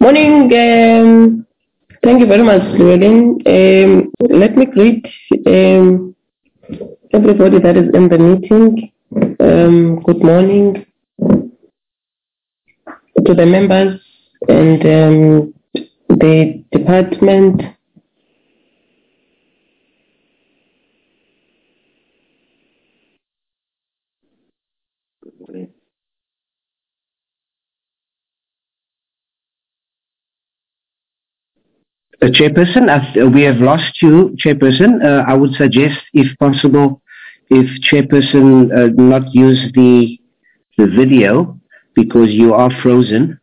Morning. Thank you very much, Llewellyn. Let me greet everybody that is in the meeting. Good morning to the members and the department. Chairperson, we have lost you, Chairperson. I would suggest, if possible, if Chairperson not use the video because you are frozen.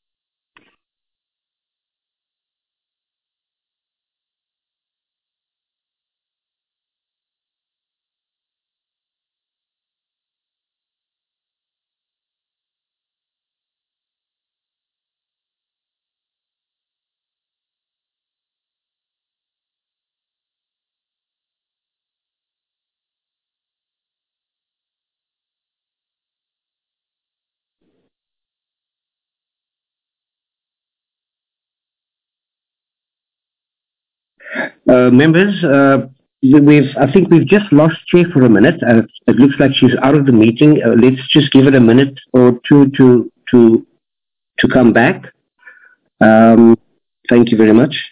Members, I think we've just lost Chair for a minute. It looks like she's out of the meeting. Let's just give it a minute or two to come back. Thank you very much.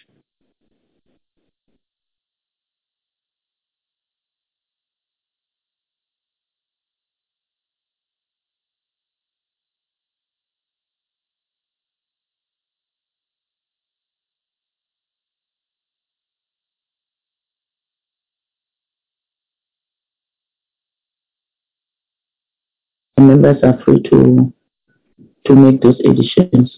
Members are free to make those additions.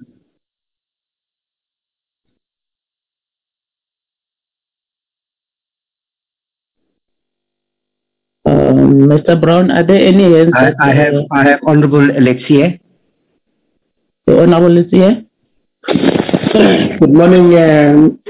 Mr. Brown, are there any hands? I have Honorable Alexia. The Honorable Alexia. Good morning,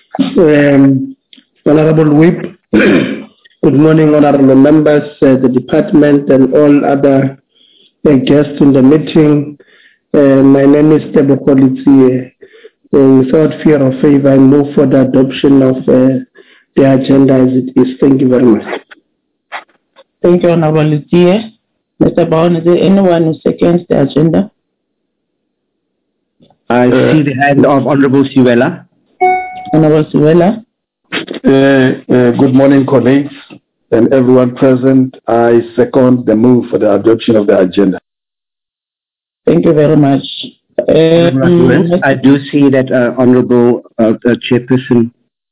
Honorable Whip. Good morning, honorable members, the department, and all other guests in the meeting. My name is Tebo Kolitsie. Without fear or favor, I move for the adoption of the agenda as it is. Thank you very much. Thank you, Honorable Alexia. Mr. Brown, is there anyone who seconds the agenda? I see the hand of Honorable Siwela. Honorable Siwela. Good morning, colleagues and everyone present. I second the move for the adoption of the agenda. Thank you very much. I do see that Honorable Chairperson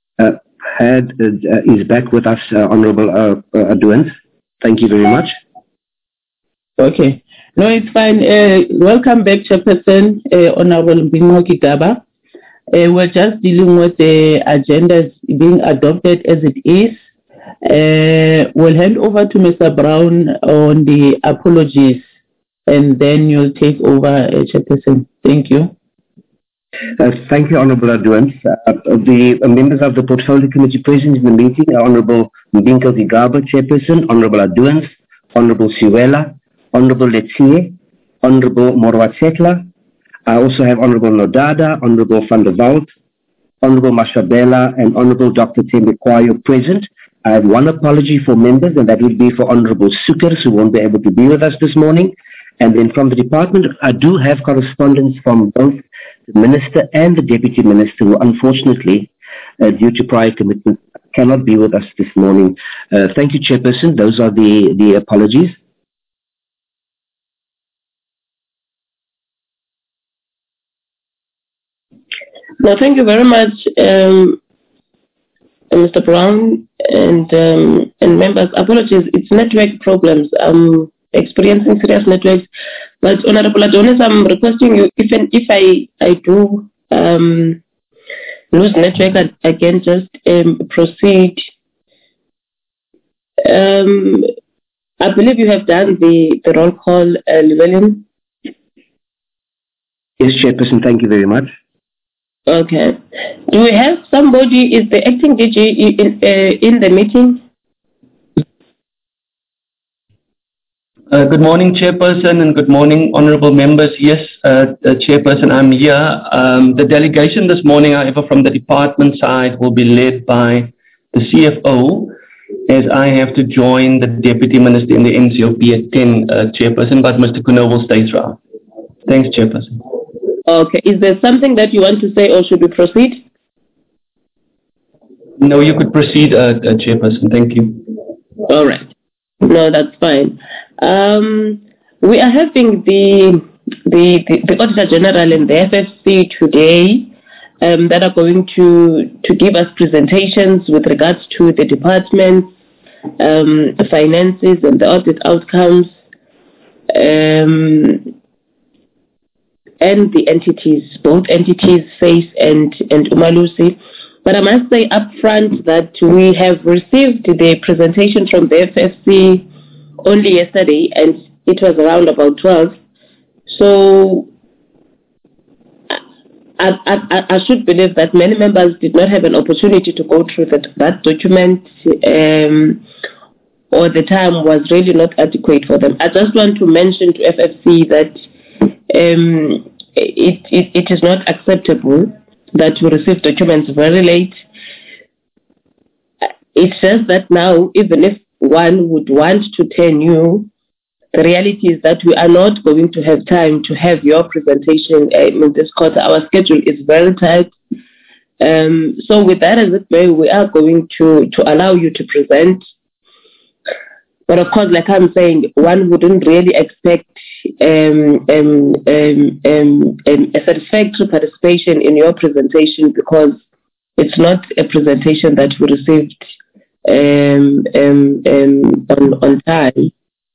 is back with us, Honorable Aduans. Thank you very much. Okay. No, it's fine. Welcome back, Chairperson, Honorable Mbingo Kigaba. We're just dealing with the agendas being adopted as it is. We'll hand over to Mr. Brown on the apologies, and then you'll take over, Chairperson. Thank you. Thank you, Honorable Aduans. The members of the Portfolio Committee present in the meeting are Honorable Mbingo Kigaba, Chairperson, Honorable Aduans, Honorable Siwela, Honorable Letsie, Honorable Morwatsetla. I also have Honorable Nodada, Honorable Van der Walt, Honorable Mashabela, and Honorable Dr. Temekwayo present. I have one apology for members, and that would be for Honorable Sukers, who won't be able to be with us this morning. And then from the department, I do have correspondence from both the Minister and the Deputy Minister, who unfortunately, due to prior commitments, cannot be with us this morning. Thank you, Chairperson. Those are the apologies. No, thank you very much, Mr. Brown and members. Apologies, it's network problems. I'm experiencing serious networks. But Honorable Adonis, I'm requesting you, even if I do lose network, I can just proceed. I believe you have done the roll call, Llewellyn. Yes, Chairperson. Thank you very much. Okay. Do we have somebody, is the acting DG in the meeting? Good morning, Chairperson, and good morning, honorable members. Yes, Chairperson, I'm here. The delegation this morning, however, from the department side will be led by the CFO, as I have to join the Deputy Minister in the NCOP at 10, Chairperson, but Mr. Kuno will stay throughout. Thanks, Chairperson. Okay. Is there something that you want to say, or should we proceed? No, you could proceed, Chairperson. Thank you. All right. No, that's fine. We are having the Auditor General and the FFC today that are going to give us presentations with regards to the departments, finances, and the audit outcomes, and the entities, both entities, FACE and Umalusi. But I must say up front that we have received the presentation from the FFC only yesterday, and it was around about 12. So I should believe that many members did not have an opportunity to go through that document, or the time was really not adequate for them. I just want to mention to FFC that it is not acceptable that we receive documents very late. It's just that now, even if one would want to tell you, the reality is that we are not going to have time to have your presentation in this quarter. Our schedule is very tight. So with that as it may, we are going to allow you to present. But of course, like I'm saying, one wouldn't really expect a satisfactory participation in your presentation, because it's not a presentation that we received on time.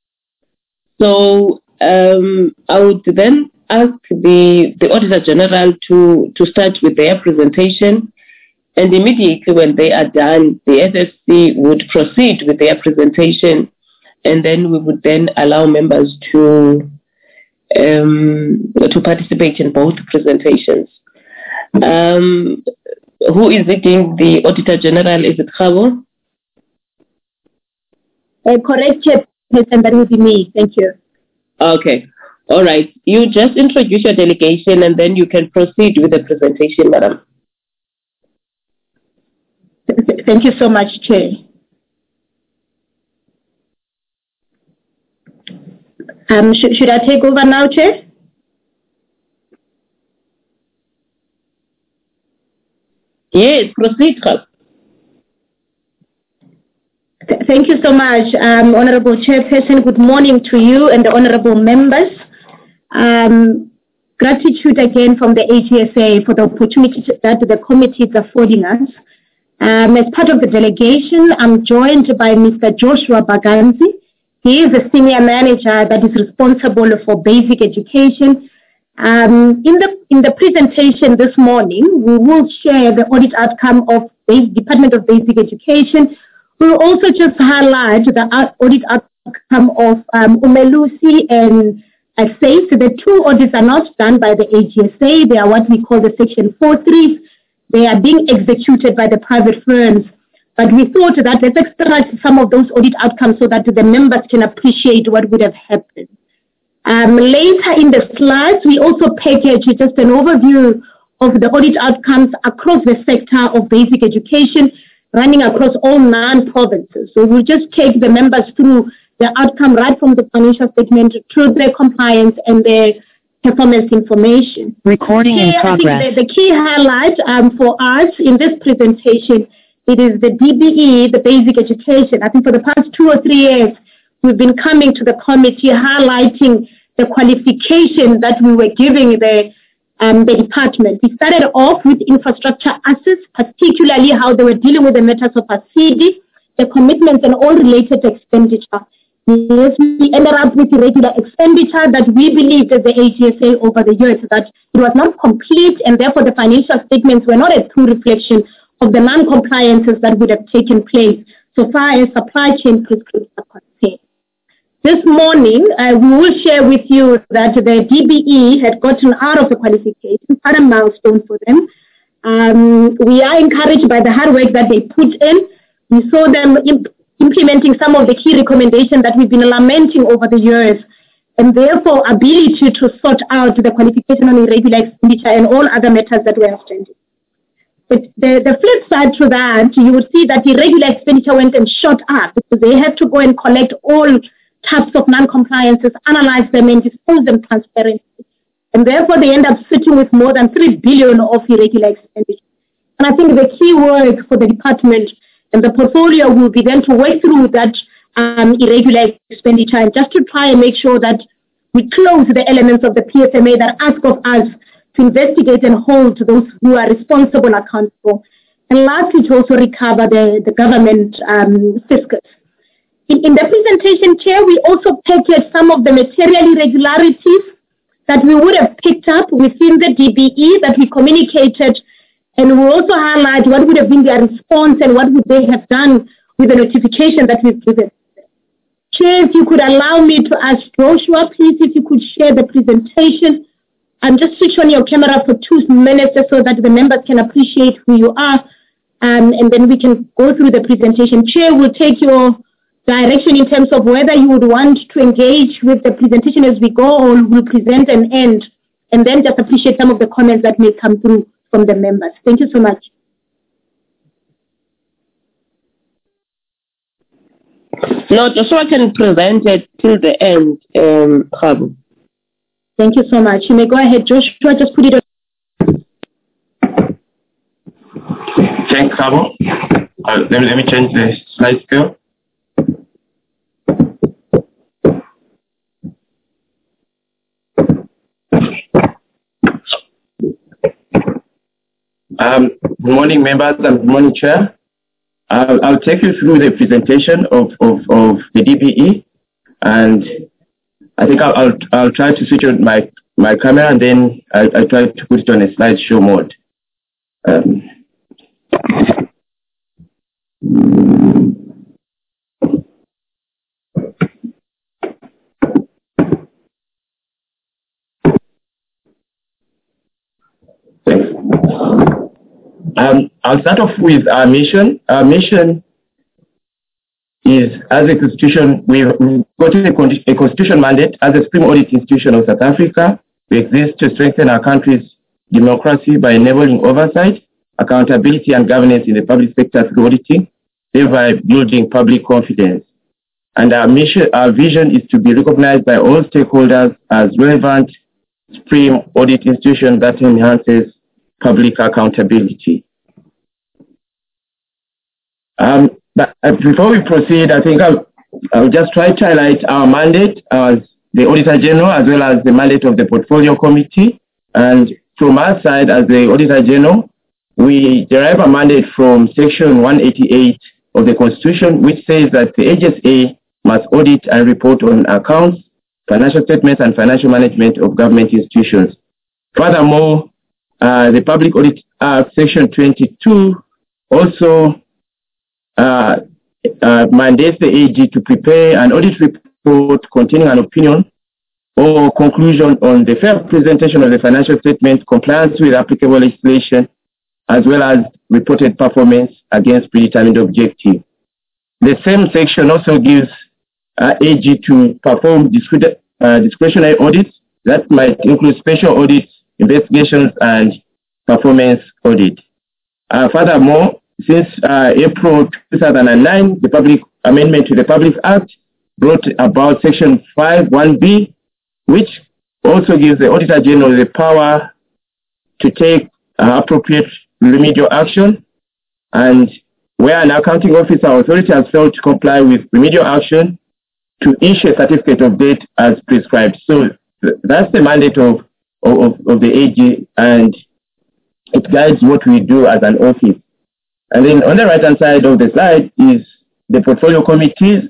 So I would then ask the Auditor General to start with their presentation, and immediately when they are done, the FFC would proceed with their presentation, and then we would then allow members to participate in both presentations. Who is leading the Auditor General? Is it Khabo? Correct, Chairperson, that will be me. Thank you. Okay. All right. You just introduce your delegation and then you can proceed with the presentation, Madam. Thank you so much, Chair. Should I take over now, Chair? Yes, proceed, Khabo. Thank you so much, Honorable Chairperson. Good morning to you and the honorable members. Gratitude again from the AGSA for the opportunity that the committee is affording us. As part of the delegation, I'm joined by Mr. Joshua Baganzi. He is a senior manager that is responsible for basic education. In the presentation this morning, we will share the audit outcome of the Department of Basic Education. We'll also just highlight the audit outcome of Umalusi and FACE. The two audits are not done by the AGSA. They are what we call the Section 4.3s. They are being executed by the private firms. But we thought that let's extract some of those audit outcomes so that the members can appreciate what would have happened. Later in the slides, we also package just an overview of the audit outcomes across the sector of basic education, running across all 9 provinces. So we'll just take the members through the outcome right from the financial statement through their compliance and their performance information. Recording in progress. I think the key highlight for us in this presentation, it is the DBE, the basic education. I think for the past 2 or 3 years, we've been coming to the committee highlighting the qualification that we were giving the department. We started off with infrastructure assets, particularly how they were dealing with the matters of ASIDI, the commitments and all related expenditure. Yes, we ended up with irregular expenditure that we believed as the AGSA over the years that it was not complete, and therefore the financial statements were not a true reflection of the non-compliances that would have taken place so far as supply chain prescriptions are concerned. This morning, we will share with you that the DBE had gotten out of the qualification, quite a milestone for them. We are encouraged by the hard work that they put in. We saw them implementing some of the key recommendations that we've been lamenting over the years, and therefore ability to sort out the qualification on irregular expenditure and all other matters that were outstanding. But the flip side to that, you would see that irregular expenditure went and shot up because they had to go and collect all types of non-compliances, analyze them and dispose them transparently. And therefore they end up sitting with more than 3 billion of irregular expenditure. And I think the key work for the department and the portfolio will be then to work through that irregular expenditure and just to try and make sure that we close the elements of the PFMA that ask of us to investigate and hold those who are responsible accountable. And lastly, to also recover the government fiscus. In the presentation, Chair, we also packaged some of the material irregularities that we would have picked up within the DBE that we communicated, and we also highlight what would have been their response and what would they have done with the notification that we've given. Chair, if you could allow me to ask Joshua, please, if you could share the presentation and just switch on your camera for 2 minutes just so that the members can appreciate who you are, and then we can go through the presentation. Chair will take your direction in terms of whether you would want to engage with the presentation as we go, or we'll present and end, and then just appreciate some of the comments that may come through from the members. Thank you so much. No, Joshua can present it till the end, Khabu. Thank you so much. You may go ahead, Joshua. Just put it on. Thanks, Khabu. Let me change the slide still. Good morning, members, and good morning, Chair. I'll take you through the presentation of the DBE, and I think I'll try to switch on my camera, and then I'll try to put it on a slideshow mode. Thanks. I'll start off with our mission. Our mission is, as a constitution, we've got a constitution mandate as a supreme audit institution of South Africa. We exist to strengthen our country's democracy by enabling oversight, accountability, and governance in the public sector through auditing, thereby building public confidence. And our vision is to be recognized by all stakeholders as relevant supreme audit institution that enhances public accountability. But before we proceed, I think I'll just try to highlight our mandate as the Auditor General, as well as the mandate of the Portfolio Committee. And from our side, as the Auditor General, we derive a mandate from Section 188 of the Constitution, which says that the HSA must audit and report on accounts, financial statements, and financial management of government institutions. Furthermore, the Public Audit Act, Section 22, also mandates the AG to prepare an audit report containing an opinion or conclusion on the fair presentation of the financial statement, compliance with applicable legislation, as well as reported performance against predetermined objectives. The same section also gives AG to perform discretionary audits that might include special audits, investigations, and performance audit. Furthermore, since April 2009, the public amendment to the Public Act brought about Section 5(1)(b), which also gives the Auditor General the power to take appropriate remedial action, and where an accounting officer or authority has failed to comply with remedial action, to issue a certificate of debt as prescribed. So that's the mandate of the AG, and it guides what we do as an office. And then on the right-hand side of the slide is the portfolio committees.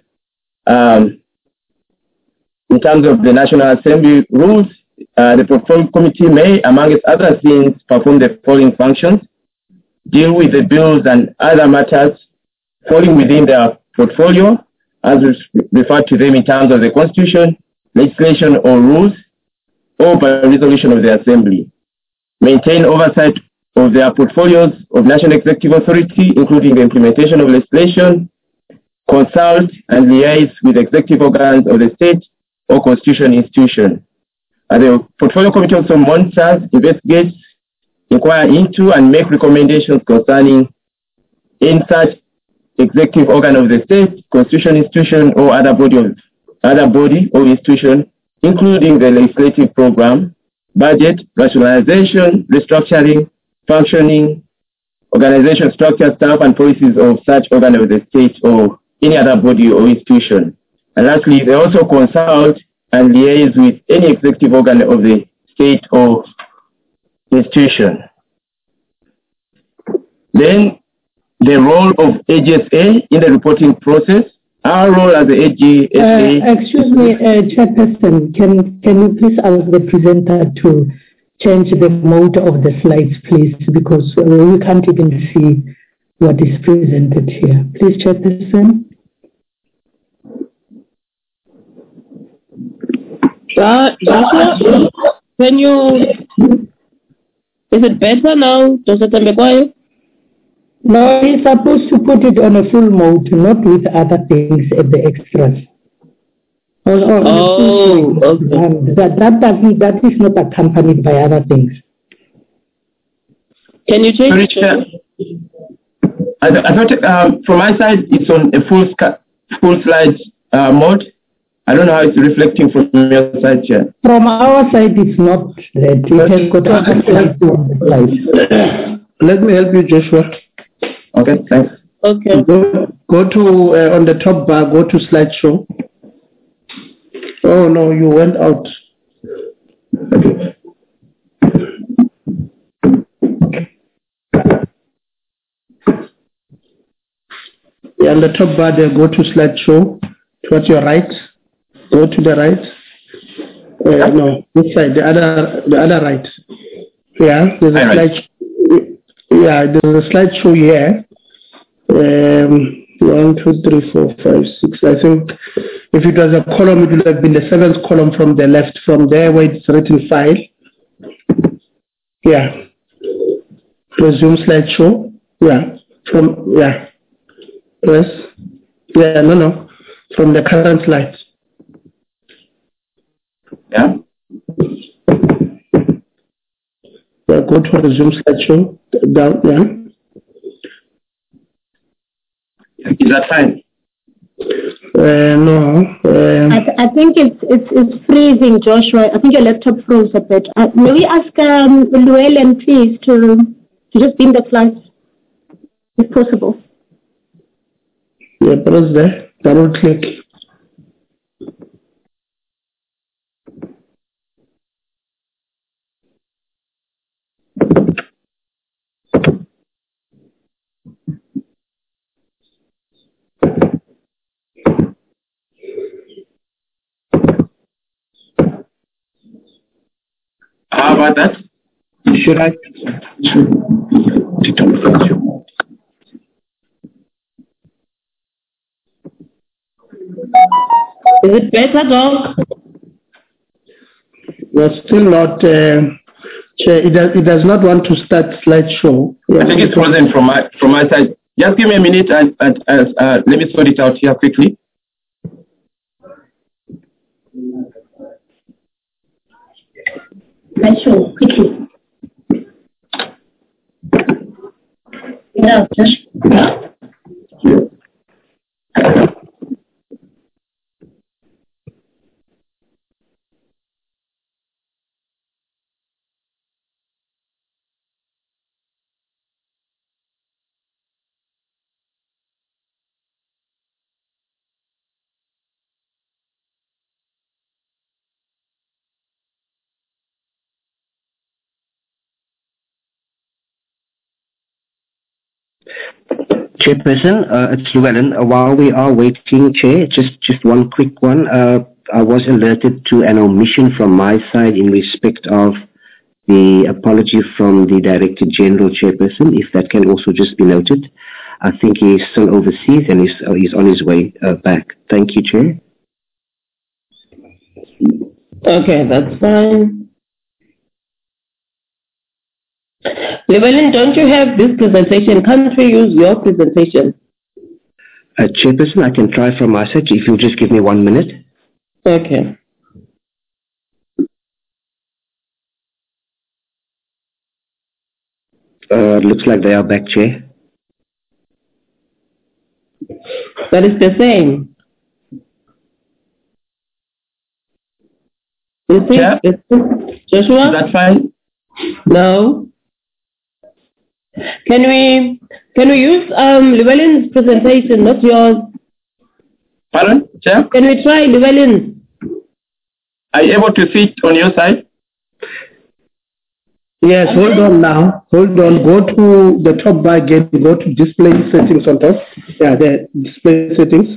In terms of the National Assembly rules, the portfolio committee may, among other things, perform the following functions: deal with the bills and other matters falling within their portfolio, as we refer to them in terms of the Constitution, legislation, or rules, or by resolution of the Assembly. Maintain oversight of their portfolios of National Executive Authority, including the implementation of legislation, consult and liaise with executive organs of the state or constitutional institution. The Portfolio Committee also monitors, investigates, inquire into, and make recommendations concerning in such executive organ of the state, constitutional institution, or other body or institution, including the legislative program, budget, rationalization, restructuring, functioning, organization structure, staff, and policies of such organ of the state or any other body or institution. And lastly, they also consult and liaise with any executive organ of the state or institution. Then the role of AGSA in the reporting process. Our role as the AGSA. Excuse me, Chairperson, can you please ask the presenter to change the mode of the slides, please, because we can't even see what is presented here. Please, Chairperson. Joshua, can you? Is it better now, Dr. Tembekwayo? No, he's supposed to put it on a full mode, not with other things at the extras. Okay. That is not accompanied by other things. Can you change it? I thought from my side it's on a full slide mode. I don't know how it's reflecting from your side, Chair. From our side, it's not that. It has got other slides on the slide. Let me help you, Joshua. Okay, thanks. Okay. Go to, on the top bar, go to slideshow. Oh, no, you went out. Okay. Yeah, on the top bar there, go to slideshow. Towards your right. Go to the right. No, this side, the other right. Yeah, there's a slide. Yeah, there's a slideshow here. 1, 2, 3, 4, 5, 6. I think if it was a column, it would have been the 7th column from the left, from there where it's written file. Yeah. Resume slideshow. Yeah. Press. Yeah, no. From the current slide. Yeah. Yeah, go to resume slideshow. Down, yeah. Is that fine? No. I think it's freezing, Joshua. I think your laptop froze a bit. May we ask Llewellyn, please, to just bring the slides, if possible? Yeah, press there. Double click. How about that? Should I? Is it better, Doc? No, still not. Chair, it does not want to start slideshow. I think it's frozen from my side. Just give me a minute and let me sort it out here quickly. Slideshow, quickly. Yeah, Josh. Chairperson, it's Llewellyn. While we are waiting, Chair, just one quick one. I was alerted to an omission from my side in respect of the apology from the Director General, Chairperson, if that can also just be noted. I think he's still overseas and he's on his way back. Thank you, Chair. Okay, that's fine. Llewellyn, don't you have this presentation? Can't we use your presentation? Chairperson, I can try from my side if you'll just give me 1 minute. Okay. Looks like they are back, Chair. But it's the same. You think Yeah. Joshua? Is that fine? No. Can we use Llewellyn's presentation, not yours? Pardon, Chair? Can we try Llewellyn's? Are you able to see it on your side? Yes, hold on now. Hold on. Go to the top bar again. Go to display settings on top. Yeah, the display settings.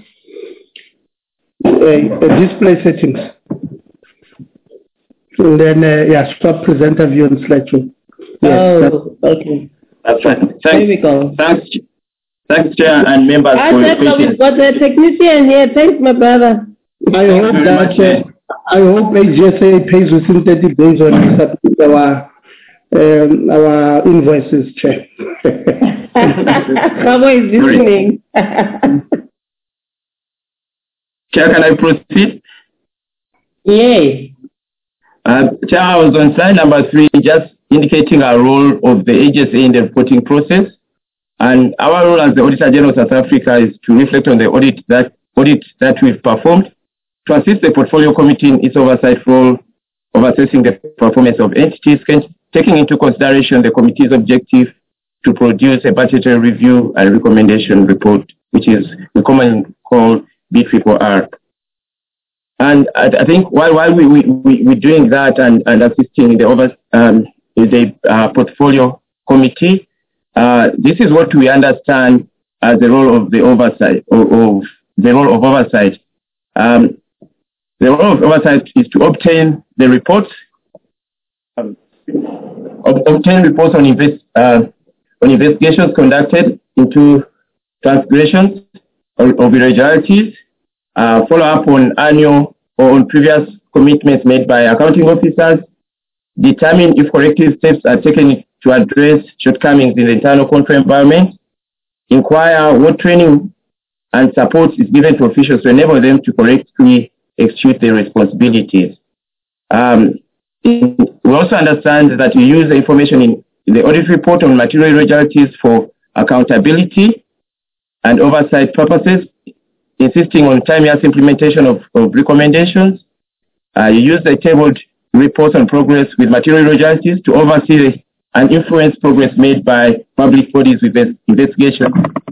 Display settings. And then, stop presenter view and slideshow. Yes, okay. That's right. There we go. Thanks, Chair and members for your patience. We've got a technician here. Thanks, my brother. I hope AGSA pays within 30 days when we submit our invoices, Chair. Bravo is listening. Chair, can I proceed? Yay. Chair, I was on slide number 3, just indicating our role of the AGSA in the reporting process. And our role as the Auditor General of South Africa is to reflect on the audit that we've performed, to assist the Portfolio Committee in its oversight role of assessing the performance of entities, taking into consideration the committee's objective to produce a budgetary review and recommendation report, which is the commonly called B3R. And I think while we're doing that and assisting the Portfolio Committee, this is what we understand as the role of the oversight, the role of oversight. The role of oversight is to obtain the reports, obtain reports on investigations conducted into transgressions of irregularities, follow up on annual or on previous commitments made by accounting officers, determine if corrective steps are taken to address shortcomings in the internal control environment, inquire what training and support is given to officials to enable them to correctly execute their responsibilities. We also understand that we use the information in the audit report on material irregularities for accountability and oversight purposes, insisting on timeous implementation of recommendations. You use the tabled reports on progress with material irregularities to oversee and influence progress made by public bodies with investigations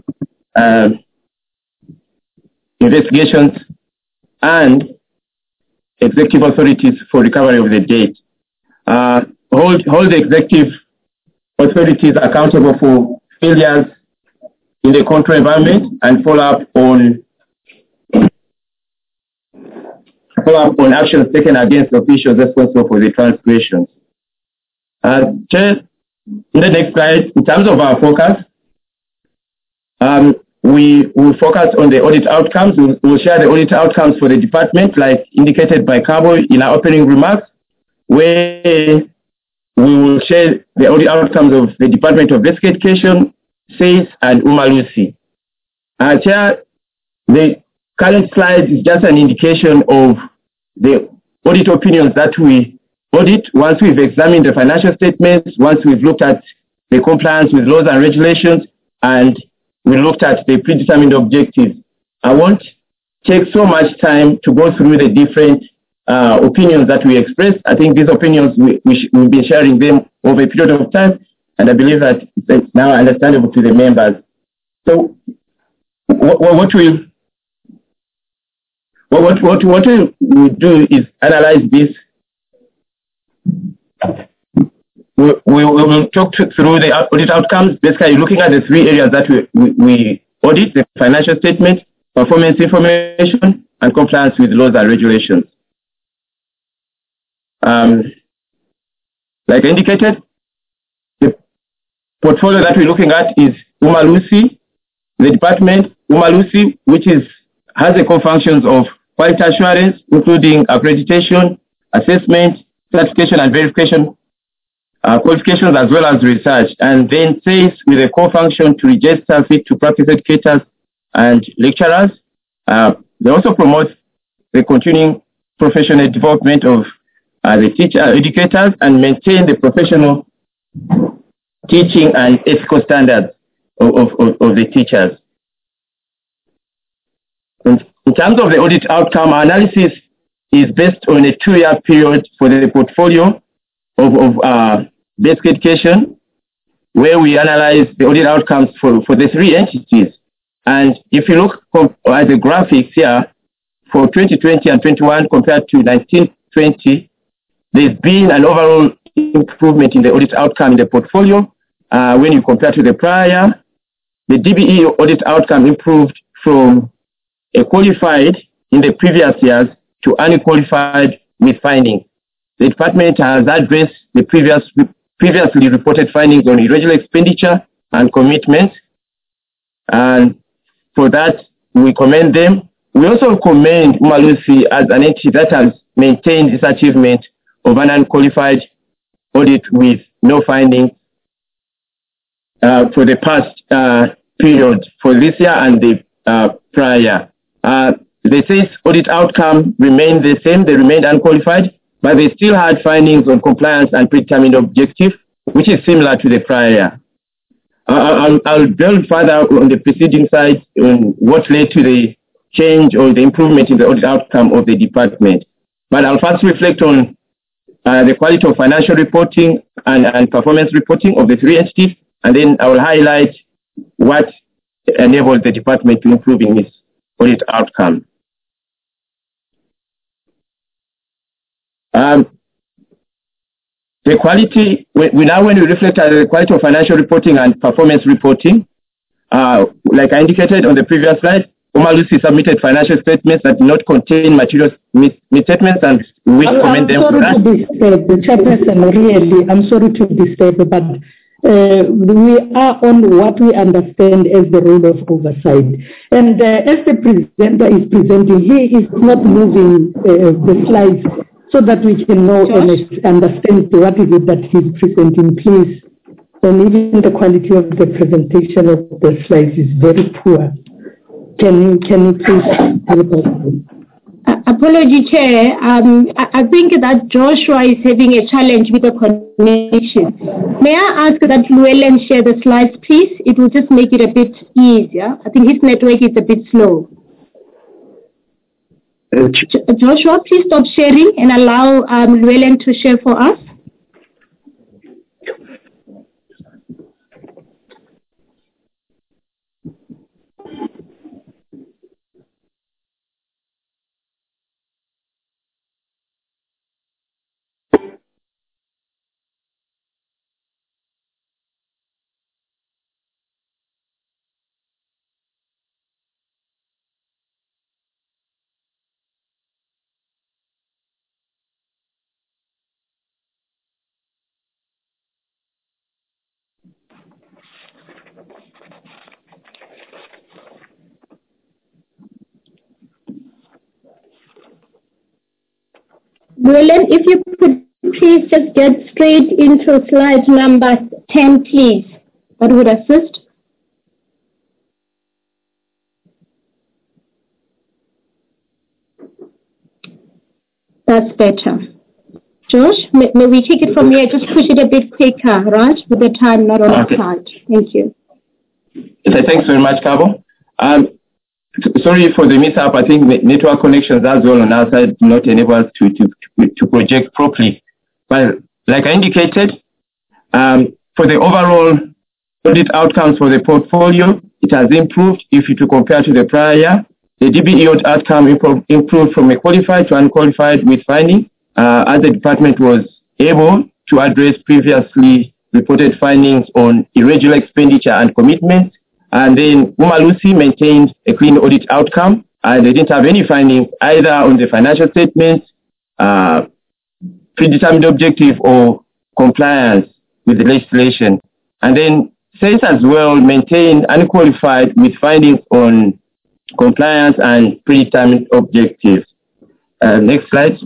and executive authorities for recovery of the debt. Hold the executive authorities accountable for failures in the control environment and follow up on actions taken against officials responsible for the transgressions. Chair, in the next slide, in terms of our focus, we will focus on the audit outcomes. We will share the audit outcomes for the department, like indicated by Cabo in our opening remarks, where we will share the audit outcomes of the Department of Basic Education, SACE, and Umalusi. Chair, the current slide is just an indication of the audit opinions that we audit once we've examined the financial statements, once we've looked at the compliance with laws and regulations, and we looked at the predetermined objectives. I won't take so much time to go through the different opinions that we expressed. I think these opinions, we've been sharing them over a period of time, and I believe that it's now understandable to the members. So what we do is analyze this. We will talk through the audit outcomes, basically looking at the 3 areas that we audit: the financial statement, performance information, and compliance with laws and regulations. Like indicated, the portfolio that we're looking at is Umalusi, the department Umalusi, which has the core functions of quality assurance, including accreditation, assessment, certification and verification, qualifications, as well as research, and then SACE with a core function to register fit to practice educators and lecturers. They also promote the continuing professional development of the teacher educators and maintain the professional teaching and ethical standards of the teachers. In terms of the audit outcome, our analysis is based on a 2-year period for the portfolio of basic education, where we analyze the audit outcomes for the 3 entities. And if you look at the graphics here, for 2020 and 21 compared to 1920, there's been an overall improvement in the audit outcome in the portfolio. When you compare to the prior, the DBE audit outcome improved from a qualified in the previous years to unqualified with findings. The department has addressed the previously reported findings on irregular expenditure and commitments, and for that we commend them. We also commend Umalusi as an entity that has maintained this achievement of an unqualified audit with no findings for the past period for this year and the prior. The SACE audit outcome remained the same. They remained unqualified, but they still had findings on compliance and predetermined objective, which is similar to the prior. I'll delve further on the preceding side on what led to the change or the improvement in the audit outcome of the department. But I'll first reflect on the quality of financial reporting and performance reporting of the 3 entities, and then I will highlight what enabled the department to improve in its audit outcome. The quality, when we reflect on the quality of financial reporting and performance reporting, like I indicated on the previous slide, Umalusi submitted financial statements that do not contain material misstatements, and we commend them for that. The chairperson, really, I'm sorry to disturb, but we are on what we understand as the role of oversight. And as the presenter is presenting, he is not moving the slides so that we can know and understand what is it that he's presenting, please. And even the quality of the presentation of the slides is very poor. Can you please help us? Apology, Chair. I think that Joshua is having a challenge with the connection. May I ask that Llewellyn share the slides, please? It will just make it a bit easier. I think his network is a bit slow. Joshua, please stop sharing and allow Llewellyn to share for us. Llewellyn, if you could please just get straight into slide number 10, please. That would assist. That's better. Josh, may we take it from here? Just push it a bit quicker, right? With the time not on the slide. Thank you. Thanks very much, Cabo. Sorry for the mishap. I think the network connections as well on our side do not enable us to project properly. But like I indicated, for the overall audit outcomes for the portfolio, it has improved if you compare to the prior. The DBE audit outcome improved from a qualified to unqualified with finding, as the department was able to address previously reported findings on irregular expenditure and commitments. And then Umalusi maintained a clean audit outcome, and they didn't have any findings either on the financial statements, predetermined objective, or compliance with the legislation. And then SACE as well maintained unqualified with findings on compliance and predetermined objectives. Next slide.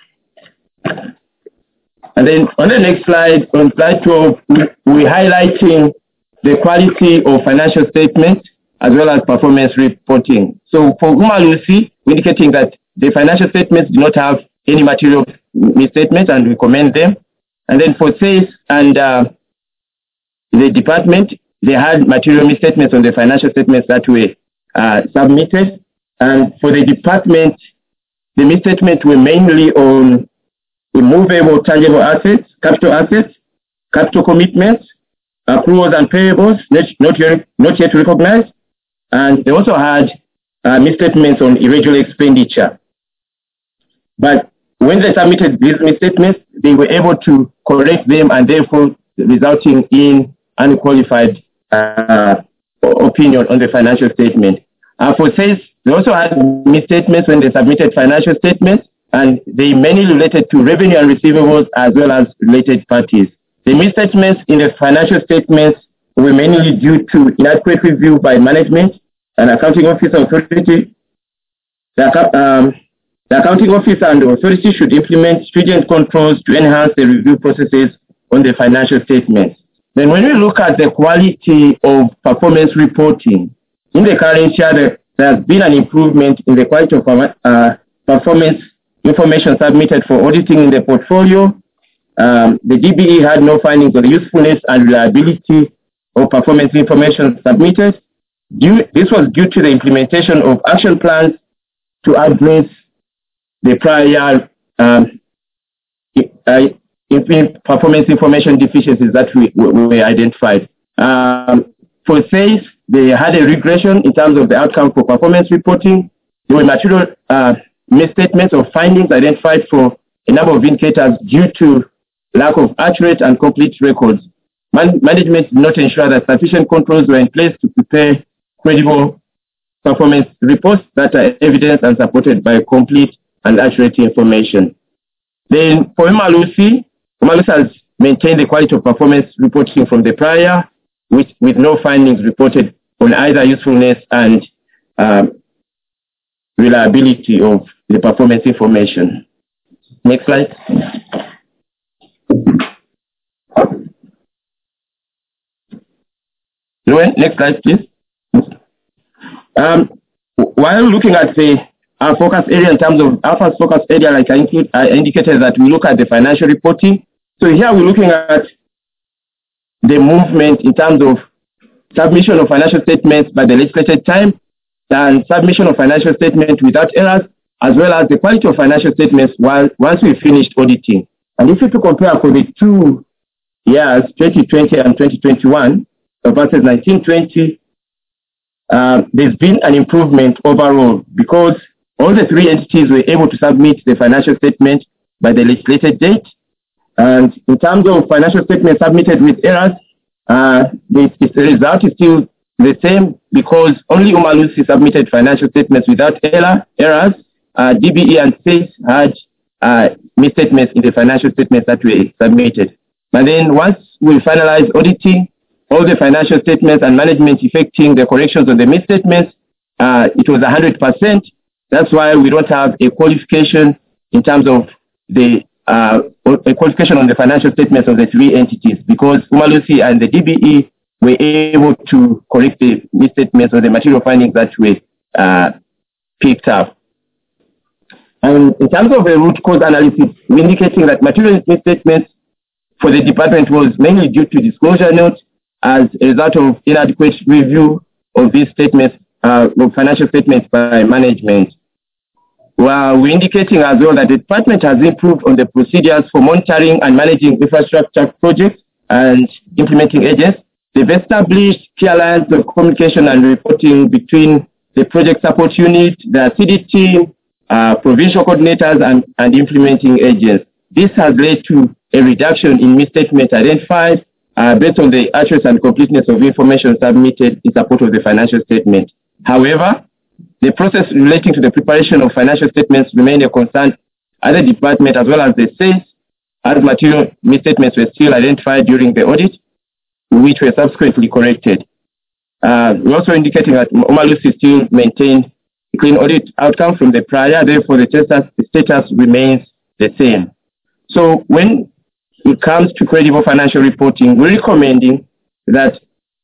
And then on the next slide, on slide 12, we're highlighting the quality of financial statements as well as performance reporting. So for Umalusi, we're indicating that the financial statements do not have any material misstatements and we commend them. And then for SACE and the department, they had material misstatements on the financial statements that were submitted. And for the department, the misstatements were mainly on immovable tangible assets, capital commitments, accruals and payables not yet recognized, and they also had misstatements on irregular expenditure. But when they submitted these misstatements, they were able to correct them and therefore resulting in unqualified opinion on the financial statement. For SACE, they also had misstatements when they submitted financial statements, and they mainly related to revenue and receivables as well as related parties. The misstatements in the financial statements were mainly due to inadequate review by management and accounting office authority. The accounting office and authority should implement stringent controls to enhance the review processes on the financial statements. Then when we look at the quality of performance reporting, in the current year, there has been an improvement in the quality of performance information submitted for auditing in the portfolio. The DBE had no findings on the usefulness and reliability of performance information submitted. This was due to the implementation of action plans to address the prior performance information deficiencies that we identified. For SACE, they had a regression in terms of the outcome for performance reporting. There were material misstatements or findings identified for a number of indicators due to lack of accurate and complete records. Management did not ensure that sufficient controls were in place to prepare credible performance reports that are evidenced and supported by complete and accurate information. Then for Umalusi has maintained the quality of performance reporting from the prior, with no findings reported on either usefulness and reliability of the performance information. Next slide. Next slide, please. While looking at our focus area in terms of our first focus area, like I indicated that we look at the financial reporting. So here we're looking at the movement in terms of submission of financial statements by the legislated time and submission of financial statements without errors, as well as the quality of financial statements once we finished auditing. And if you to compare for the 2 years, 2020 and 2021, versus 1920, there's been an improvement overall because all the 3 entities were able to submit the financial statement by the legislated date. And in terms of financial statements submitted with errors, the result is still the same because only Umalusi submitted financial statements without errors. DBE and SACE had misstatements in the financial statements that were submitted. And then once we finalize auditing all the financial statements and management effecting the corrections on the misstatements, it was 100%. That's why we don't have a qualification in terms of the a qualification on the financial statements of the 3 entities because Umalusi and the DBE were able to correct the misstatements or the material findings that were picked up. And in terms of the root cause analysis, we're indicating that material misstatements for the department was mainly due to disclosure notes as a result of inadequate review of these statements, of financial statements by management. Well, we're indicating as well that the department has improved on the procedures for monitoring and managing infrastructure projects and implementing agents. They've established clear lines of communication and reporting between the project support unit, the CD team, provincial coordinators, and implementing agents. This has led to a reduction in misstatements identified based on the accuracy and completeness of information submitted in support of the financial statement. However, the process relating to the preparation of financial statements remained a concern at the department as well as the SACE, as material misstatements were still identified during the audit, which were subsequently corrected. We're also indicating that Umalusi still maintained a clean audit outcome from the prior, therefore the status remains the same. So when it comes to credible financial reporting, we're recommending that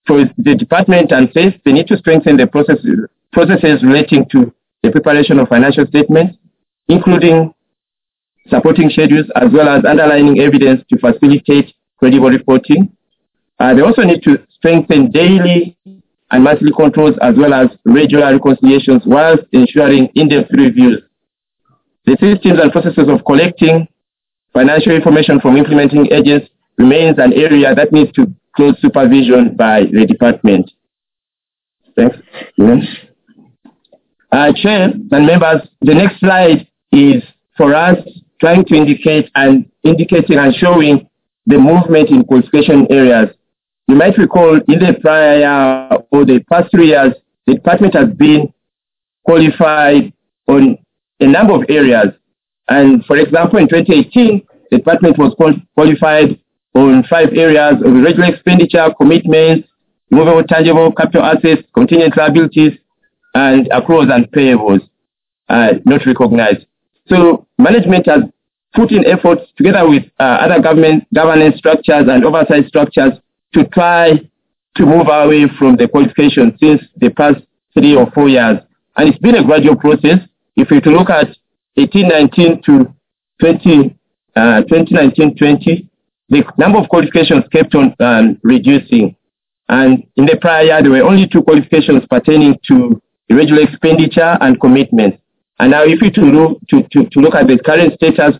for the department and says they need to strengthen the processes relating to the preparation of financial statements, including supporting schedules as well as underlining evidence to facilitate credible reporting. They also need to strengthen daily and monthly controls as well as regular reconciliations whilst ensuring in-depth reviews. The systems and processes of collecting financial information from implementing agents remains an area that needs to close supervision by the department. Thanks. Yes. Chair and members, the next slide is for us trying to indicating and showing the movement in qualification areas. You might recall in the prior or the past 3 years, the department has been qualified on a number of areas. And for example, in 2018, the department was qualified on 5 areas of regular expenditure, commitments, movable tangible capital assets, contingent liabilities, and accruals and payables not recognized. So management has put in efforts together with other governance structures and oversight structures to try to move away from the qualification since the past 3 or 4 years. And it's been a gradual process. If you look at 18-19 to 2019-20, the number of qualifications kept on reducing. And in the prior year, there were only 2 qualifications pertaining to irregular expenditure and commitments. And now if you to look at the current status,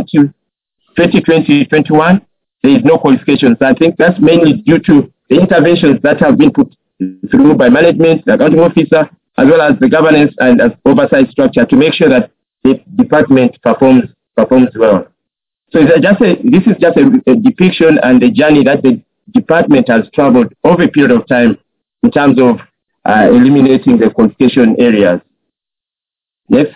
2020-21, there is no qualifications. I think that's mainly due to the interventions that have been put through by management, the accounting officer, as well as the governance and oversight structure to make sure that the department performs well. So this is just a depiction and a journey that the department has traveled over a period of time in terms of eliminating the qualification areas. Next.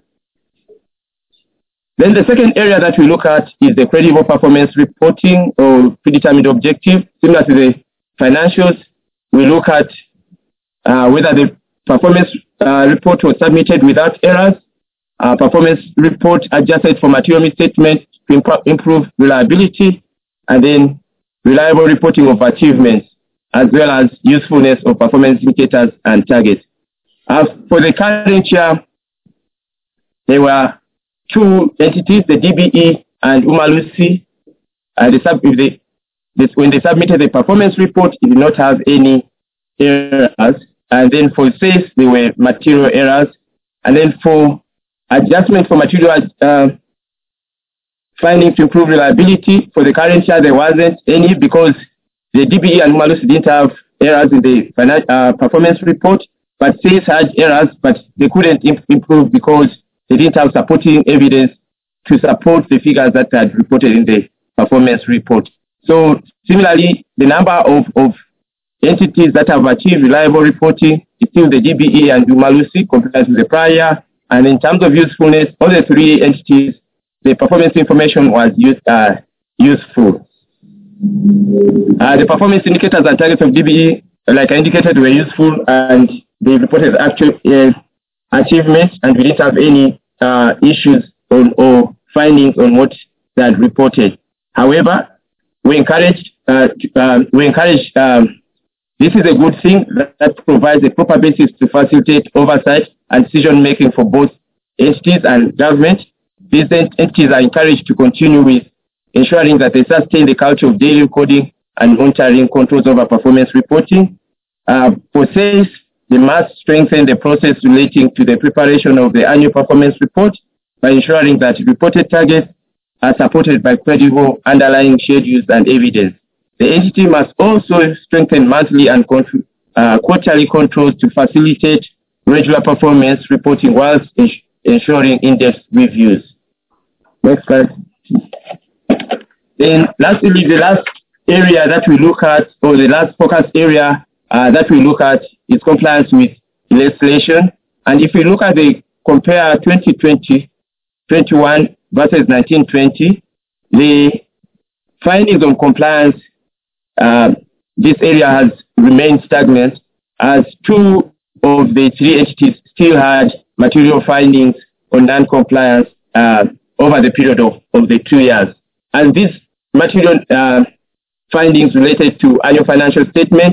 Then the second area that we look at is the credible performance reporting or predetermined objective. Similar to the financials, we look at whether the performance report was submitted without errors, performance report adjusted for material misstatement to improve reliability, and then reliable reporting of achievements, as well as usefulness of performance indicators and targets. For the current year, there were 2 entities, the DBE and Umalusi. When they submitted the performance report, it did not have any errors. And then for SACE, there were material errors. And then for adjustment for material findings to improve reliability, for the current year, there wasn't any because the DBE and Umalusi didn't have errors in the performance report, but SACE had errors, but they couldn't improve because they didn't have supporting evidence to support the figures that had reported in the performance report. So similarly, the number of entities that have achieved reliable reporting is still the DBE and Umalusi compared to the prior. And in terms of usefulness, all the 3 entities, the performance information was useful. The performance indicators and targets of DBE, like I indicated, were useful and they reported actual achievements, and we didn't have any issues or findings on what they had reported. However, we encourage this is a good thing that provides a proper basis to facilitate oversight and decision making for both entities and government. These entities are encouraged to continue with ensuring that they sustain the culture of daily recording and monitoring controls over performance reporting. For SACE, they must strengthen the process relating to the preparation of the annual performance report by ensuring that reported targets are supported by credible underlying schedules and evidence. The entity must also strengthen monthly and quarterly controls to facilitate regular performance reporting whilst ensuring in-depth reviews. Next slide. Then lastly, the last area that we look at, or the last focus area that we look at, is compliance with legislation. And if we look at compare 2020-21 versus 19-20, the findings on compliance, this area has remained stagnant as 2 of the 3 entities still had material findings on non-compliance over the period of the 2 years. And these material findings related to annual financial statements,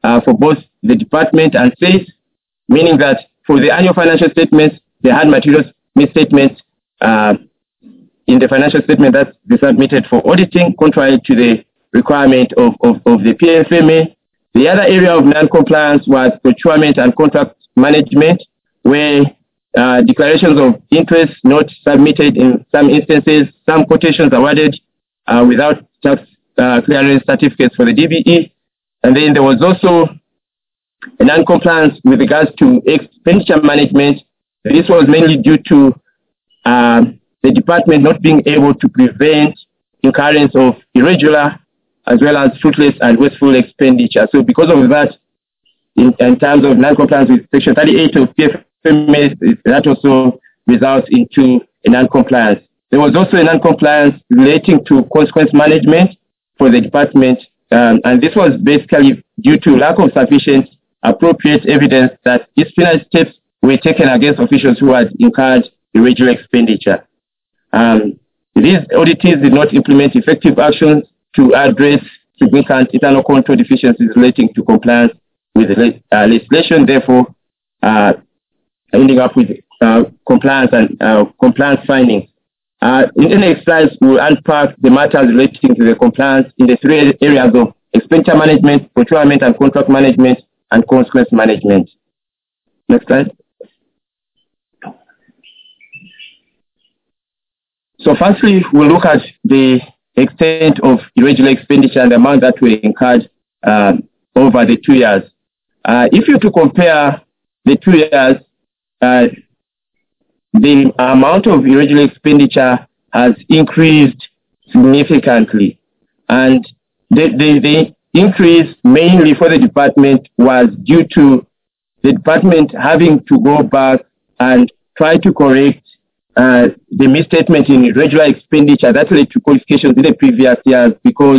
for both the department and SAIS, meaning that for the annual financial statements, they had material misstatements in the financial statement that they submitted for auditing, contrary to the requirement of the PFMA. The other area of non-compliance was procurement and contract management, where declarations of interest not submitted in some instances, some quotations awarded without tax clearance certificates for the DBE. And then there was also a non-compliance with regards to expenditure management. This was mainly due to the department not being able to prevent incurrence of irregular as well as fruitless and wasteful expenditure. So because of that, in terms of non-compliance with Section 38 of PFMA, that also results into a non-compliance. There was also a non-compliance relating to consequence management for the department, and this was basically due to lack of sufficient appropriate evidence that disciplinary steps were taken against officials who had incurred irregular expenditure. These auditees did not implement effective actions to address significant internal control deficiencies relating to compliance with the legislation, therefore ending up with compliance and compliance findings. In the next slides, we'll unpack the matters relating to the compliance in the three areas of expenditure management, procurement and contract management, and consequence management. Next slide. So firstly, we'll look at the extent of irregular expenditure and the amount that were incurred over the 2 years. If you to compare the 2 years, the amount of irregular expenditure has increased significantly. And the increase mainly for the department was due to the department having to go back and try to correct the misstatement in irregular expenditure that led to qualifications in the previous years, because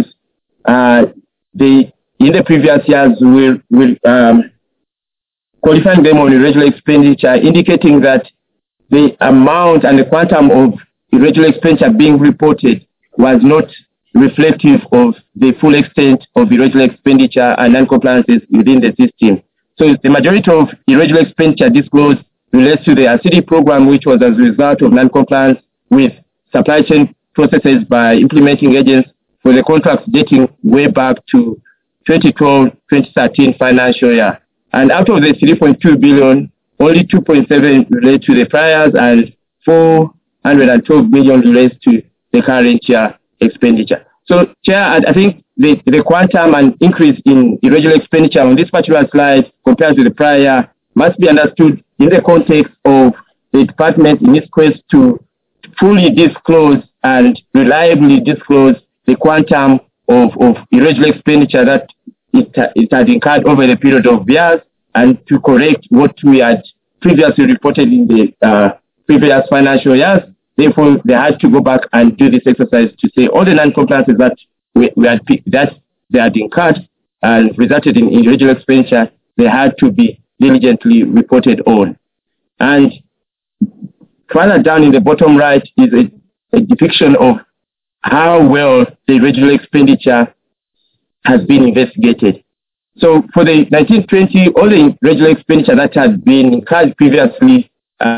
in the previous years we're qualifying them on irregular expenditure, indicating that the amount and the quantum of irregular expenditure being reported was not reflective of the full extent of irregular expenditure and non-compliances within the system. So the majority of irregular expenditure disclosed relates to the ACIDI program, which was as a result of non-compliance with supply chain processes by implementing agents for the contracts dating way back to 2012-2013 financial year. And out of the 3.2 billion, only 2.7 relate to the priors and 412 million relates to the current year expenditure. So, Chair, I think the quantum and increase in irregular expenditure on this particular slide compared to the prior must be understood in the context of the department in its quest to fully disclose and reliably disclose the quantum of irregular expenditure that it had incurred over the period of years, and to correct what we had previously reported in the previous financial years. Therefore, they had to go back and do this exercise to say all the non-compliances that they had incurred and resulted in irregular expenditure, they had to be diligently reported on. And further down in the bottom right is a depiction of how well the irregular expenditure has been investigated. So for the 1920, all the irregular expenditure that had been incurred previously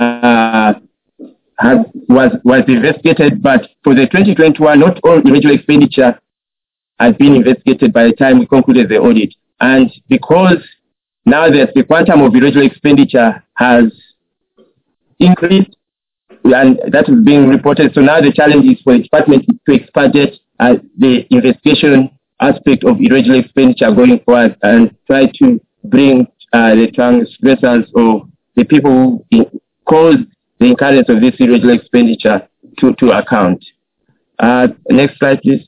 was investigated, but for the 2021, not all irregular expenditure has been investigated by the time we concluded the audit. And because now the quantum of irregular expenditure has increased, and that is being reported, so now the challenge is for the department to expedite the investigation aspect of irregular expenditure going forward and try to bring the transgressors or the people who caused the incurrence of this irregular expenditure to account. Next slide, please.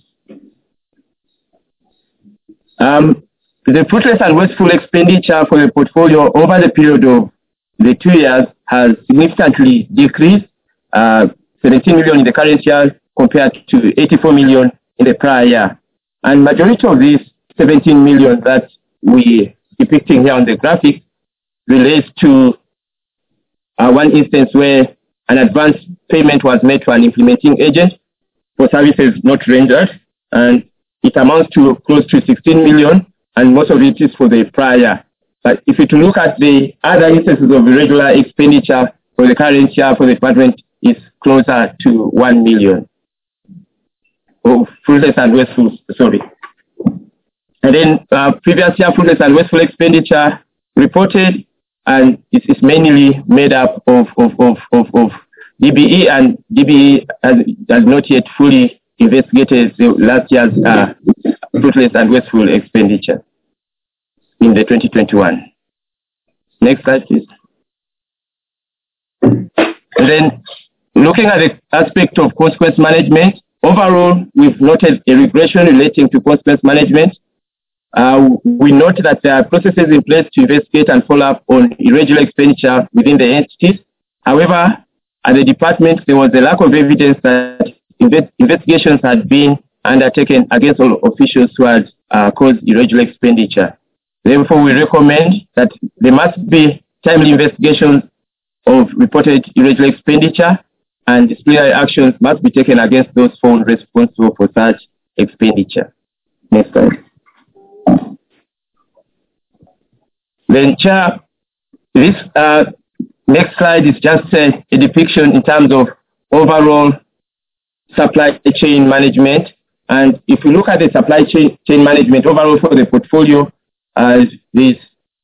The fruitless and wasteful expenditure for the portfolio over the period of the 2 years has significantly decreased, 17 million in the current year compared to 84 million in the prior year. And majority of these 17 million that we depicting here on the graphic relates to one instance where an advance payment was made to an implementing agent for services not rendered, and it amounts to close to 16 million, and most of it is for the prior. But if you look at the other instances of irregular expenditure for the current year for the department, it's closer to 1 million. Oh, fruitless and wasteful, sorry. And then previous year fruitless and wasteful expenditure reported, and it is mainly made up of DBE, and DBE has not yet fully investigated the last year's fruitless and wasteful expenditure in the 2021. Next slide, please. And then looking at the aspect of consequence management, overall, we've noted a regression relating to consequence management. We note that there are processes in place to investigate and follow up on irregular expenditure within the entities. However, at the department, there was a lack of evidence that investigations had been undertaken against all officials who had caused irregular expenditure. Therefore, we recommend that there must be timely investigations of reported irregular expenditure, and disciplinary actions must be taken against those found responsible for such expenditure. Next slide. Then, Chair, this next slide is just a depiction in terms of overall supply chain management. And if you look at the supply chain management overall for the portfolio, there's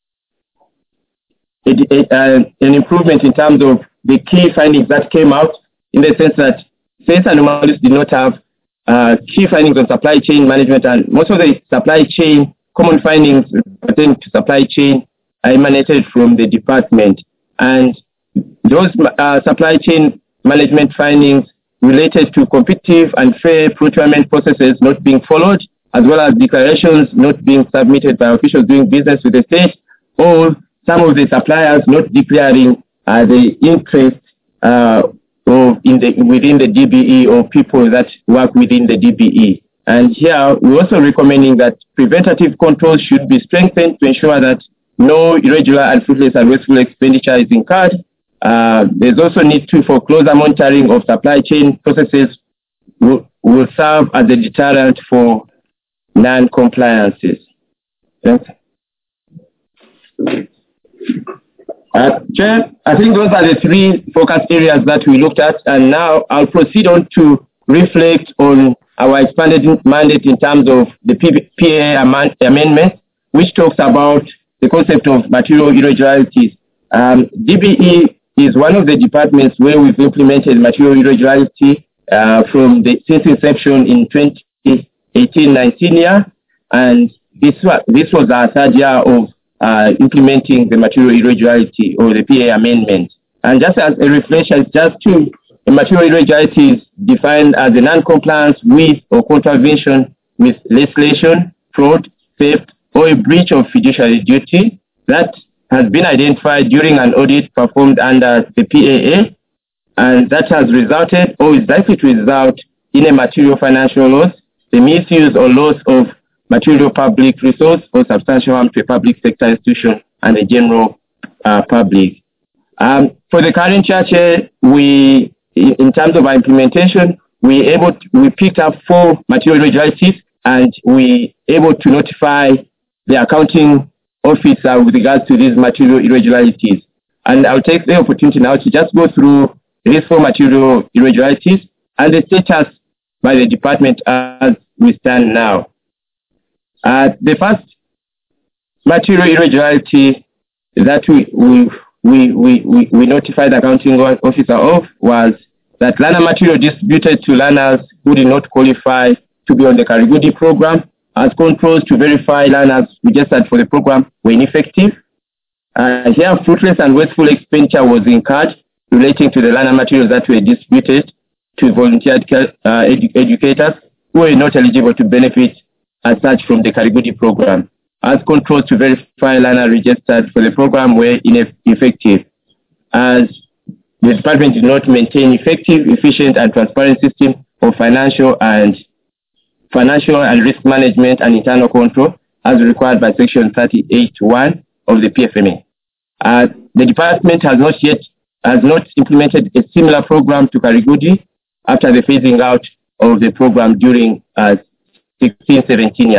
an improvement in terms of the key findings that came out, in the sense that Sales and Anomalies did not have key findings on supply chain management, and most of the supply chain common findings pertaining to supply chain emanated from the department. And those supply chain management findings related to competitive and fair procurement processes not being followed, as well as declarations not being submitted by officials doing business with the state, or some of the suppliers not declaring the interest within the DBE or people that work within the DBE. And here, we're also recommending that preventative controls should be strengthened to ensure that no irregular and fruitless and wasteful expenditure is incurred. There's also need for closer monitoring of supply chain processes will serve as a deterrent for non-compliances. Thanks. Chair, I think those are the three focus areas that we looked at, and now I'll proceed on to reflect on our expanded mandate in terms of the PAA amendment, which talks about the concept of material irregularities. DBE is one of the departments where we've implemented material irregularity since inception in 2018-19 year, and this was our third year of implementing the material irregularity or the PA amendment. And just as a reflection, a material irregularity is defined as a non-compliance with or contravention with legislation, fraud, theft, or a breach of fiduciary duty that has been identified during an audit performed under the PAA, and that has resulted or is likely to result in a material financial loss, the misuse or loss of material public resource or substantial harm to a public sector institution and the general public. For the current year, in terms of our implementation, we picked up 4 material irregularities, and we able to notify the accounting officer with regards to these material irregularities. And I'll take the opportunity now to just go through these 4 material irregularities and the status by the department as we stand now. The first material irregularity that we notified the accounting officer of was that learner material distributed to learners who did not qualify to be on the Karigudi program, as controls to verify learners registered for the program were ineffective. Here, fruitless and wasteful expenditure was incurred relating to the learner materials that were distributed to volunteer educators who were not eligible to benefit as such from the Karigudi program, as controls to verify learner registered for the program were ineffective, as the department did not maintain effective, efficient, and transparent system of financial and risk management and internal control as required by Section 38(1) of the PFMA. The department has not implemented a similar program to Karigudi after the phasing out of the program during 16-17 year.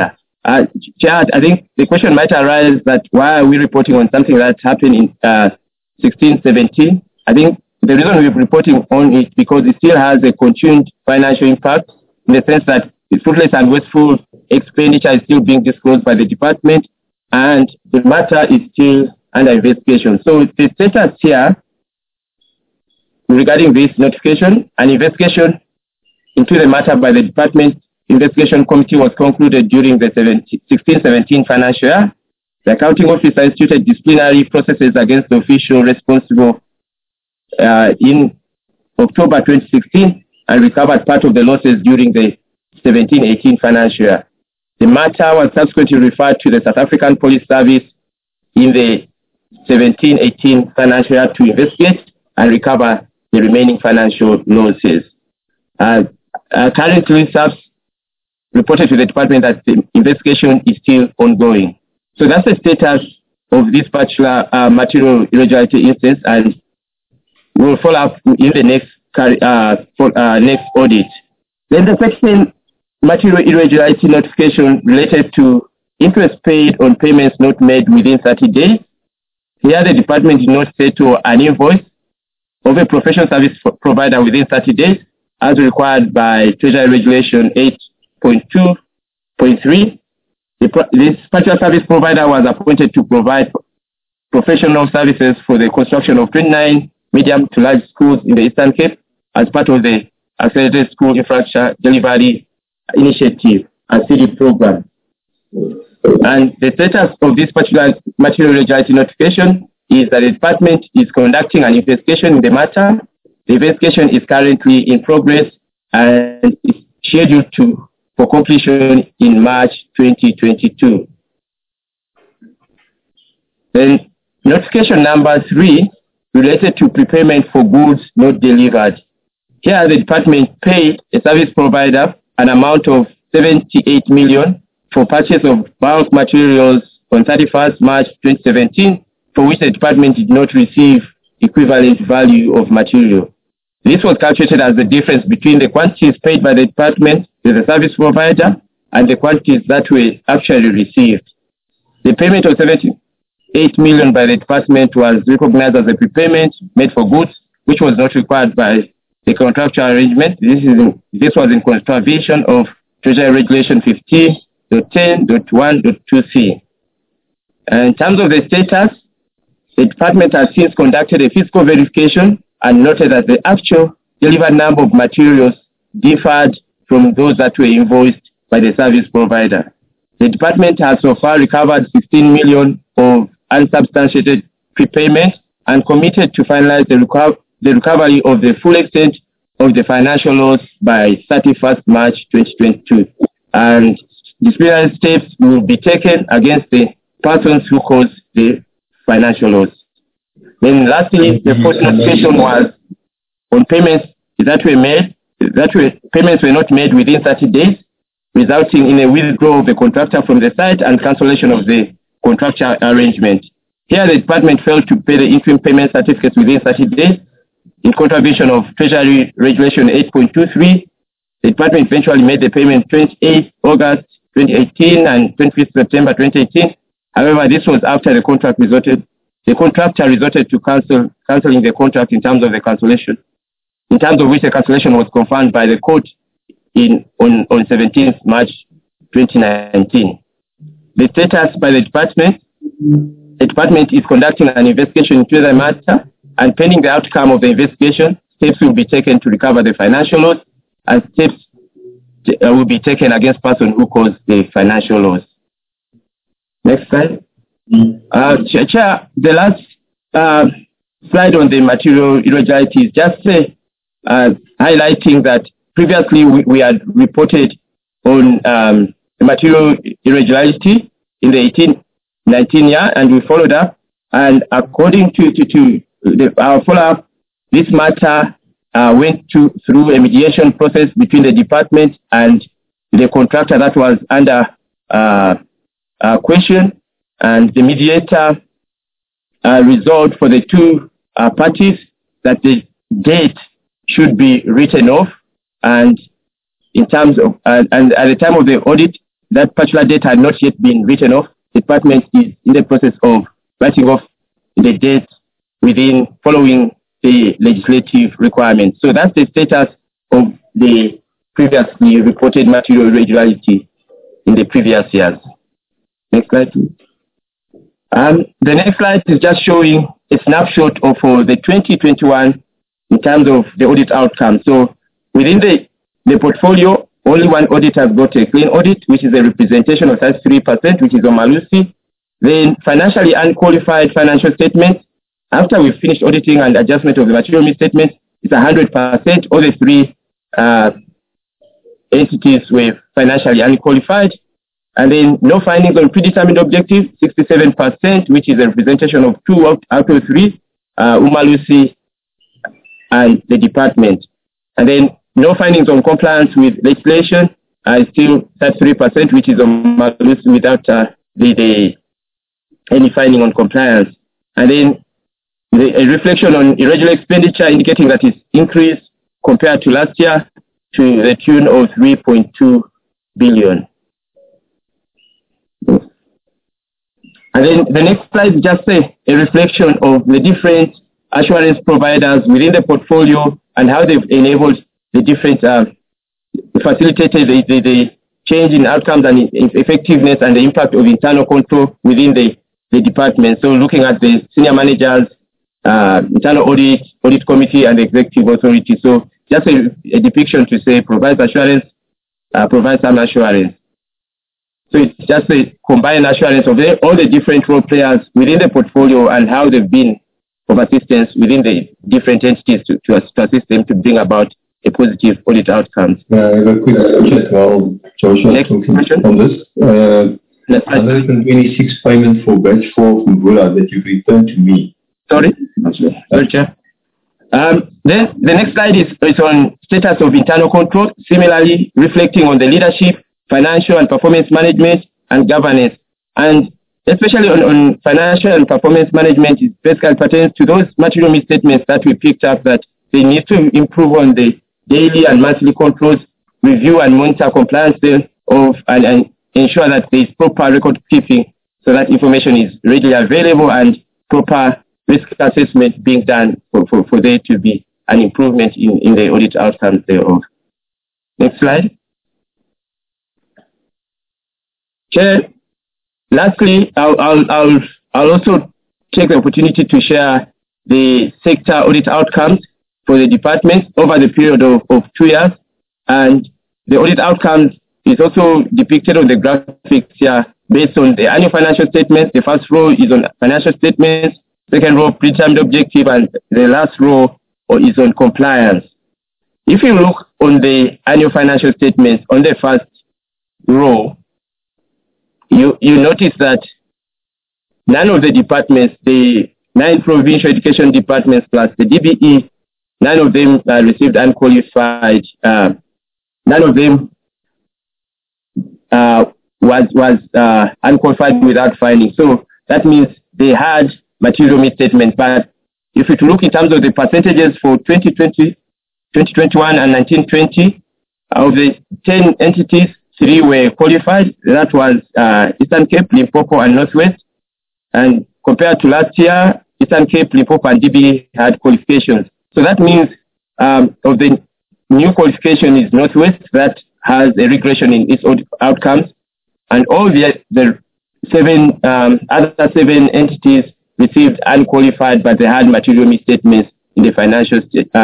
Chair, I think the question might arise that why are we reporting on something that happened in 16-17? I think the reason we're reporting on it because it still has a continued financial impact in the sense that the fruitless and wasteful expenditure is still being disclosed by the department and the matter is still under investigation. So the status here regarding this notification, an investigation into the matter by the department investigation committee was concluded during the 16-17 financial year. The accounting officer instituted disciplinary processes against the official responsible in October 2016 and recovered part of the losses during the 17-18 financial year. The matter was subsequently referred to the South African Police Service in the 17-18 financial year to investigate and recover the remaining financial losses. Currently, SAPS reported to the department that the investigation is still ongoing. So that's the status of this particular material irregularity instance, and we'll follow up in the next audit. Then the second material irregularity notification related to interest paid on payments not made within 30 days. Here, the department did not settle an invoice of a professional service provider within 30 days, as required by Treasury Regulation 8.2.3. This particular service provider was appointed to provide professional services for the construction of 29 medium to large schools in the Eastern Cape as part of the Accelerated School Infrastructure Delivery Initiative, a CD program. And the status of this particular material irregularity notification is that the department is conducting an investigation in the matter. The investigation is currently in progress and is scheduled for completion in March 2022. Then notification number 3 related to prepayment for goods not delivered. Here the department paid a service provider an amount of 78 million for purchase of bulk materials on 31st March 2017, for which the department did not receive equivalent value of material. This was calculated as the difference between the quantities paid by the department to the service provider and the quantities that were actually received. The payment of 78 million by the department was recognized as a prepayment made for goods, which was not required by the contractual arrangement. This was in contravention of Treasury Regulation 15.10.1.2c. In terms of the status, the department has since conducted a physical verification and noted that the actual delivered number of materials differed from those that were invoiced by the service provider. The department has so far recovered 16 million of unsubstantiated prepayment and committed to finalize the recovery of the full extent of the financial loss by 31st March 2022. And disciplinary steps will be taken against the persons who caused the financial loss. Then lastly, the fourth notification was on payments that were made, payments were not made within 30 days, resulting in a withdrawal of the contractor from the site and cancellation of the contractual arrangement. Here, the department failed to pay the interim payment certificates within 30 days in contravention of Treasury Regulation 8.23. The department eventually made the payment 28th August 2018 and 25th September 2018. However, this was after the contractor resorted to cancelling the contract in terms of the cancellation, in terms of which the cancellation was confirmed by the court on 17th March 2019. The status by the department is conducting an investigation into the matter, and pending the outcome of the investigation, steps will be taken to recover the financial loss, and steps will be taken against person who caused the financial loss. Next slide. Chair, the last slide on the material irregularity is just highlighting that previously we had reported on the material irregularity in the 18-19 year, and we followed up. And according to our follow-up, this matter went through a mediation process between the department and the contractor that was under question, and the mediator resolved for the two parties that the date should be written off, and in terms of and at the time of the audit, that particular debt had not yet been written off. The department is in the process of writing off the debt following the legislative requirements. So that's the status of the previously reported material irregularity in the previous years. Next slide, please. The next slide is just showing a snapshot of the 2021 in terms of the audit outcome. So within the portfolio, only one audit has got a clean audit, which is a representation of 33%, which is Omalusi. Then financially unqualified financial statements, after we've finished auditing and adjustment of the material misstatements, it's 100%. All the three entities were financially unqualified. And then no findings on predetermined objectives, 67%, which is a representation of 2 out of 3, Umalusi and the department. And then no findings on compliance with legislation, still 33%, which is Umalusi without any finding on compliance. And then a reflection on irregular expenditure indicating that it's increased compared to last year to the tune of 3.2 billion. And then the next slide is just a reflection of the different assurance providers within the portfolio and how they've enabled the different, facilitated the change in outcomes and effectiveness and the impact of internal control within the department. So looking at the senior managers, internal audit committee, and the executive authority. So just a depiction to say provides assurance, provides some assurance. So it's just a combined assurance of all the different role players within the portfolio and how they've been of assistance within the different entities to assist them to bring about a positive audit outcomes. I have a quick question while Joshua is talking on this. 126 payment for batch 4 from Vula that you returned to me. Sorry, Chair. Then the next slide is on status of internal control, similarly reflecting on the leadership, financial and performance management, and governance. And especially on financial and performance management, it basically pertains to those material misstatements that we picked up that they need to improve on the daily and monthly controls, review and monitor compliance of and ensure that there is proper record keeping so that information is readily available and proper risk assessment being done for there to be an improvement in the audit outcomes thereof. Next slide. Chair, lastly, I'll also take the opportunity to share the sector audit outcomes for the department over the period of 2 years. And the audit outcomes is also depicted on the graphics here based on the annual financial statements. The first row is on financial statements, second row predetermined objective, and the last row is on compliance. If you look on the annual financial statements on the first row, you notice that none of the departments, the 9 provincial education departments plus the DBE, none of them received unqualified. None of them was unqualified without finding. So that means they had material misstatements. But if you look in terms of the percentages for 2020, 2021 and 1920, of the 10 entities, 3 were qualified. That was Eastern Cape, Limpopo, and Northwest. And compared to last year, Eastern Cape, Limpopo, and DBE had qualifications. So that means of the new qualification is Northwest that has a regression in its outcomes, and all the other 7 entities received unqualified, but they had material misstatements in the financial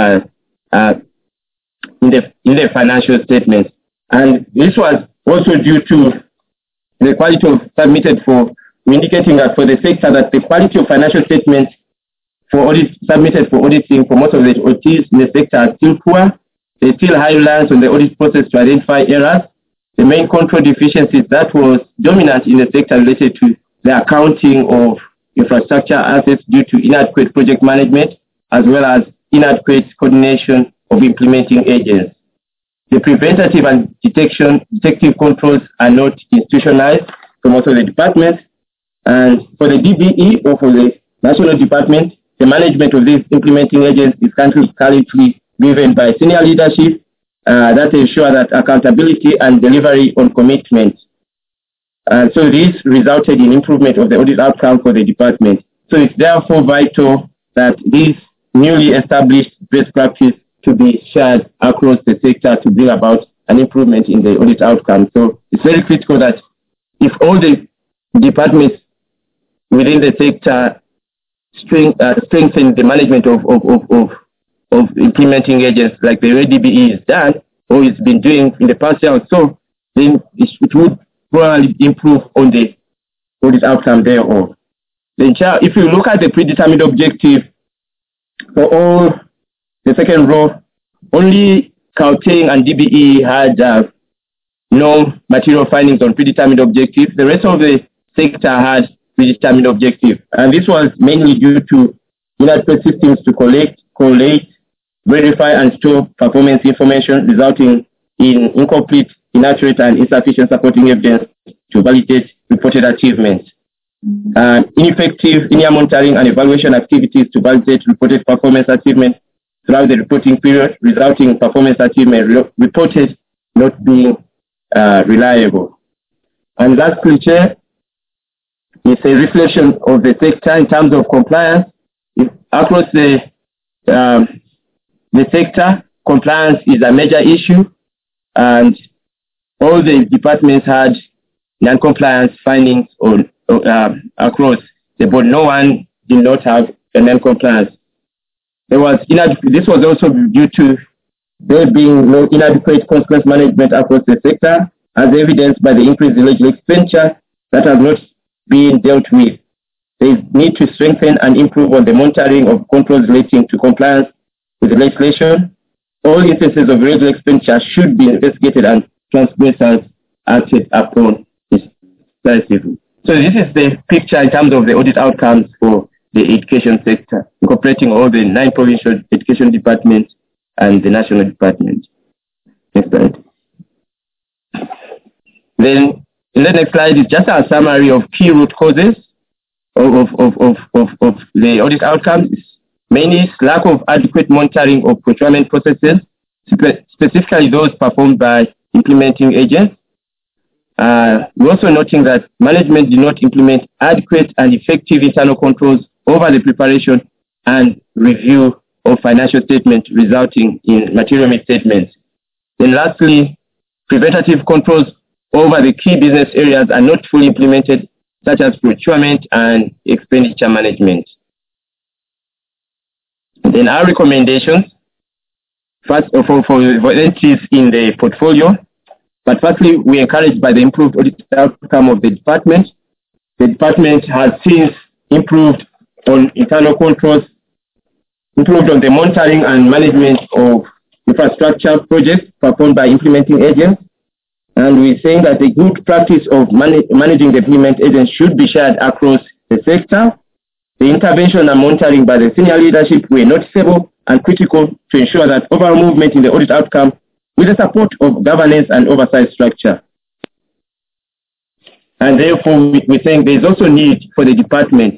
financial statements. And this was also due to the quality of submitted for indicating that for the sector that the quality of financial statements for audit submitted for auditing for most of the audits in the sector are still poor. There's still high reliance on the audit process to identify errors. The main control deficiencies that was dominant in the sector related to the accounting of infrastructure assets due to inadequate project management, as well as inadequate coordination of implementing agents. The preventative and detective controls are not institutionalized for most of the departments. And for the DBE or for the national department, the management of these implementing agents is currently driven by senior leadership that ensure that accountability and delivery on commitments So this resulted in improvement of the audit outcome for the department. So it's therefore vital that this newly established best practice to be shared across the sector to bring about an improvement in the audit outcome. So it's very critical that if all the departments within the sector strengthen the management of implementing agents like the way DBE is done or it's been doing in the past year or so, then it would probably improve on the audit outcome thereof. Then if you look at the predetermined objective for all the second row, only Gauteng and DBE had no material findings on predetermined objectives. The rest of the sector had predetermined objectives. And this was mainly due to inadequate systems to collate, verify, and store performance information, resulting in incomplete, inaccurate, and insufficient supporting evidence to validate reported achievements. Ineffective in-year monitoring and evaluation activities to validate reported performance achievements throughout the reporting period, resulting in performance achievement reported not being reliable. And lastly, Chair, it's a reflection of the sector in terms of compliance. Across the sector, compliance is a major issue, and all the departments had non-compliance findings across the board. No one did not have a non-compliance. This was also due to there being no inadequate consequence management across the sector, as evidenced by the increased illegal expenditure that has not been dealt with. There is need to strengthen and improve on the monitoring of controls relating to compliance with the legislation. All instances of irregular expenditure should be investigated and transgressors acted upon decisively. So this is the picture in terms of the audit outcomes for the education sector, incorporating all the 9 provincial education departments and the national department. Next slide. Then in the next slide is just a summary of key root causes of the audit outcomes. Mainly lack of adequate monitoring of procurement processes, specifically those performed by implementing agents. We're also noting that management did not implement adequate and effective internal controls over the preparation and review of financial statements, resulting in material misstatements. Then lastly, preventative controls over the key business areas are not fully implemented, such as procurement and expenditure management. Then our recommendations, first for entities in the portfolio. But firstly, we're encouraged by the improved audit outcome of the department. The department has since improved on internal controls, improved on the monitoring and management of infrastructure projects performed by implementing agents. And we're saying that the good practice of managing the implement agents should be shared across the sector. The intervention and monitoring by the senior leadership were noticeable and critical to ensure that overall movement in the audit outcome with the support of governance and oversight structure. And therefore, we think there is also need for the department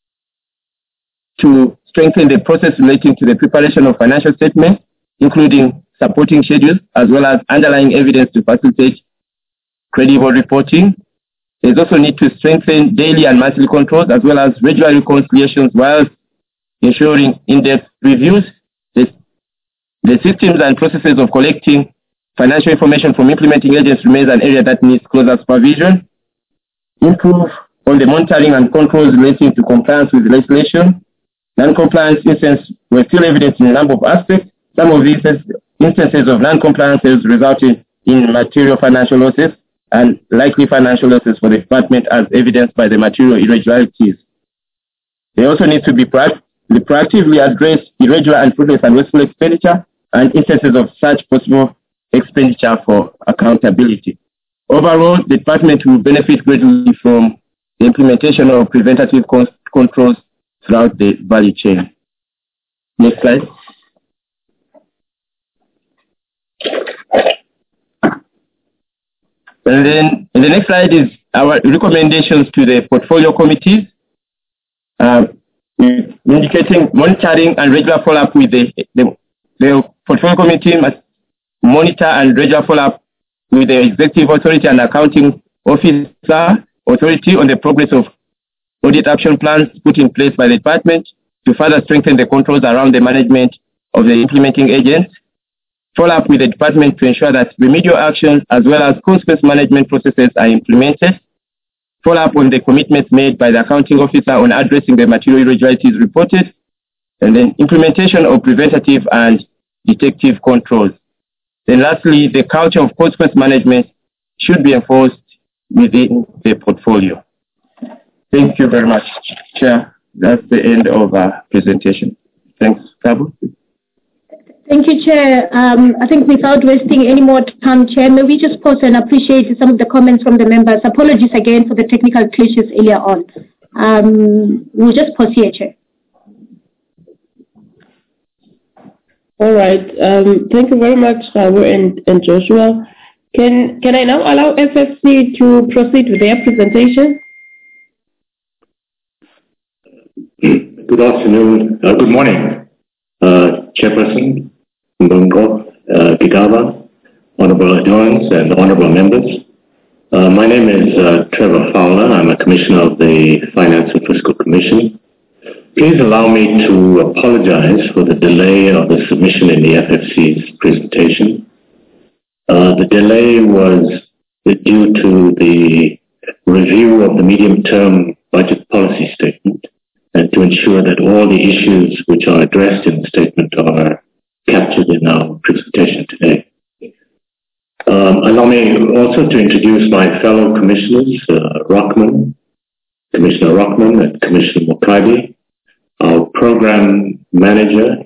to strengthen the process relating to the preparation of financial statements, including supporting schedules, as well as underlying evidence to facilitate credible reporting. There is also need to strengthen daily and monthly controls, as well as regular reconciliations, while ensuring in-depth reviews. The systems and processes of collecting financial information from implementing agents remains an area that needs closer supervision. Improve on the monitoring and controls relating to compliance with legislation. Non-compliance instances were still evident in a number of aspects. Some of these instances of non-compliances resulted in material financial losses and likely financial losses for the department, as evidenced by the material irregularities. They also need to be proactively address irregular and fruitless and wasteful expenditure and instances of such possible expenditure for accountability. Overall, the department will benefit greatly from the implementation of preventative controls throughout the value chain. Next slide. And then in the next slide is our recommendations to the portfolio committees, indicating monitoring and regular follow-up with the portfolio committee must monitor and regular follow-up with the executive authority and accounting officer authority on the progress of audit action plans put in place by the department to further strengthen the controls around the management of the implementing agents. Follow up with the department to ensure that remedial actions as well as consequence management processes are implemented. Follow up on the commitments made by the accounting officer on addressing the material irregularities reported. And then implementation of preventative and detective controls. Then lastly, the culture of consequence management should be enforced within the portfolio. Thank you very much, Chair. That's the end of our presentation. Thanks, Cabo. Thank you, Chair. I think without wasting any more time, Chair, may we just pause and appreciate some of the comments from the members. Apologies again for the technical glitches earlier on. We'll just pause here, Chair. All right. Thank you very much, Cabo and Joshua. Can I now allow FFC to proceed with their presentation? Good afternoon. Good morning, Chairperson Mbongo Gigaba, Honorable Adjourners and Honorable Members. My name is Trevor Fowler. I'm a Commissioner of the Finance and Fiscal Commission. Please allow me to apologize for the delay of the submission in the FFC's presentation. The delay was due to the review of the medium-term budget policy statement and to ensure that all the issues which are addressed in the statement are captured in our presentation today. Allow me also to introduce my fellow commissioners, Commissioner Rockman and Commissioner Mokabi, our program manager,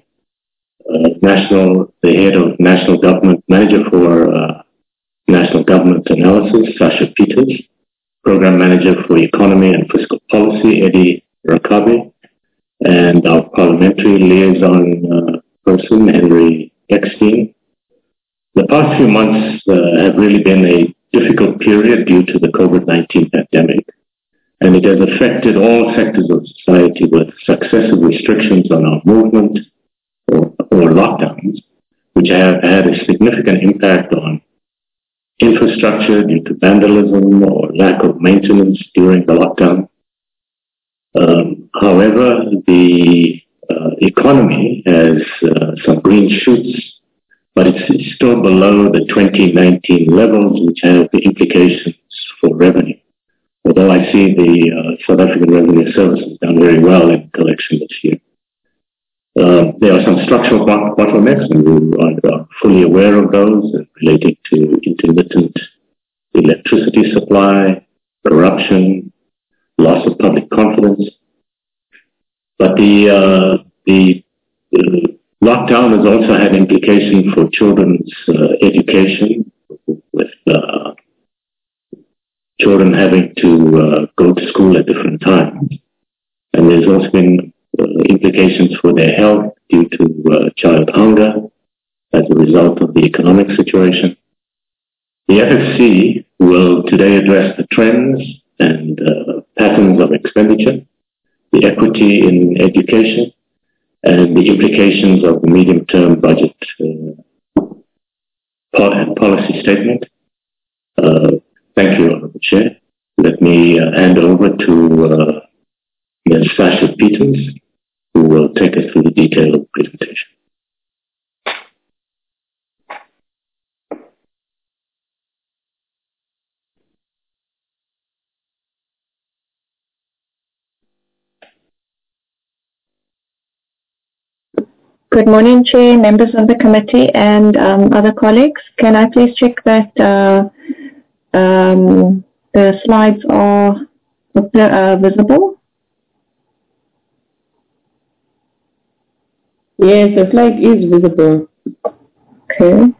the head of National Government Manager for National Government Analysis, Sasha Peters, program manager for Economy and Fiscal Policy, Eddie Rakabi, and our parliamentary liaison person, Henry Eckstein. The past few months have really been a difficult period due to the COVID-19 pandemic, and it has affected all sectors of society with successive restrictions on our movement or lockdowns, which have had a significant impact on infrastructure due to vandalism or lack of maintenance during the lockdown. However, the economy has some green shoots, but it's still below the 2019 levels, which have the implications for revenue. Although I see the South African Revenue Service has done very well in collection this year. There are some structural bottlenecks, and we are fully aware of those relating to intermittent electricity supply, corruption, loss of public confidence. But the lockdown has also had implications for children's education, with children having to go to school at different times. And there's also been implications for their health due to child hunger as a result of the economic situation. The FFC will today address the trends and patterns of expenditure, the equity in education, and the implications of the medium-term budget policy statement. Thank you, Honourable Chair. Let me hand over to Ms. Sasha Peters, who will take us through the detail of the presentation. Good morning, Chair, members of the committee, and other colleagues. Can I please check that the slides are visible? Yes, the slide is visible. Okay.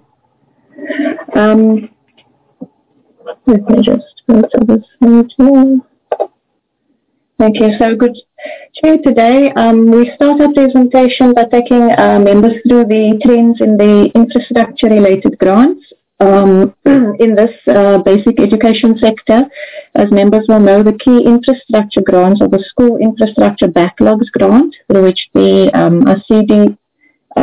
Let me just go to the slide here. Thank you. So good. Chair, today we start our presentation by taking members through the trends in the infrastructure-related grants. In this basic education sector, as members will know, the key infrastructure grants are the School Infrastructure Backlogs Grant, through which the ASIDI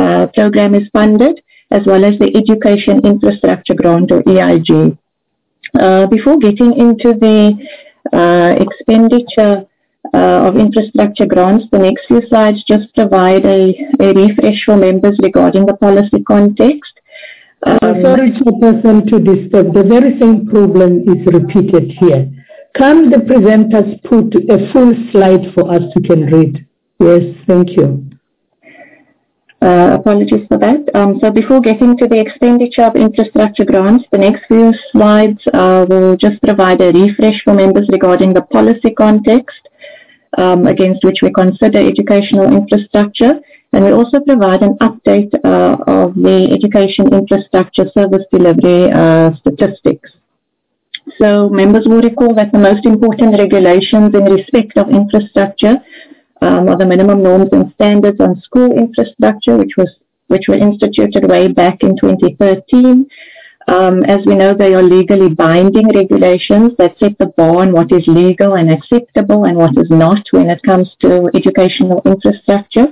program is funded, as well as the Education Infrastructure Grant, or EIG. Before getting into the expenditure of infrastructure grants, the next few slides just provide a refresh for members regarding the policy context. Sorry, Chairperson, to disturb. The very same problem is repeated here. Can the presenters put a full slide for us who can read? Yes, thank you. Apologies for that. So before getting to the expenditure of infrastructure grants, the next few slides will just provide a refresh for members regarding the policy context against which we consider educational infrastructure. And we also provide an update of the education infrastructure service delivery statistics. So members will recall that the most important regulations in respect of infrastructure are the minimum norms and standards on school infrastructure, which were instituted way back in 2013. As we know, they are legally binding regulations that set the bar on what is legal and acceptable and what is not when it comes to educational infrastructure.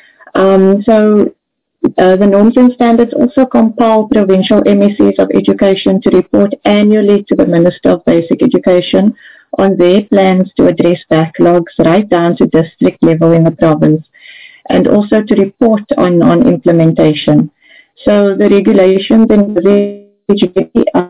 The norms and standards also compel provincial MSCs of education to report annually to the Minister of Basic Education on their plans to address backlogs right down to district level in the province, and also to report on implementation. So the regulations envisage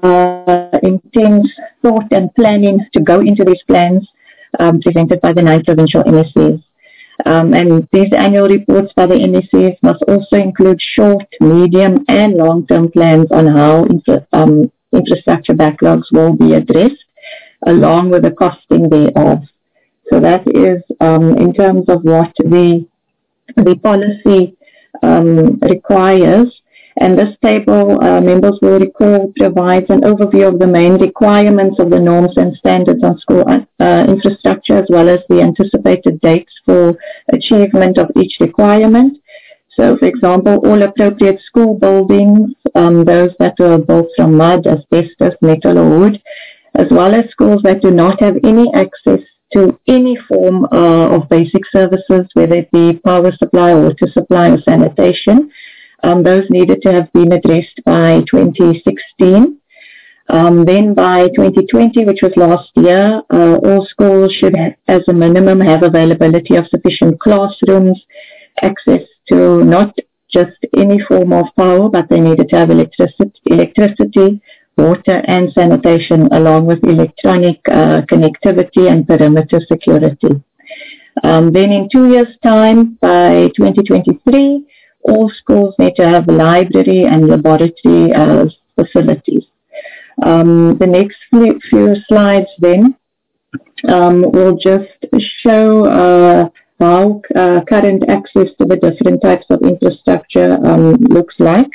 intense thought and planning to go into these plans presented by the 9 provincial MSCs. And these annual reports by the MSCs must also include short, medium, and long-term plans on how infrastructure backlogs will be addressed, along with the costing thereof. So that is in terms of what the policy requires. And this table, members will recall, provides an overview of the main requirements of the norms and standards on school infrastructure, as well as the anticipated dates for achievement of each requirement. So, for example, all appropriate school buildings, those that are built from mud, asbestos, metal, or wood, as well as schools that do not have any access to any form of basic services, whether it be power supply, water supply, or sanitation. Those needed to have been addressed by 2016. Then by 2020, which was last year, all schools should, as a minimum, have availability of sufficient classrooms, access to not just any form of power, but they needed to have electricity, water, and sanitation, along with electronic connectivity and perimeter security. Then in 2 years' time, by 2023, all schools need to have library and laboratory facilities. The next few slides then will just show how current access to the different types of infrastructure looks like.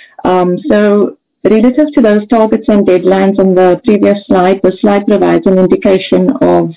So relative to those targets and deadlines on the previous slide, the slide provides an indication of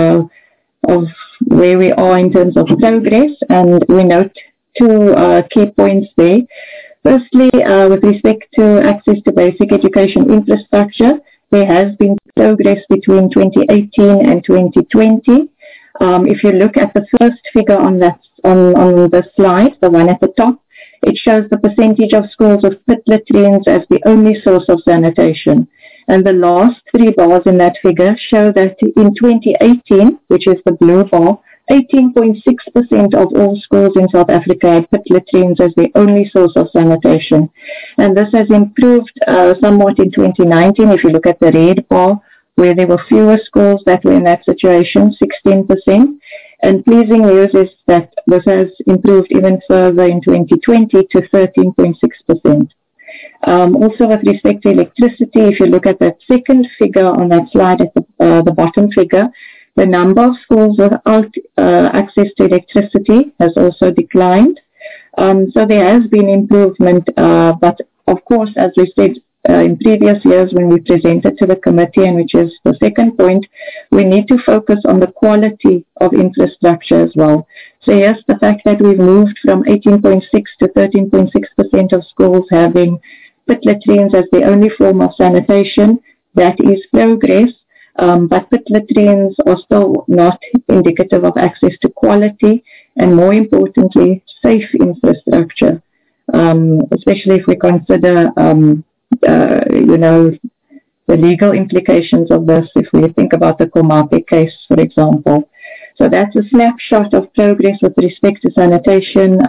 where we are in terms of progress, and we note two key points there. Firstly, with respect to access to basic education infrastructure, there has been progress between 2018 and 2020. If you look at the first figure on the slide, the one at the top, it shows the percentage of schools with pit latrines as the only source of sanitation. And the last three bars in that figure show that in 2018, which is the blue bar, 18.6% of all schools in South Africa had pit latrines as the only source of sanitation. And this has improved somewhat in 2019, if you look at the red bar, where there were fewer schools that were in that situation, 16%. And pleasing news is that this has improved even further in 2020 to 13.6%. Also with respect to electricity, if you look at that second figure on that slide at the bottom figure, the number of schools without access to electricity has also declined. So there has been improvement, but of course, as we said in previous years when we presented to the committee, and which is the second point, we need to focus on the quality of infrastructure as well. So yes, the fact that we've moved from 18.6 to 13.6% of schools having pit latrines as the only form of sanitation, that is progress. But pit latrines are still not indicative of access to quality and, more importantly, safe infrastructure, especially if we consider, the legal implications of this if we think about the Komape case, for example. So that's a snapshot of progress with respect to sanitation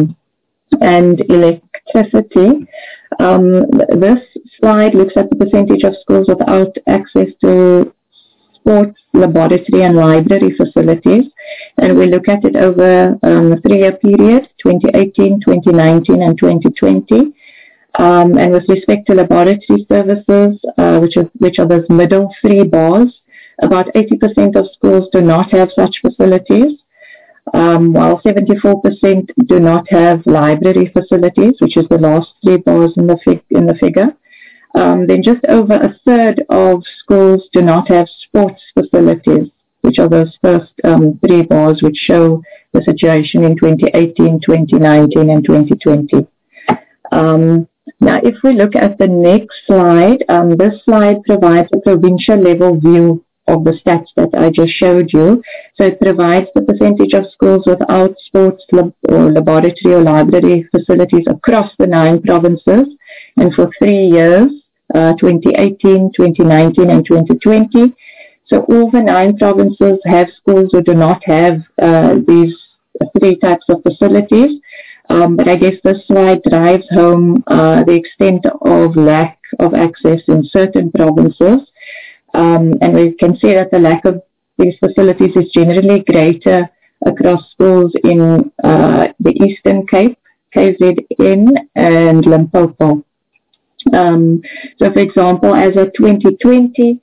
and electricity. This slide looks at the percentage of schools without access to sports, laboratory and library facilities, and we look at it over a 3-year period, 2018, 2019 and 2020. And with respect to laboratory services, which are those middle 3 bars, about 80% of schools do not have such facilities, while 74% do not have library facilities, which is the last 3 bars in the figure. Then just over a third of schools do not have sports facilities, which are those first 3 bars, which show the situation in 2018, 2019 and 2020. Now, if we look at the next slide, this slide provides a provincial level view of the stats that I just showed you. So it provides the percentage of schools without sports or laboratory or library facilities across the 9 provinces. And for 3 years, 2018, 2019 and 2020. So all the 9 provinces have schools who do not have these 3 types of facilities. But I guess this slide drives home the extent of lack of access in certain provinces. And we can see that the lack of these facilities is generally greater across schools in the Eastern Cape, KZN and Limpopo. So for example, as of 2020,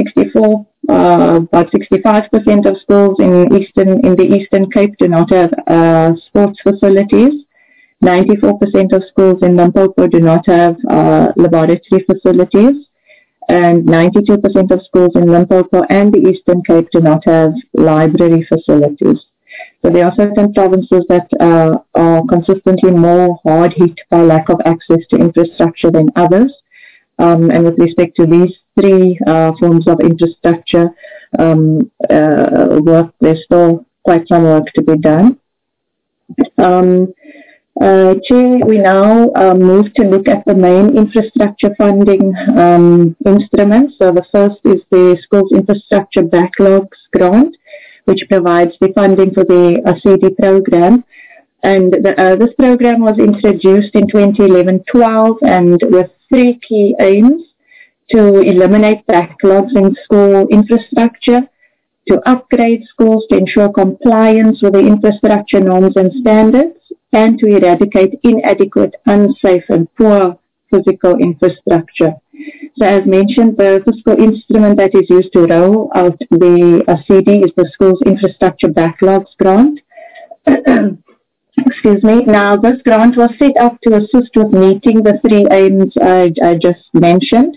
about 65% of schools in the Eastern Cape do not have sports facilities. 94% of schools in Limpopo do not have laboratory facilities, and 92% of schools in Limpopo and the Eastern Cape do not have library facilities. So there are certain provinces that are consistently more hard hit by lack of access to infrastructure than others. And with respect to these 3 forms of infrastructure work, there's still quite some work to be done. Chair, we now move to look at the main infrastructure funding instruments. So the first is the Schools Infrastructure Backlogs Grant, which provides the funding for the ASIDI program. And this program was introduced in 2011-12 and with 3 key aims: to eliminate backlogs in school infrastructure, to upgrade schools to ensure compliance with the infrastructure norms and standards, and to eradicate inadequate, unsafe and poor physical infrastructure. So as mentioned, the fiscal instrument that is used to roll out the ASIDI is the Schools Infrastructure Backlogs Grant. Excuse me. Now, this grant was set up to assist with meeting the 3 aims I just mentioned.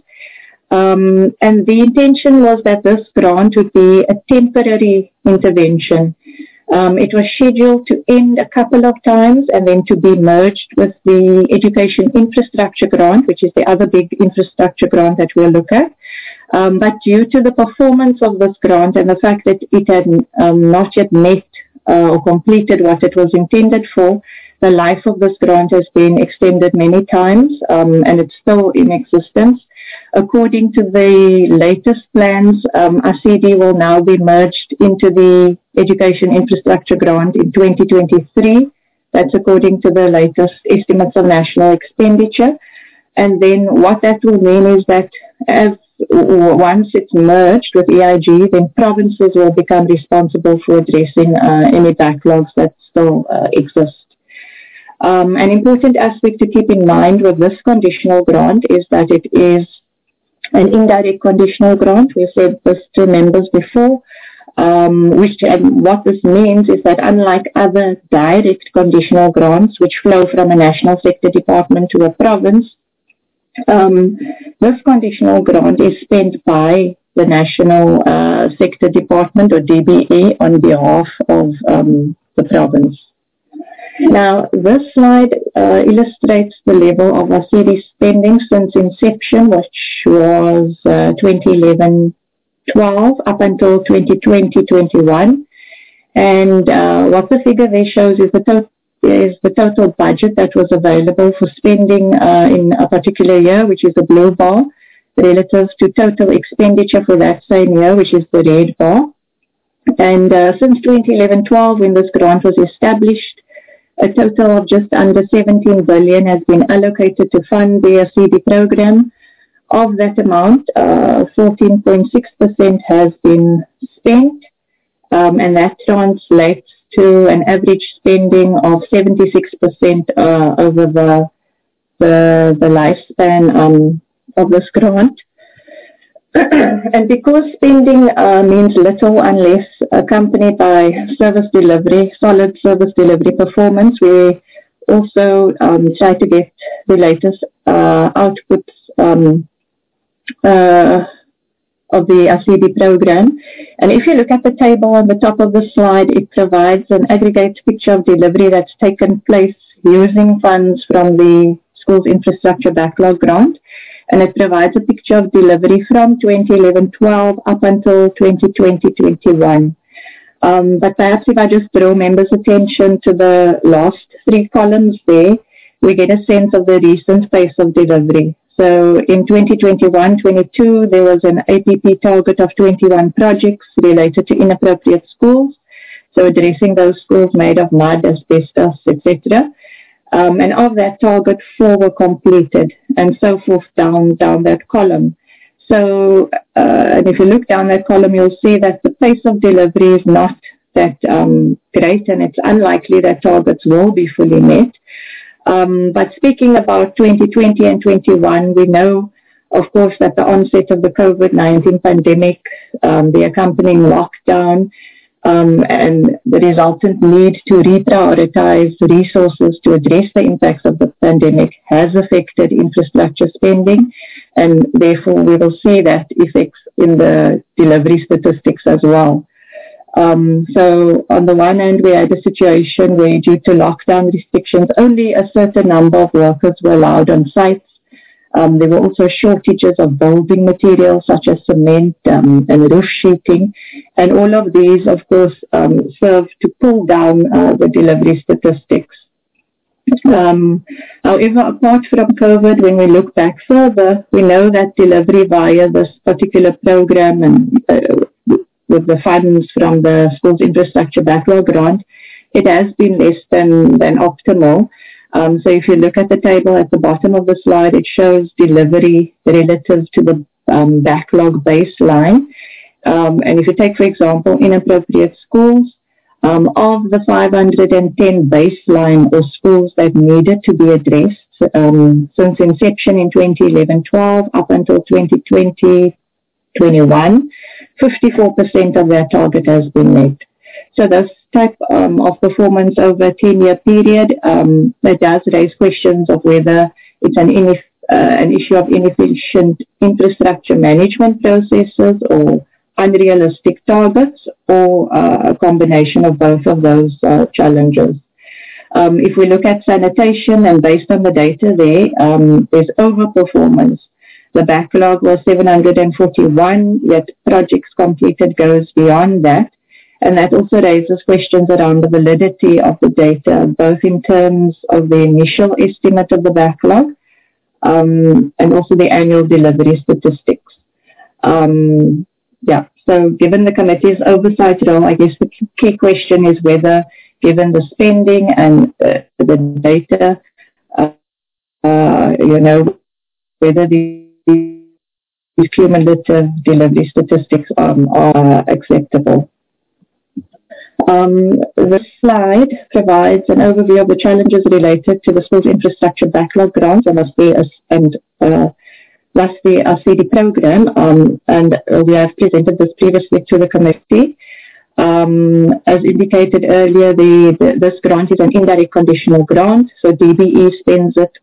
And the intention was that this grant would be a temporary intervention. It was scheduled to end a couple of times and then to be merged with the Education Infrastructure Grant, which is the other big infrastructure grant that we'll look at. But due to the performance of this grant and the fact that it had not yet met or completed what it was intended for, the life of this grant has been extended many times and it's still in existence. According to the latest plans, ASIDI will now be merged into the Education Infrastructure Grant in 2023. That's according to the latest estimates of national expenditure. And then what that will mean is that once it's merged with EIG, then provinces will become responsible for addressing any backlogs that still exist. An important aspect to keep in mind with this conditional grant is that it is an indirect conditional grant. We've said this to members before, what this means is that unlike other direct conditional grants, which flow from a national sector department to a province, this conditional grant is spent by the national sector department or DBE on behalf of the province. Now, this slide illustrates the level of ASIDI spending since inception, which was 2011-12 up until 2020-21. And what the figure there shows is the total budget that was available for spending in a particular year, which is the blue bar. relative to total expenditure for that same year, which is the red bar. And since 2011-12, when this grant was established, a total of just under 17 billion has been allocated to fund the ACD program. Of that amount, 14.6% has been spent, and that translates to an average spending of 76% over the lifespan of this grant. And because spending means little unless accompanied by service delivery, solid service delivery performance, we also try to get the latest outputs of the ACD program. And if you look at the table on the top of the slide, it provides an aggregate picture of delivery that's taken place using funds from the Schools Infrastructure Backlog Grant. And it provides a picture of delivery from 2011-12 up until 2020-21. But perhaps if I just draw members' attention to the last three columns there, we get a sense of the recent pace of delivery. So in 2021-22, there was an APP target of 21 projects related to inappropriate schools, so addressing those schools made of mud, asbestos, etc. And of that target, 4 were completed, and so forth down that column. So, and if you look down that column, you'll see that the pace of delivery is not that great, and it's unlikely that targets will be fully met. But speaking about 2020 and 21, we know, of course, that the onset of the COVID-19 pandemic, the accompanying lockdown, and the resultant need to reprioritize resources to address the impacts of the pandemic has affected infrastructure spending, and therefore we will see that effects in the delivery statistics as well. So on the one hand, we had a situation where due to lockdown restrictions, only a certain number of workers were allowed on sites. There were also shortages of building materials such as cement and roof sheeting. And all of these, of course, serve to pull down the delivery statistics. However, apart from COVID, when we look back further, we know that delivery via this particular program and with the funds from the Schools Infrastructure Backlog Grant, it has been less than optimal. So if you look at the table at the bottom of the slide, it shows delivery relative to the backlog baseline. And if you take, for example, inappropriate schools, of the 510 baseline or schools that needed to be addressed since inception in 2011-12 up until 2020-21, 54% of that target has been met. So this type of performance over a 10-year period, that does raise questions of whether it's an issue of inefficient infrastructure management processes or unrealistic targets, or a combination of both of those challenges. If we look at sanitation, and based on the data there, there's overperformance. The backlog was 741, yet projects completed goes beyond that. And that also raises questions around the validity of the data, both in terms of the initial estimate of the backlog and also the annual delivery statistics. So given the committee's oversight role, I guess the key question is whether, given the spending and the data, whether these cumulative delivery statistics are acceptable. This slide provides an overview of the challenges related to the Schools Infrastructure Backlog Grants and thus the ACD program, and we have presented this previously to the committee. As indicated earlier, this grant is an indirect conditional grant, so DBE spends the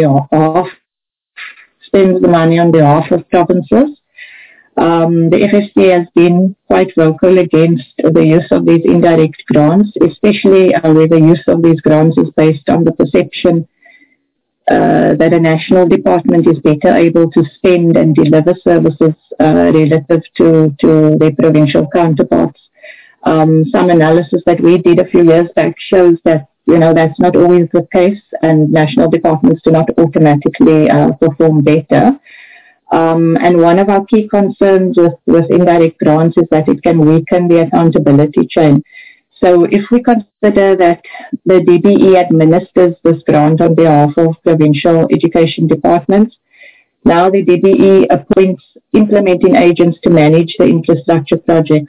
money on behalf of provinces. The FSC has been quite vocal against the use of these indirect grants, especially where the use of these grants is based on the perception that a national department is better able to spend and deliver services relative to their provincial counterparts. Some analysis that we did a few years back shows that that's not always the case, and national departments do not automatically perform better. And one of our key concerns with indirect grants is that it can weaken the accountability chain. So if we consider that the DBE administers this grant on behalf of provincial education departments, now the DBE appoints implementing agents to manage the infrastructure projects.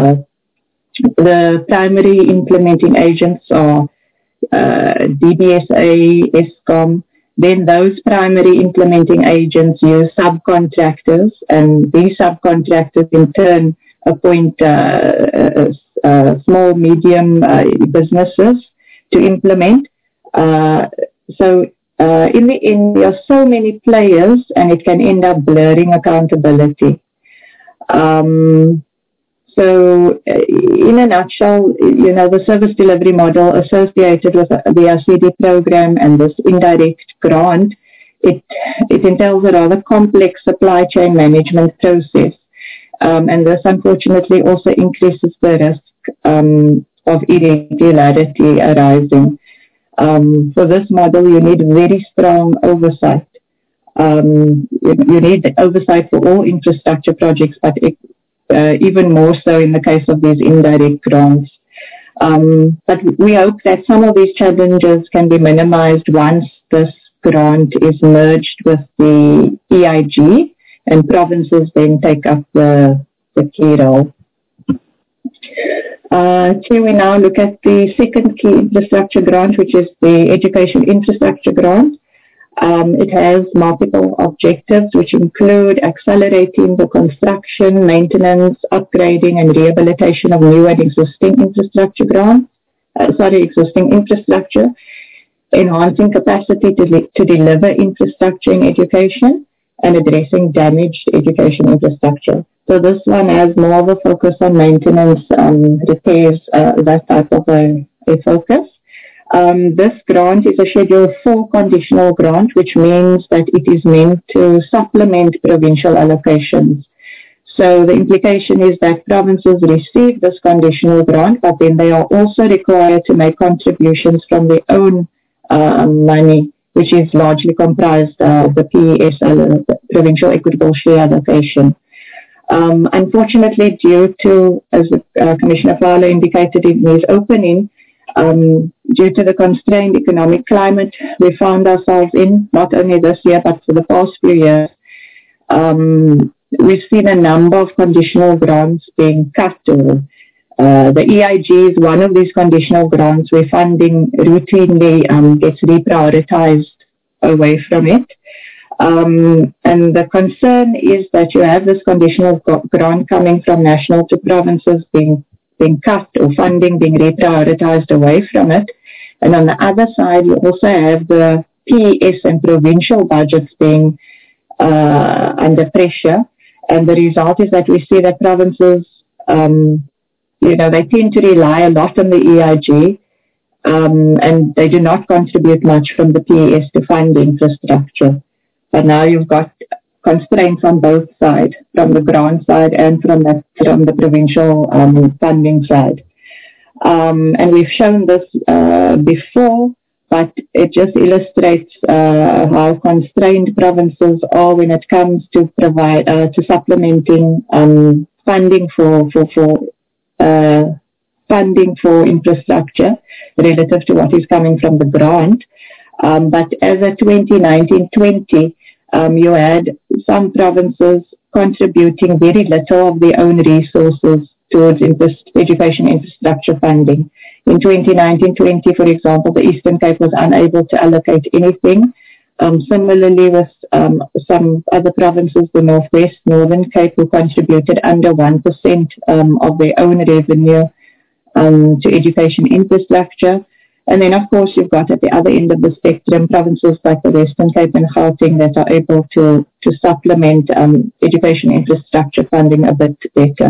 The primary implementing agents are DBSA, ESCOM. Then those primary implementing agents use subcontractors, and these subcontractors in turn appoint small, medium businesses to implement. So in the end, there are so many players, and it can end up blurring accountability. So in a nutshell, the service delivery model associated with the RCD program and this indirect grant, it entails a rather complex supply chain management process. And this unfortunately also increases the risk of irregularity arising. For this model, you need very strong oversight. You need oversight for all infrastructure projects, but even more so in the case of these indirect grants. But we hope that some of these challenges can be minimized once this grant is merged with the EIG and provinces then take up the key role. Chair, we now look at the second key infrastructure grant, which is the Education Infrastructure Grant. It has multiple objectives, which include accelerating the construction, maintenance, upgrading, and rehabilitation of new and existing infrastructure existing infrastructure, enhancing capacity to deliver infrastructure in education, and addressing damaged education infrastructure. So this one has more of a focus on maintenance, repairs, that type of a focus. This grant is a Schedule 4 conditional grant, which means that it is meant to supplement provincial allocations. So the implication is that provinces receive this conditional grant, but then they are also required to make contributions from their own money, which is largely comprised of the PES, the Provincial Equitable Share Allocation. Unfortunately, due to, as Commissioner Fowler indicated in his opening, due to the constrained economic climate we found ourselves in, not only this year but for the past few years, we've seen a number of conditional grants being cut. The EIG is one of these conditional grants where funding routinely gets reprioritized away from it. And the concern is that you have this conditional grant coming from national to provinces being cut or funding being reprioritized away from it. And on the other side, you also have the PES and provincial budgets being under pressure. And the result is that we see that provinces, they tend to rely a lot on the EIG, and they do not contribute much from the PES to fund infrastructure. But now you've got constraints on both sides, from the grant side and from the provincial funding side. And we've shown this before, but it just illustrates how constrained provinces are when it comes to supplementing funding for infrastructure relative to what is coming from the grant. But as of 2019-20, you had some provinces contributing very little of their own resources towards education infrastructure funding. In 2019-20, for example, the Eastern Cape was unable to allocate anything. Similarly with some other provinces, the Northwest, Northern Cape, who contributed under 1% of their own revenue to education infrastructure. And then, of course, you've got at the other end of the spectrum provinces like the Western Cape and Gauteng that are able to supplement education infrastructure funding a bit better.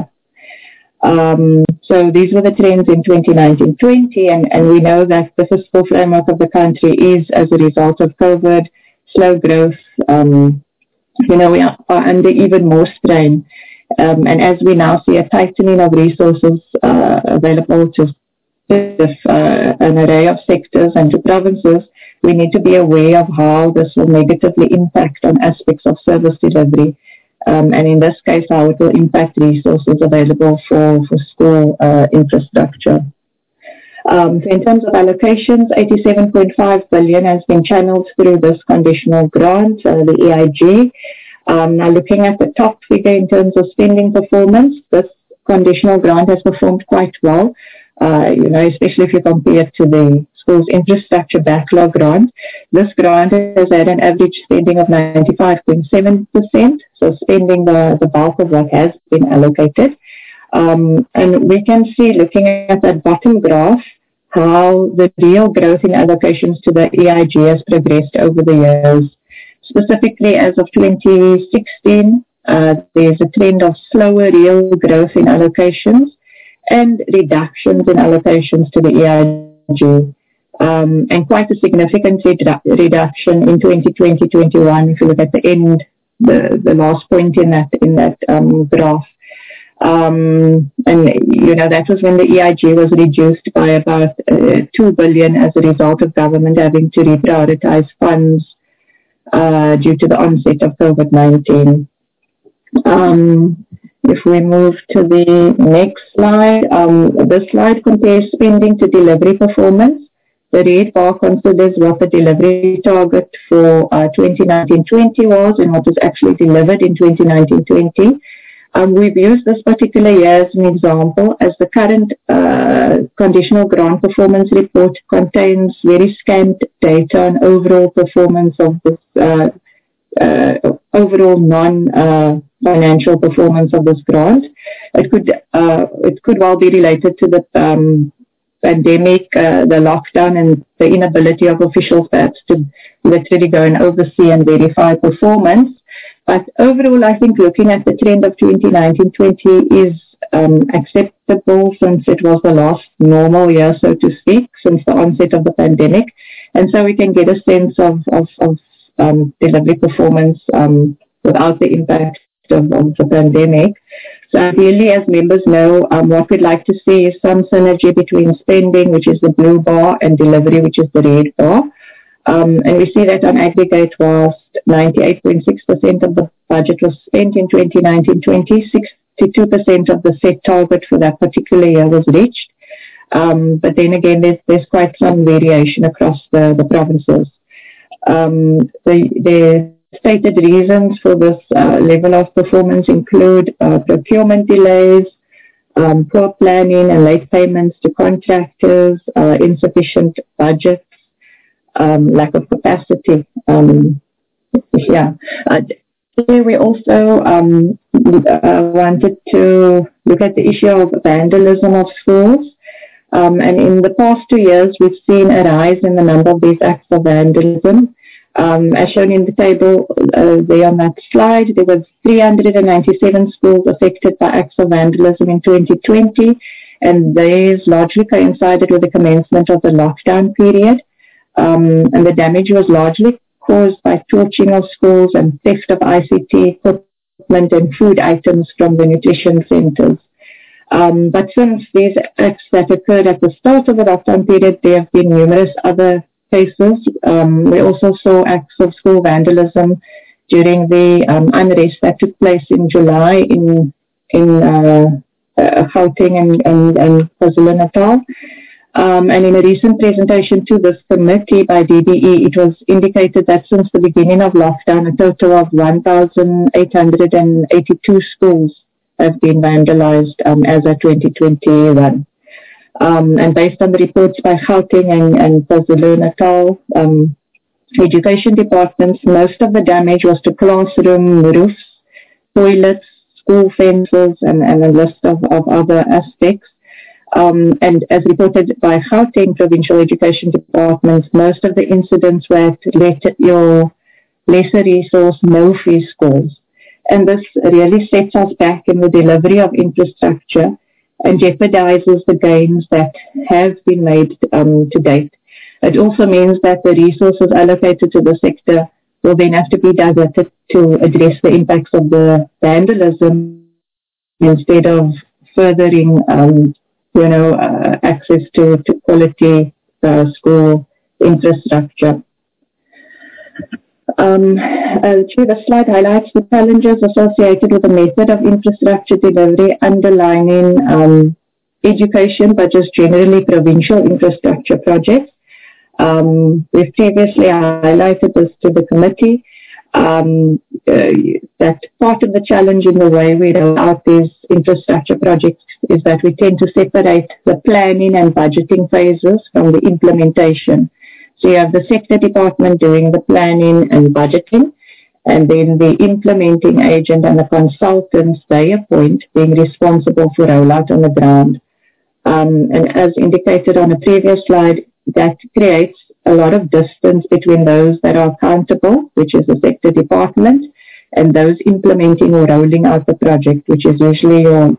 So these were the trends in 2019-20, and we know that the fiscal framework of the country is, as a result of COVID, slow growth. We are under even more strain. And as we now see a tightening of resources available to an array of sectors and to provinces, we need to be aware of how this will negatively impact on aspects of service delivery, and in this case, how it will impact resources available for school infrastructure. So in terms of allocations, 87.5 billion has been channeled through this conditional grant, the EIG. Now looking at the top figure in terms of spending performance, this conditional grant has performed quite well, especially if you compare it to the school's infrastructure backlog grant. This grant has had an average spending of 95.7%, so spending the bulk of what has been allocated. And we can see, looking at that bottom graph, how the real growth in allocations to the EIG has progressed over the years. Specifically, as of 2016, there's a trend of slower real growth in allocations and reductions in allocations to the EIG, and quite a significant reduction in 2020-21 if you look at the end, the last point in that graph. And that was when the EIG was reduced by about 2 billion as a result of government having to reprioritize funds due to the onset of COVID-19. If we move to the next slide, this slide compares spending to delivery performance. The red bar considers what the delivery target for 2019-20 was and what was actually delivered in 2019-20. We've used this particular year as an example, as the current conditional grant performance report contains very scant data on overall performance of this overall non-financial performance of this grant. It could well be related to the pandemic, the lockdown, and the inability of officials perhaps to literally go and oversee and verify performance. But overall, I think looking at the trend of 2019-20 is acceptable, since it was the last normal year, so to speak, since the onset of the pandemic. And so we can get a sense of delivery performance without the impact of the pandemic. So ideally, as members know, what we'd like to see is some synergy between spending, which is the blue bar, and delivery, which is the red bar. And we see that on aggregate, whilst 98.6% of the budget was spent in 2019-20, 62% of the set target for that particular year was reached. But then again, there's quite some variation across the provinces. The stated reasons for this level of performance include procurement delays, poor planning and late payments to contractors, insufficient budgets, lack of capacity. Here we also wanted to look at the issue of vandalism of schools. And in the past 2 years, we've seen a rise in the number of these acts of vandalism. As shown in the table there on that slide, there were 397 schools affected by acts of vandalism in 2020, and these largely coincided with the commencement of the lockdown period. And the damage was largely caused by torching of schools and theft of ICT equipment and food items from the nutrition centres. But since these acts that occurred at the start of the lockdown period, there have been numerous other cases. We also saw acts of school vandalism during the unrest that took place in July in Gauteng and KwaZulu-Natal. And in a recent presentation to this committee by DBE, it was indicated that since the beginning of lockdown, a total of 1,882 schools have been vandalized as of 2021. And based on the reports by Gauteng and KwaZulu-Natal education departments, most of the damage was to classroom roofs, toilets, school fences, and a list of other aspects. And as reported by Gauteng Provincial Education Departments, most of the incidents were at your lesser resource, no-fee schools. And this really sets us back in the delivery of infrastructure and jeopardizes the gains that have been made to date. It also means that the resources allocated to the sector will then have to be diverted to address the impacts of the vandalism instead of furthering access to quality school infrastructure. The slide highlights the challenges associated with the method of infrastructure delivery underlining education, but just generally provincial infrastructure projects. We've previously highlighted this to the committee, that part of the challenge in the way we roll out these infrastructure projects is that we tend to separate the planning and budgeting phases from the implementation. So you have the sector department doing the planning and budgeting, and then the implementing agent and the consultants they appoint being responsible for rollout on the ground. And as indicated on a previous slide, that creates a lot of distance between those that are accountable, which is the sector department, and those implementing or rolling out the project, which is usually your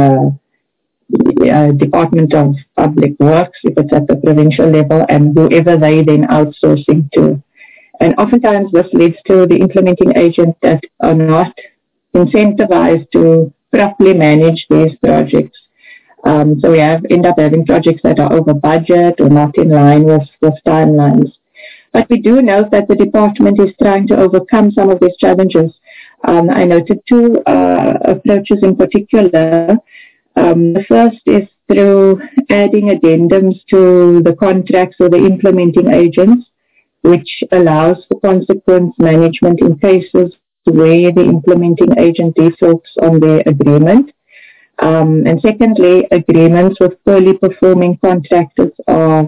Department of Public Works, if it's at the provincial level, and whoever they then outsourcing to. And oftentimes this leads to the implementing agents that are not incentivized to properly manage these projects. So we end up having projects that are over budget or not in line with timelines. But we do note that the department is trying to overcome some of these challenges. I noted two approaches in particular. The first is through adding addendums to the contracts or the implementing agents, which allows for consequence management in cases where the implementing agent defaults on their agreement. And secondly, agreements with poorly performing contractors are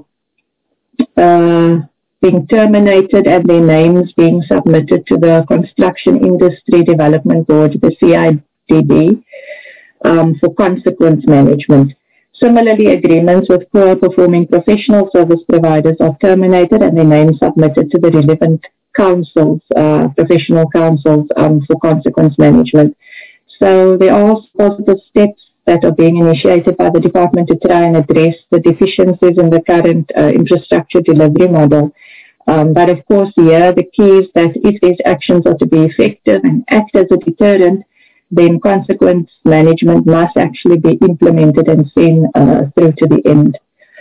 being terminated and their names being submitted to the Construction Industry Development Board, the CIDB, for consequence management. Similarly, agreements with poor performing professional service providers are terminated and their names submitted to the relevant councils, professional councils, for consequence management. So there are positive steps that are being initiated by the department to try and address the deficiencies in the current infrastructure delivery model. But of course, here the key is that if these actions are to be effective and act as a deterrent, then consequence management must actually be implemented and seen through to the end.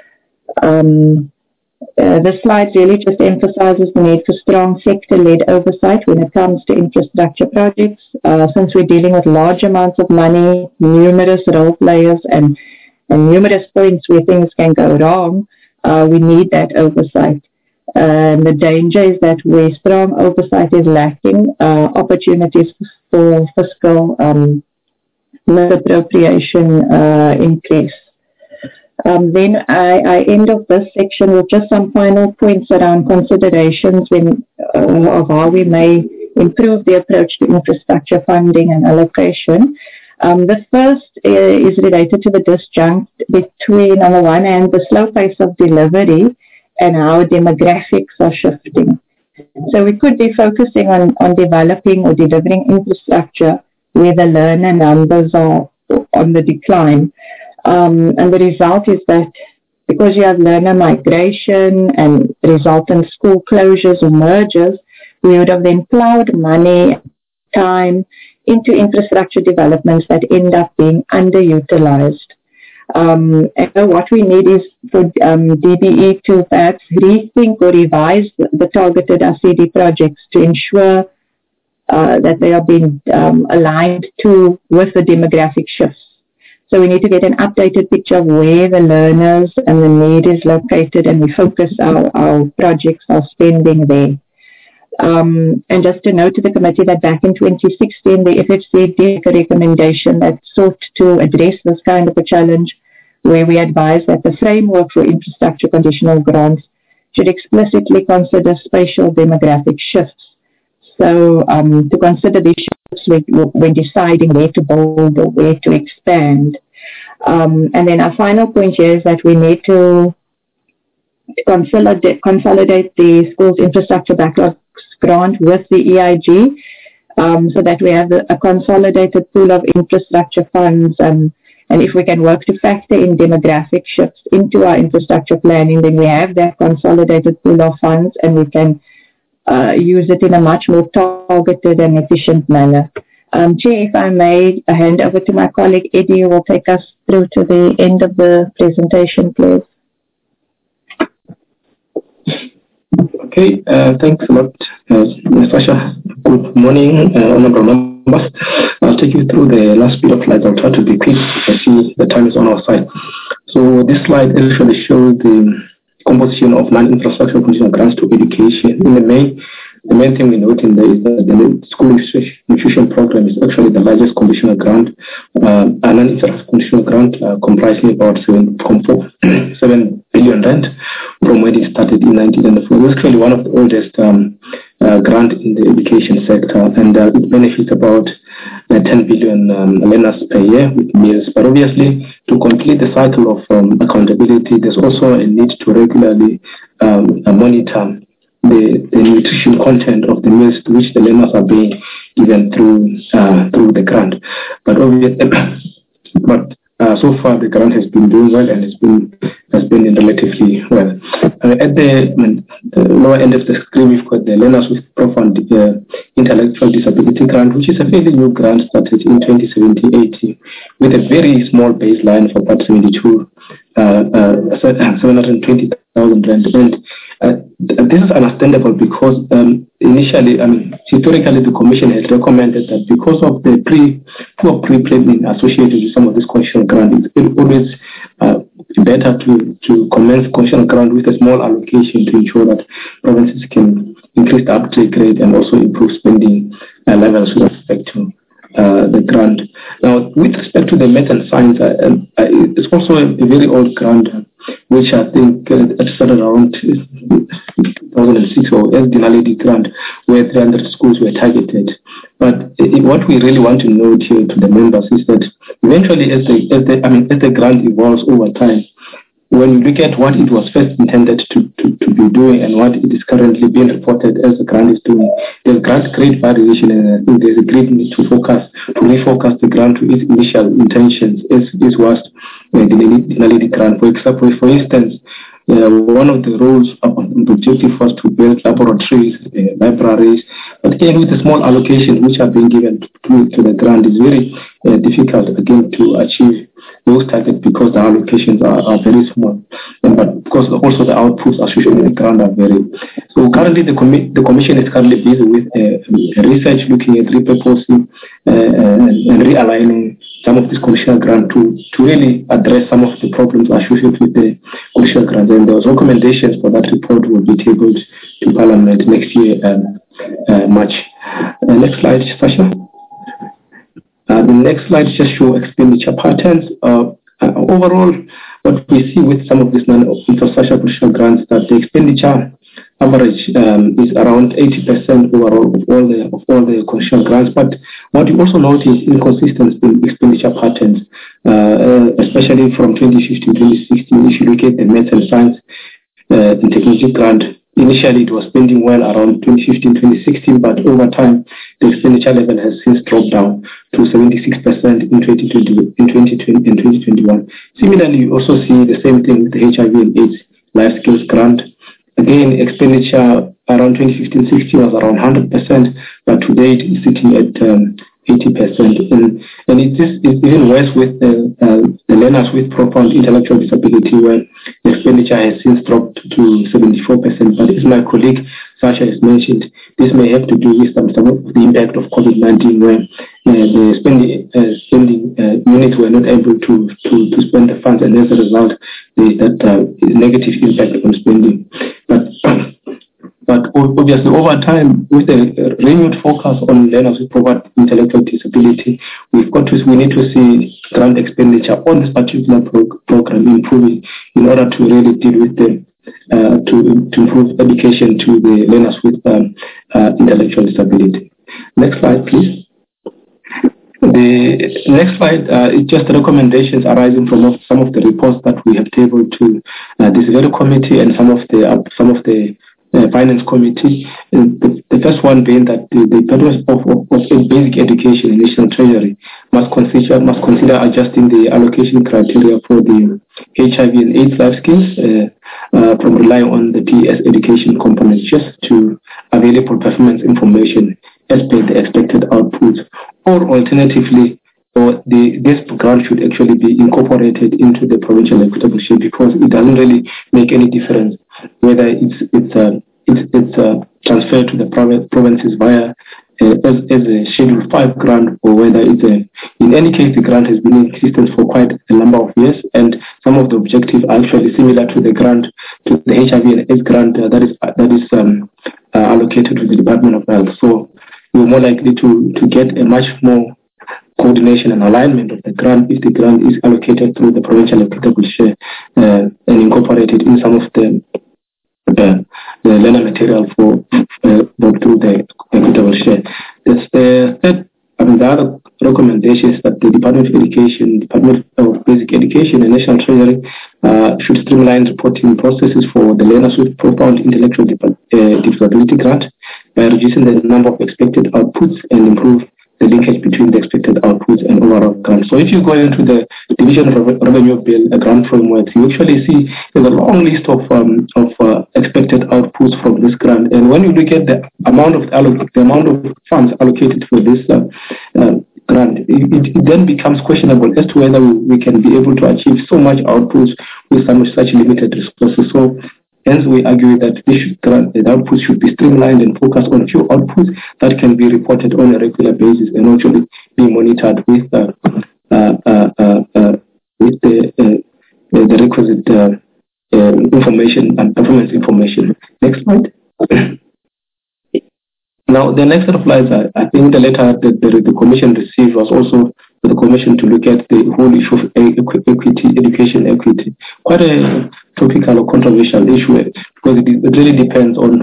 This slide really just emphasizes the need for strong sector-led oversight when it comes to infrastructure projects. Since we're dealing with large amounts of money, numerous role players, and numerous points where things can go wrong, we need that oversight. The danger is that where strong oversight is lacking, opportunities for fiscal misappropriation increase. Then I end of this section with just some final points around considerations of how we may improve the approach to infrastructure funding and allocation. The first is related to the disjunct between, on the one hand, the slow pace of delivery and how demographics are shifting. So we could be focusing on developing or delivering infrastructure where the learner numbers are on the decline. And the result is that because you have learner migration and resultant school closures or mergers, we would have then plowed money, time into infrastructure developments that end up being underutilized. And what we need is for DBE to perhaps rethink or revise the targeted RCD projects to ensure that they are being aligned with the demographic shifts. So we need to get an updated picture of where the learners and the need is located, and we focus our projects, our spending there. And just to note to the committee that back in 2016, the FFC did a recommendation that sought to address this kind of a challenge, where we advised that the framework for infrastructure conditional grants should explicitly consider spatial demographic shifts. So to consider these shifts when deciding where to build or where to expand. And then our final point here is that we need to consolidate the school's infrastructure backlog grant with the EIG, so that we have a consolidated pool of infrastructure funds, and if we can work to factor in demographic shifts into our infrastructure planning, then we have that consolidated pool of funds and we can use it in a much more targeted and efficient manner. Chair, if I may hand over to my colleague Eddie, who will take us through to the end of the presentation, please. Okay, thanks a lot, Sasha. Good morning, honorable members. I'll take you through the last bit of slides. I'll try to be quick. I see the time is on our side. So this slide actually shows the composition of non-infrastructure conditional grants to education. In the main thing we note in there is that the school nutrition program is actually the largest conditional grant, a non-infrastructure conditional grant comprising about 7 billion rand from when it started in 1994. It's actually one of the oldest grant in the education sector, and it benefits about 10 billion learners per year with meals. But obviously, to complete the cycle of accountability, there's also a need to regularly monitor the nutrition content of the meals to which the learners are being given through the grant. But obviously, so far the grant has been doing well and has been relatively well. At the lower end of the screen, we've got the learners with profound intellectual disability grant, which is a fairly new grant started in 2017-18 with a very small baseline for about 720,000 rand. This is understandable because initially, historically, the Commission has recommended that because of the poor pre-planning associated with some of these conditional grants, it's always better to commence conditional grant with a small allocation to ensure that provinces can increase the uptake rate and also improve spending levels with respect to the grant. Now, with respect to the math and science, it's also a very old grant, which I think started around 2006 or as the Naledi grant, where 300 schools were targeted. But what we really want to note here to the members is that eventually, as the grant evolves over time, when we look at what it was first intended to be doing and what it is currently being reported as the grant is doing, there's great variation, and I think there's a great need to refocus the grant to its initial intentions, as this was the Naledi grant. For instance, one of the roles the objective was to build laboratories, libraries, but again with a small allocation which are being given to the grant is very difficult again to achieve those targets because the allocations are very small, but because also the outputs associated with the grant are very. So currently the Commission is currently busy with research looking at repurposing and realigning some of this conditional grant to really address some of the problems associated with the conditional grant. And those recommendations for that report will be tabled to Parliament next year, March. Next slide, Sasha. The next slide just shows expenditure patterns. Overall, what we see with some of these non-infrastructure conditional grants that the expenditure average is around 80% overall of all the conditional grants. But what you also notice is inconsistent in expenditure patterns, especially from 2015 to 2016. If you look at the maths and science and technology grant, initially it was spending well around 2015-2016, but over time the expenditure level has since dropped down to 76% in 2020 and 2021. Similarly, you also see the same thing with the HIV and AIDS life skills grant. Again, expenditure around 2015-16 was around 100%, but today it is sitting at 80%. And it is even worse with the learners with profound intellectual disability, where the expenditure has since dropped to 74%. But as my colleague Sasha has mentioned, this may have to do with some of the impact of COVID-19, where the spending units were not able to spend the funds, and as a result, there is that negative impact on spending. But obviously, over time, with the renewed focus on learners with profound intellectual disability, we need to see grant expenditure on this particular program improving in order to really deal with them, to improve education to the learners with intellectual disability. Next slide, please. The next slide is just recommendations arising from some of the reports that we have tabled to this very committee and some of the Finance Committee. The first one being that the purpose of basic education in National Treasury must consider adjusting the allocation criteria for the HIV and AIDS life skills from relying on the PES education components just to available performance information as per the expected outputs, or alternatively, this grant should actually be incorporated into the provincial equitable share, because it doesn't really make any difference whether it's it's transferred to the provinces via as a Schedule 5 grant, or whether it's in any case the grant has been in existence for quite a number of years, and some of the objectives are actually similar to the grant, to the HIV and AIDS grant that is allocated to the Department of Health. So you're more likely to get a much more coordination and alignment of the grant if the grant is allocated through the provincial equitable share and incorporated in some of the learner material for through the equitable share. The other recommendations that the Department of Education, Department of Basic Education and National Treasury should streamline reporting processes for the learners with profound intellectual disability grant by reducing the number of expected outputs and improve the linkage between the expected outputs and overall grant. So if you go into the Division of Revenue Bill, a grant framework, you actually see there's a long list of expected outputs from this grant. And when you look at the amount of funds allocated for this grant, it then becomes questionable as to whether we can be able to achieve so much outputs with such limited resources. So hence, we argue that the outputs should be streamlined and focus on few outputs that can be reported on a regular basis and actually be monitored with the requisite information and performance information. Next slide. Now, the next set of slides, I think the letter that the Commission received was also for the Commission to look at the whole issue of equity, education equity. Quite a topical or controversial issue because it really depends on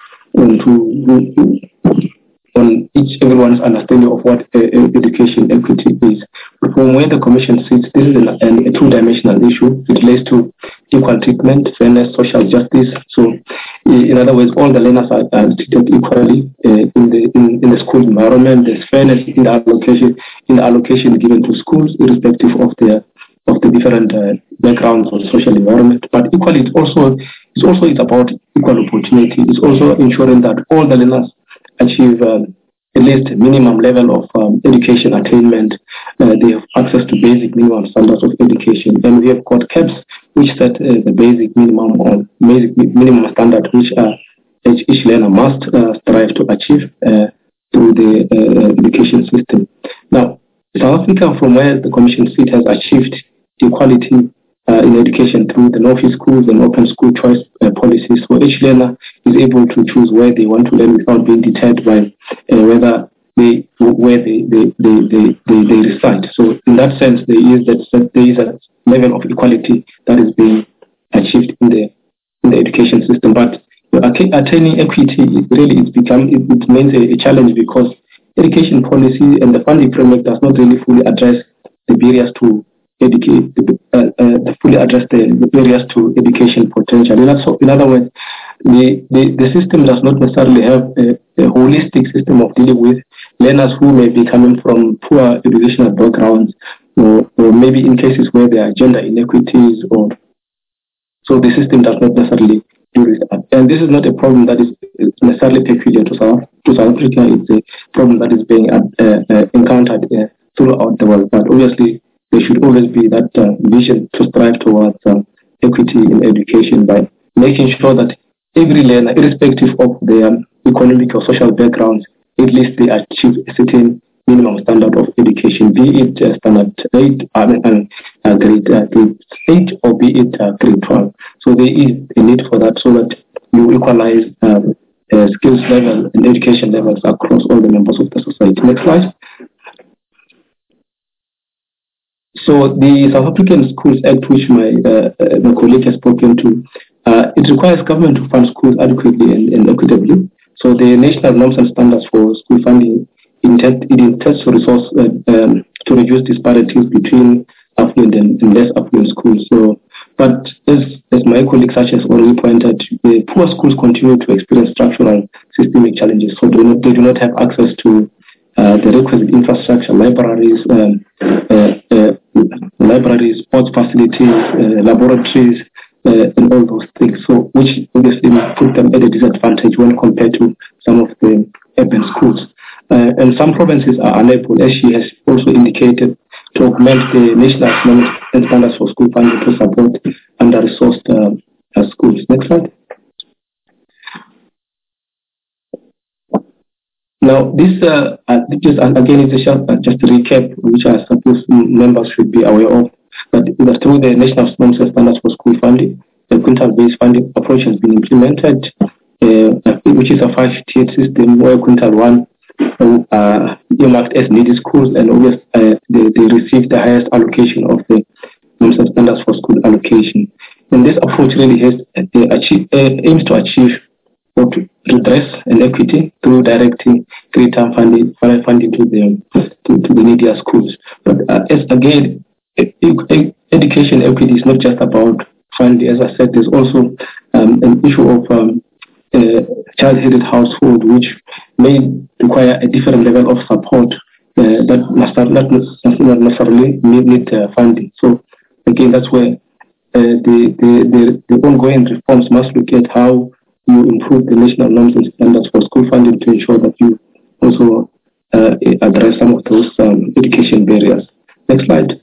everyone's understanding of what education equity is. But from where the Commission sits, this is a two-dimensional issue. It relates to equal treatment, fairness, social justice. So, in other words, all the learners are treated equally in the school environment. There's fairness in the allocation given to schools, irrespective of the different backgrounds or social environment. But equally, it's about equal opportunity. It's also ensuring that all the learners achieve at least minimum level of education attainment. They have access to basic minimum standards of education, and we have got caps which set the basic minimum standard which each learner must strive to achieve through the education system. Now, South Africa, from where the Commission seat, has achieved equality in education through the no-fee schools and open school choice policies. So each learner is able to choose where they want to learn without being deterred by where they reside. So in that sense, there is a level of equality that is being achieved in the education system. But attaining equity it remains a challenge because education policy and the funding framework does not really fully address the barriers to educate, the barriers to education potential. In other words, the system does not necessarily have a holistic system of dealing with learners who may be coming from poor educational backgrounds, or maybe in cases where there are gender inequities, so the system does not necessarily do this. And this is not a problem that is necessarily peculiar to South Africa. It's a problem that is being encountered throughout the world. But obviously, there should always be that vision to strive towards equity in education by making sure that every learner, irrespective of their economic or social backgrounds, at least they achieve a certain minimum standard of education, be it standard 8, grade 8, or be it grade 12. So there is a need for that so that you equalize skills level and education levels across all the members of the society. Next slide. So the South African Schools Act, which my colleague has spoken to, it requires government to fund schools adequately and equitably. So the national norms and standards for school funding intends to reduce disparities between affluent and less affluent schools. So, but as my colleagues such as already pointed, the poor schools continue to experience structural systemic challenges. So they do not have access to the requisite infrastructure, libraries, sports facilities, laboratories, and all those things. So, which obviously put them at a disadvantage when compared to some of the urban schools. And some provinces are unable, as she has also indicated, to augment the national standards for school funding to support under-resourced schools. Next slide. Now, this just again is just a recap, which I suppose members should be aware of. That through the National Standards for School Funding, the quintile-based funding approach has been implemented, which is a 5-tiered system where quintile 1 earmarked as needy schools, and they receive the highest allocation of the National Standards for School allocation. And this approach really aims to achieve or to redress inequity through directing greater funding to the needier schools. But education equity is not just about funding. As I said, there's also an issue of child-headed household, which may require a different level of support that not necessarily need funding. So again, that's where the ongoing reforms must look at how you improve the national norms and standards for school funding to ensure that you also address some of those education barriers. Next slide.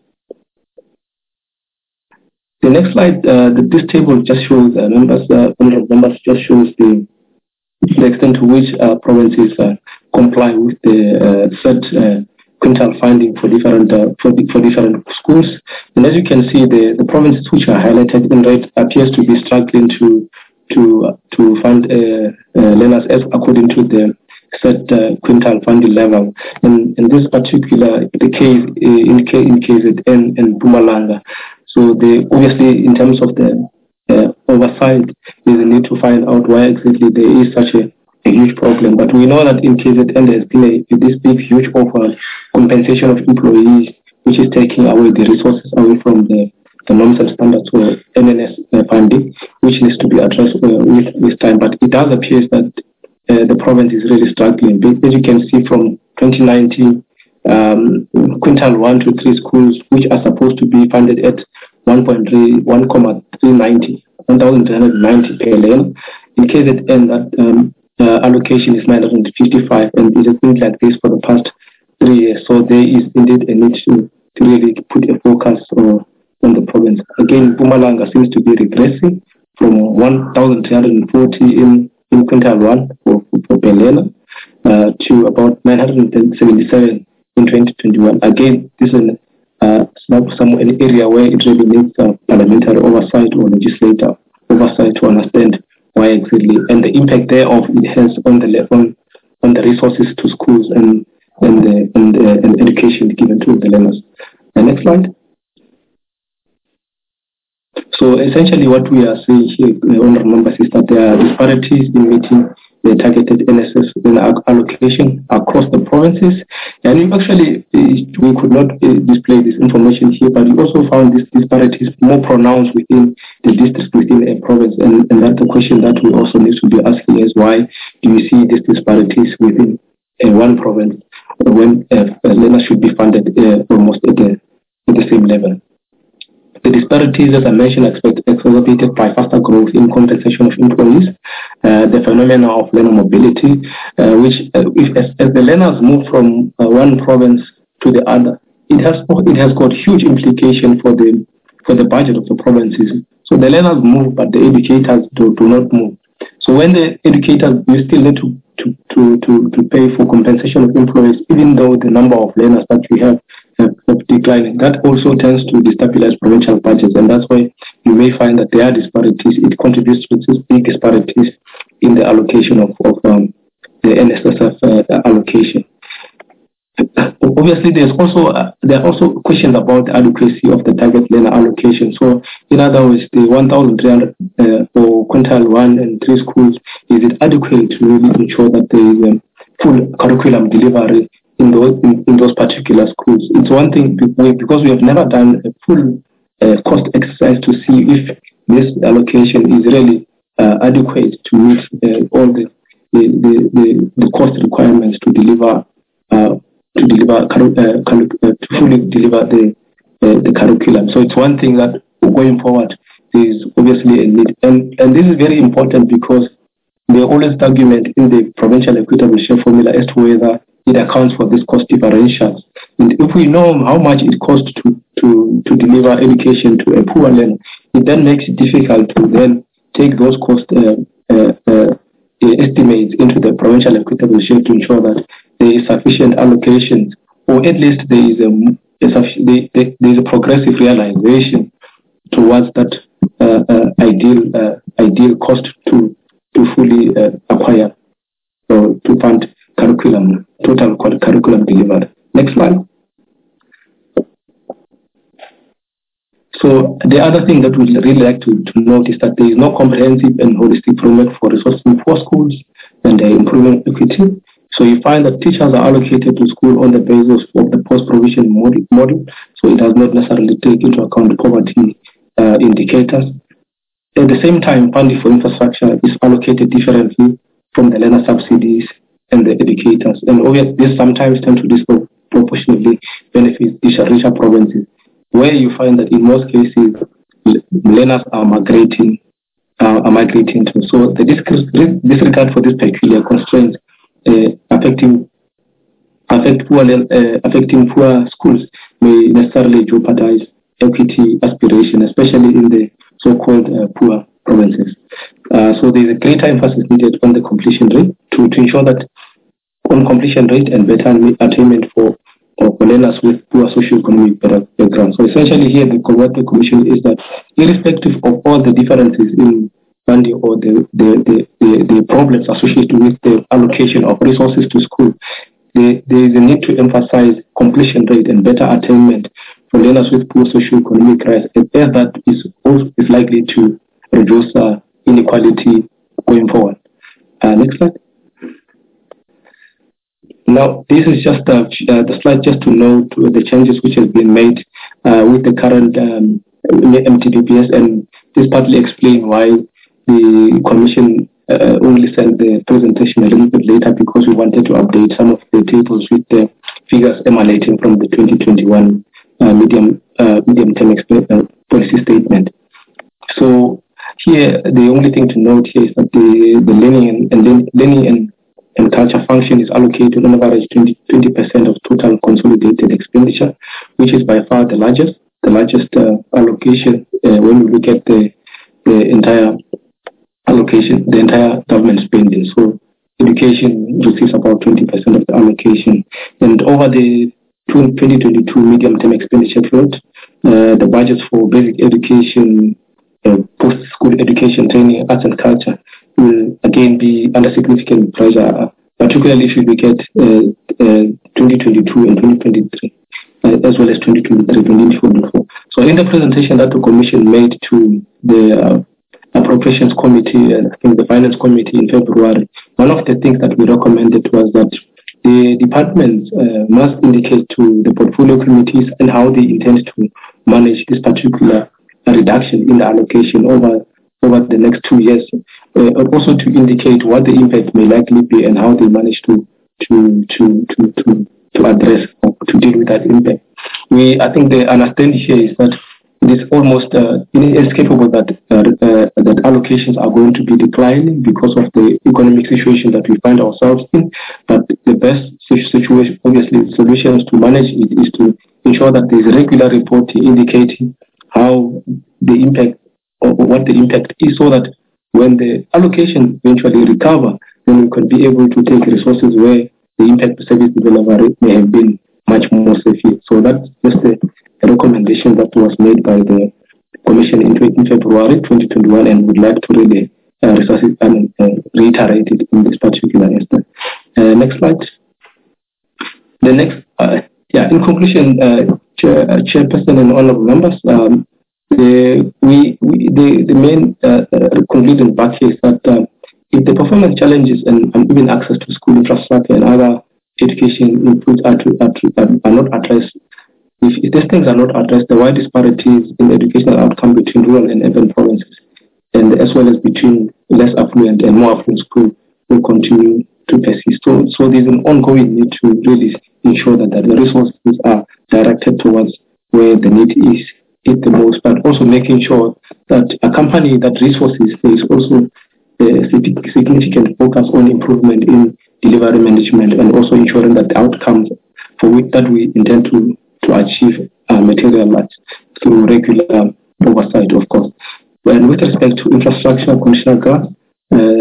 The next slide, this table just shows numbers just shows the extent to which provinces comply with the set quintile funding for different schools. And as you can see, the provinces which are highlighted in red appears to be struggling to fund learners as according to the set quintile funding level. And this particular the case in KZN and Mpumalanga. So obviously in terms of the oversight, there's a need to find out why exactly there is such a huge problem. But we know that in KZN there's been this big huge offer compensation of employees, which is taking away the resources away from the norms and standards for NNS funding, which needs to be addressed with time. But it does appear that the province is really struggling. As you can see from 2019, quintile 1 to 3 schools, which are supposed to be funded at 1,390 per lane. In KZN, that allocation is 955, and it has been like this for the past 3 years. So there is indeed a need to really put a focus on the province. Again, Mpumalanga seems to be regressing from 1,340 in quintile 1 for Belena to about 977 in 2021. Again, this is an area where it really needs parliamentary oversight or legislative oversight to understand why exactly and the impact thereof it has on the resources to schools and education given to the learners. The next slide. So essentially what we are seeing here, honourable members, is that there are disparities in meeting the targeted NSS allocation across the provinces. And actually, we could not display this information here, but we also found these disparities more pronounced within the districts within a province. And that's the question that we also need to be asking is why do we see these disparities within one province when learners should be funded almost at the same level? The disparities, as I mentioned, are exacerbated by faster growth in compensation of employees, the phenomena of learner mobility, which as the learners move from one province to the other, it has got huge implications for the budget of the provinces. So the learners move, but the educators do not move. So when the educators, you still need to pay for compensation of employees, even though the number of learners that we have declining. That also tends to destabilize provincial budgets, and that's why you may find that there are disparities. It contributes to these big disparities in the allocation of the NSSF allocation. Obviously, there are also questions about the adequacy of the target learner allocation. So, in other words, the 1,300 for quintile 1 and 3 schools, is it adequate to really ensure that there is a full curriculum delivery in those particular schools? It's one thing because we have never done a full cost exercise to see if this allocation is really adequate to meet all the cost requirements to fully deliver the curriculum. So it's one thing that going forward is obviously a need, and this is very important because there always argument in the provincial equitable share formula as to whether it accounts for this cost differentials. And if we know how much it costs to deliver education to a poor learner, it then makes it difficult to then take those costs estimates into the provincial equitable share to ensure that there is sufficient allocations, or at least there is a progressive realization towards that ideal cost to fully acquire or to fund total curriculum delivered. Next slide. So the other thing that we'd really like to note is that there is no comprehensive and holistic framework for resourcing poor schools and their improvement equity. So you find that teachers are allocated to school on the basis of the post-provision model, so it does not necessarily take into account poverty indicators. At the same time, funding for infrastructure is allocated differently from the learner subsidies and the educators. And this sometimes tend to disproportionately benefit richer provinces, where you find that in most cases, learners are migrating to. So the disregard for these peculiar constraints affecting poor schools may necessarily jeopardize equity aspiration, especially in the so-called poor provinces. So there is a greater emphasis needed on the completion rate to ensure that on completion rate and better attainment for learners with poor socioeconomic background. So essentially here, what the Commission is that irrespective of all the differences in funding or the problems associated with the allocation of resources to school, there is a need to emphasize completion rate and better attainment for learners with poor socioeconomic rise, as that is likely to reduce inequality going forward. Next slide. Now, this is just the slide just to note the changes which have been made with the current MTBPS, and this partly explains why the Commission only sent the presentation a little bit later, because we wanted to update some of the tables with the figures emanating from the 2021 medium-term policy statement. So here, the only thing to note here is that the learning and culture function is allocated on average 20% of total consolidated expenditure, which is by far the largest allocation when we look at the entire allocation, the entire government spending. So education receives about 20% of the allocation, and over the 2022 medium-term expenditure period, the budgets for basic education, post-school education, training, arts and culture will again be under significant pressure, particularly if you look at 2022 and 2023, as well as 2023-2024. So in the presentation that the Commission made to the Appropriations Committee and I think the Finance Committee in February, one of the things that we recommended was that the departments must indicate to the portfolio committees and how they intend to manage this particular reduction in the allocation over the next 2 years, also to indicate what the impact may likely be and how they manage to address or to deal with that impact. I think the understanding here is that it is almost inescapable that allocations are going to be declining because of the economic situation that we find ourselves in. But the best situation, obviously, solutions to manage it is to ensure that there is regular reporting indicating how the impact or what the impact is, so that when the allocation eventually recover, then we could be able to take resources where the impact to service delivery may have been much more severe. So that's just a recommendation that was made by the Commission in February 2021, and would like to really reiterate it in this particular instance. Next slide. The next, in conclusion, Chairperson and honorable members, the main concluding back here is that if the performance challenges and even access to school infrastructure and other education inputs are not addressed, if these things are not addressed, the wide disparities in educational outcome between rural and urban provinces, and as well as between less affluent and more affluent schools, will continue to persist. So there's an ongoing need to really ensure that the resources are directed towards where the need is the most, but also making sure that accompanying that resources, there is also a significant focus on improvement in delivery management, and also ensuring that the outcomes for which that we intend to achieve materialize through regular oversight, of course. And with respect to infrastructure, Commissioner Grant,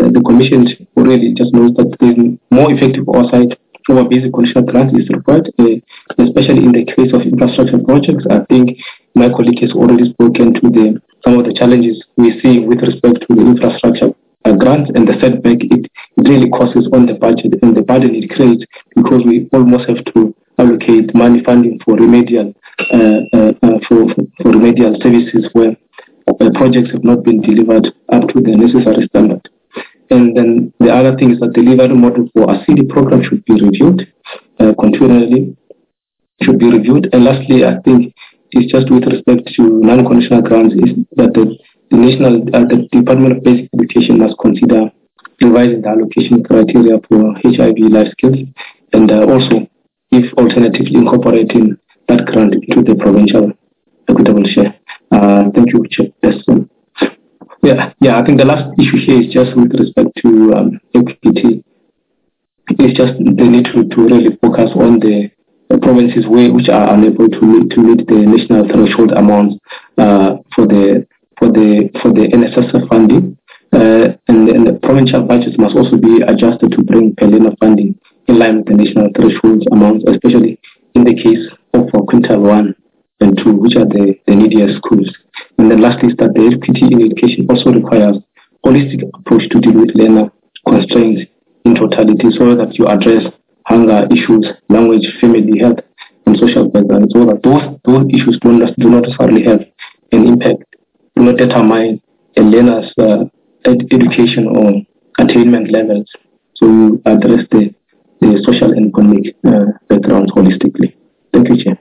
the Commission already just knows that there's more effective oversight over basic conditional grants is required, especially in the case of infrastructure projects. I think my colleague has already spoken to some of the challenges we see with respect to the infrastructure grants and the setback it really causes on the budget and the burden it creates, because we almost have to allocate money funding for remedial for remedial services where projects have not been delivered up to the necessary standard. And then the other thing is that the delivery model for a CD program should be reviewed continually. Should be reviewed. And lastly, I think it's just with respect to non-conditional grants is that the Department of Basic Education must consider revising the allocation criteria for HIV life skills, and also, if alternatively, incorporating that grant into the provincial equitable share. Thank you, Chairperson. I think the last issue here is just with respect to equity. It's just the need to really focus on the provinces which are unable to meet the national threshold amounts for the NSSF funding, and the provincial budgets must also be adjusted to bring per learner funding in line with the national threshold amounts, especially in the case of quintile 1 and 2, which are the needier schools. And then lastly is that the equity in education also requires holistic approach to deal with learner constraints in totality, so that you address hunger issues, language, family health, and social background, so that those issues do not necessarily have an impact, do not determine a learner's education or attainment levels. So you address the social and economic backgrounds holistically. Thank you, Chair.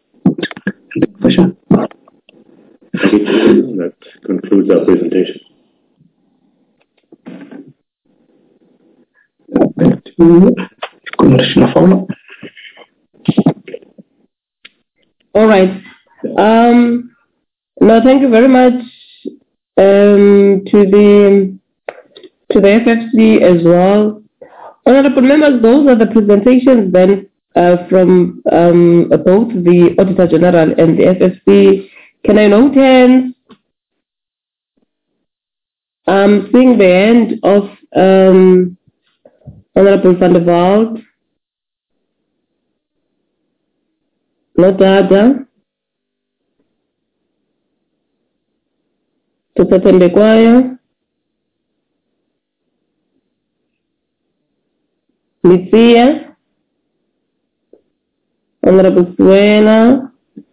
That concludes our presentation. Back to Commissioner Fowler. All right. No, thank you very much to the FFC as well. Honorable members, those are the presentations then from both the Auditor General and the FFC. Can I note hands? I'm seeing the hand of Honorable van der Walt. No data. Tupaten de Guaya. Lucia. Honorable Suena.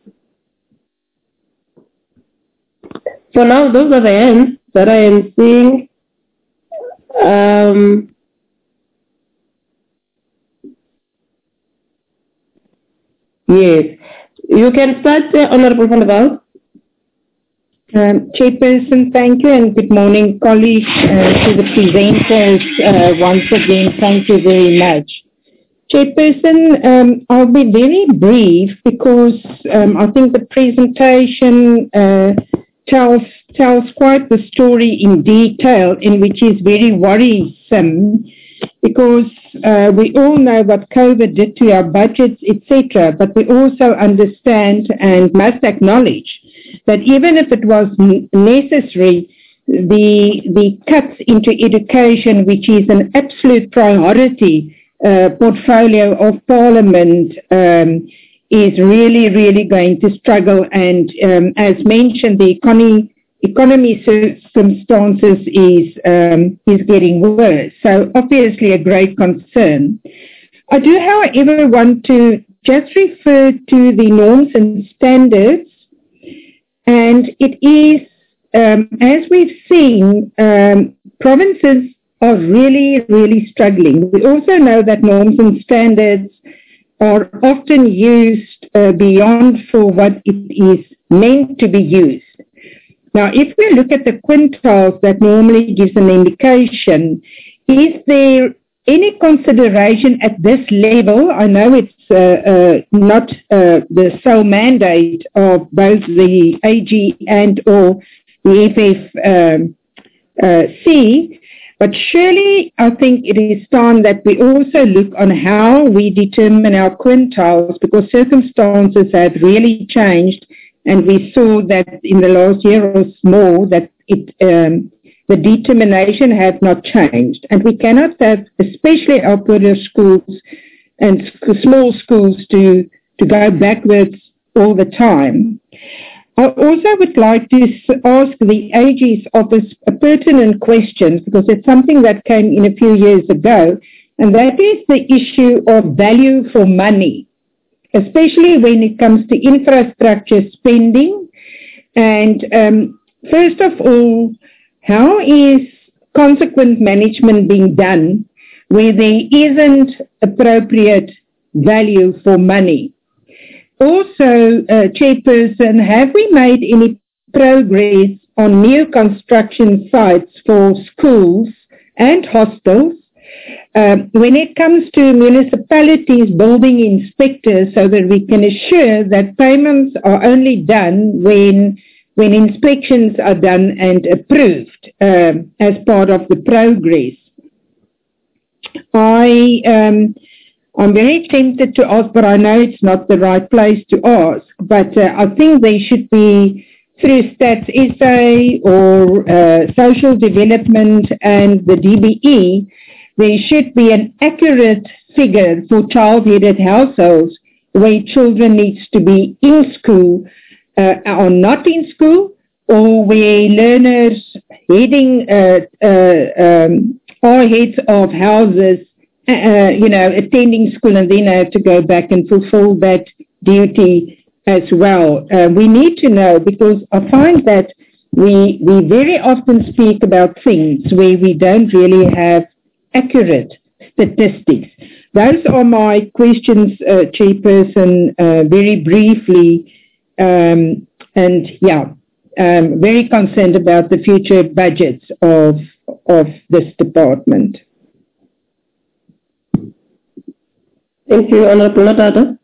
For now, those are the hands that I am seeing. Yes. You can start, Honorable van der Walt. Chairperson, thank you, and good morning, colleagues, to the presenters. Once again, thank you very much. Chairperson, I'll be very brief because I think the presentation tells quite the story in detail, and which is very worrisome, because we all know what COVID did to our budgets, etc., but we also understand and must acknowledge that even if it was necessary, the cuts into education, which is an absolute priority portfolio of Parliament, is really, really going to struggle. And as mentioned, the economy circumstances is getting worse. So obviously a great concern. I do, however, want to just refer to the norms and standards. And it is, as we've seen, provinces are really, really struggling. We also know that norms and standards are often used beyond for what it is meant to be used. Now, if we look at the quintiles, that normally gives an indication, is there any consideration at this level? I know it's not the sole mandate of both the AG and or the FFC, but surely I think it is time that we also look on how we determine our quintiles, because circumstances have really changed, and we saw that in the last year or more that the determination have not changed. And we cannot have, especially our poorer schools and small schools, to go backwards all the time. I also would like to ask the AG's office a pertinent question, because it's something that came in a few years ago, and that is the issue of value for money, especially when it comes to infrastructure spending. And first of all, how is consequent management being done where there isn't appropriate value for money? Also, Chairperson, have we made any progress on new construction sites for schools and hostels when it comes to municipalities building inspectors, so that we can assure that payments are only done when inspections are done and approved as part of the progress? I'm very tempted to ask, but I know it's not the right place to ask. But I think there should be, through Stats SA or Social Development and the DBE, there should be an accurate figure for child-headed households where children needs to be in school or not in school, or where learners are heads of houses, attending school and then have to go back and fulfill that duty as well. We need to know, because I find that we very often speak about things where we don't really have accurate statistics. Those are my questions, Chairperson, very briefly. Very concerned about the future budgets of this department. Thank you, Honorable Nadada.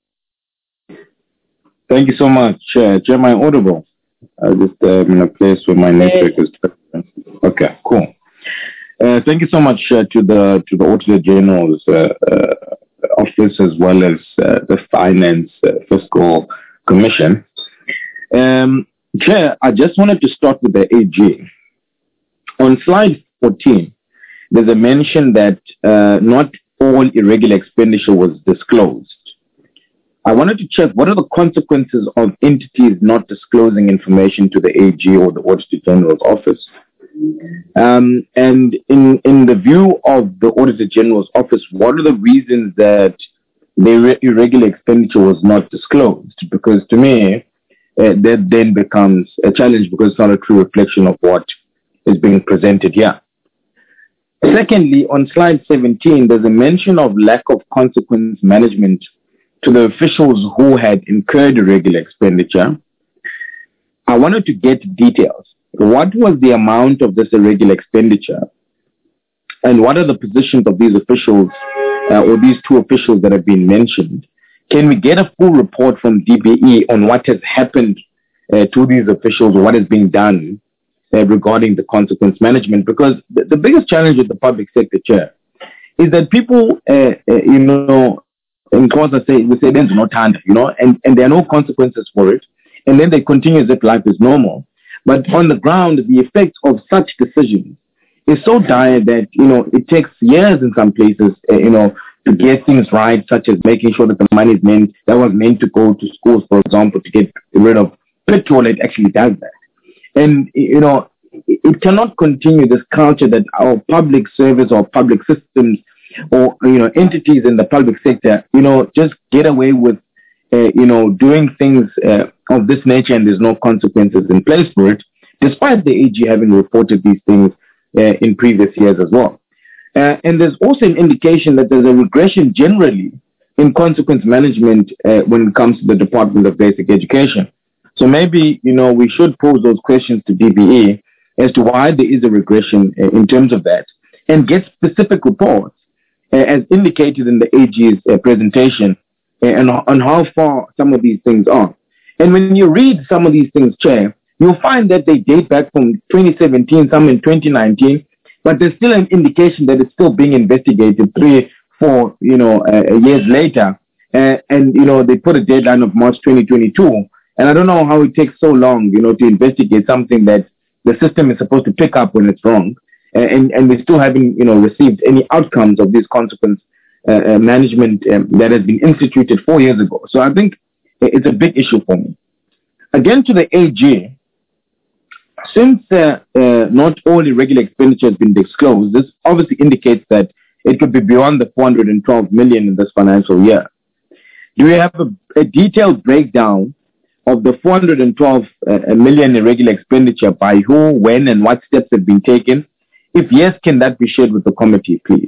Thank you so much, Chair. Chair, am I audible? I'm just in a place where my network is. Okay, cool. Thank you so much to the Auditor General's office, as well as the Finance Fiscal Commission. Chair, I just wanted to start with the AG. On slide 14, there's a mention that not all irregular expenditure was disclosed. I wanted to check, what are the consequences of entities not disclosing information to the AG or the Auditor General's office? And in the view of the Auditor General's office, what are the reasons that the irregular expenditure was not disclosed? Because to me, that then becomes a challenge, because it's not a true reflection of what is being presented here. Secondly, on slide 17, there's a mention of lack of consequence management to the officials who had incurred irregular expenditure. I wanted to get details. What was the amount of this irregular expenditure? And what are the positions of these officials or these two officials that have been mentioned? Can we get a full report from DBE on what has happened to these officials, or what is being done regarding the consequence management? Because the biggest challenge with the public sector, Chair, is that people, in course, we say there's no time, and there are no consequences for it, and then they continue as if life is normal. But on the ground, the effect of such decisions is so dire that, it takes years in some places, to get things right, such as making sure that the money is that was meant to go to schools, for example, to get rid of petrol, it actually does that. And, it cannot continue this culture that our public service or public systems or, entities in the public sector, just get away with, doing things of this nature, and there's no consequences in place for it, despite the AG having reported these things in previous years as well. And there's also an indication that there's a regression generally in consequence management when it comes to the Department of Basic Education. So maybe, we should pose those questions to DBE as to why there is a regression in terms of that, and get specific reports as indicated in the AG's presentation and on how far some of these things are. And when you read some of these things, Chair, you'll find that they date back from 2017, some in 2019, but there's still an indication that it's still being investigated 3-4, years later. And they put a deadline of March 2022. And I don't know how it takes so long, to investigate something that the system is supposed to pick up when it's wrong, and we still haven't, received any outcomes of this consequence management that has been instituted 4 years ago. So I think it's a big issue for me. Again, to the AG, since not all irregular expenditure has been disclosed, this obviously indicates that it could be beyond the 412 million in this financial year. Do we have a detailed breakdown of the 412 million irregular expenditure by who, when, and what steps have been taken? If yes, can that be shared with the committee, please?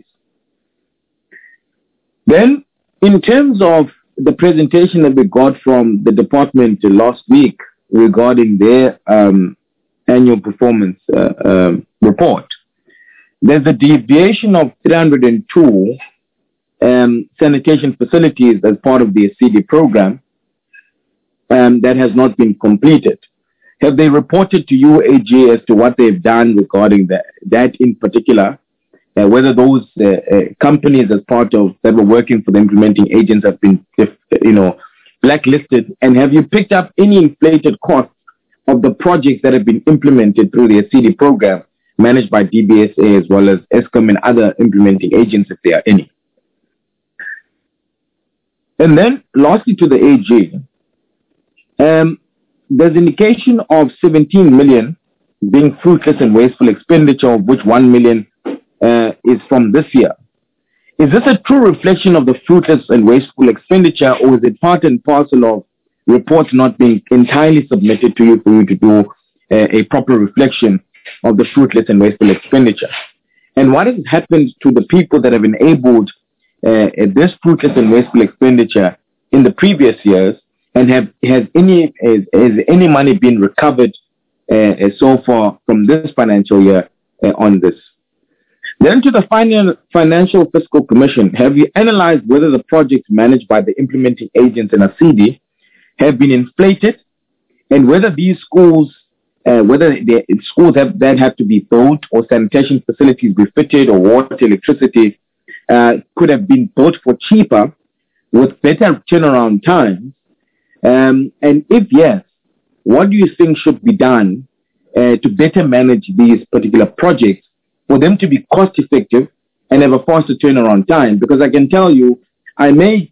Then, in terms of the presentation that we got from the department last week regarding their annual performance report, there's a deviation of 302 sanitation facilities as part of the CD program that has not been completed. Have they reported to you, AG, as to what they've done regarding that in particular? Whether those companies as part of that were working for the implementing agents have been, blacklisted? And have you picked up any inflated costs of the projects that have been implemented through the CD program managed by DBSA as well as ESCOM and other implementing agents, if there are any? And then, lastly, to the AG, there's indication of 17 million being fruitless and wasteful expenditure, of which 1 million is from this year. Is this a true reflection of the fruitless and wasteful expenditure, or is it part and parcel of reports not being entirely submitted to you for you to do a proper reflection of the fruitless and wasteful expenditure? And what has happened to the people that have enabled this fruitless and wasteful expenditure in the previous years, and has any money been recovered so far from this financial year on this? Then to the Financial Fiscal Commission, have you analyzed whether the projects managed by the implementing agents in ACD have been inflated, and whether these schools, schools that have to be built, or sanitation facilities be fitted, or water, electricity could have been built for cheaper with better turnaround times? And if yes, what do you think should be done to better manage these particular projects for them to be cost effective and have a faster turnaround time? Because I can tell you, I made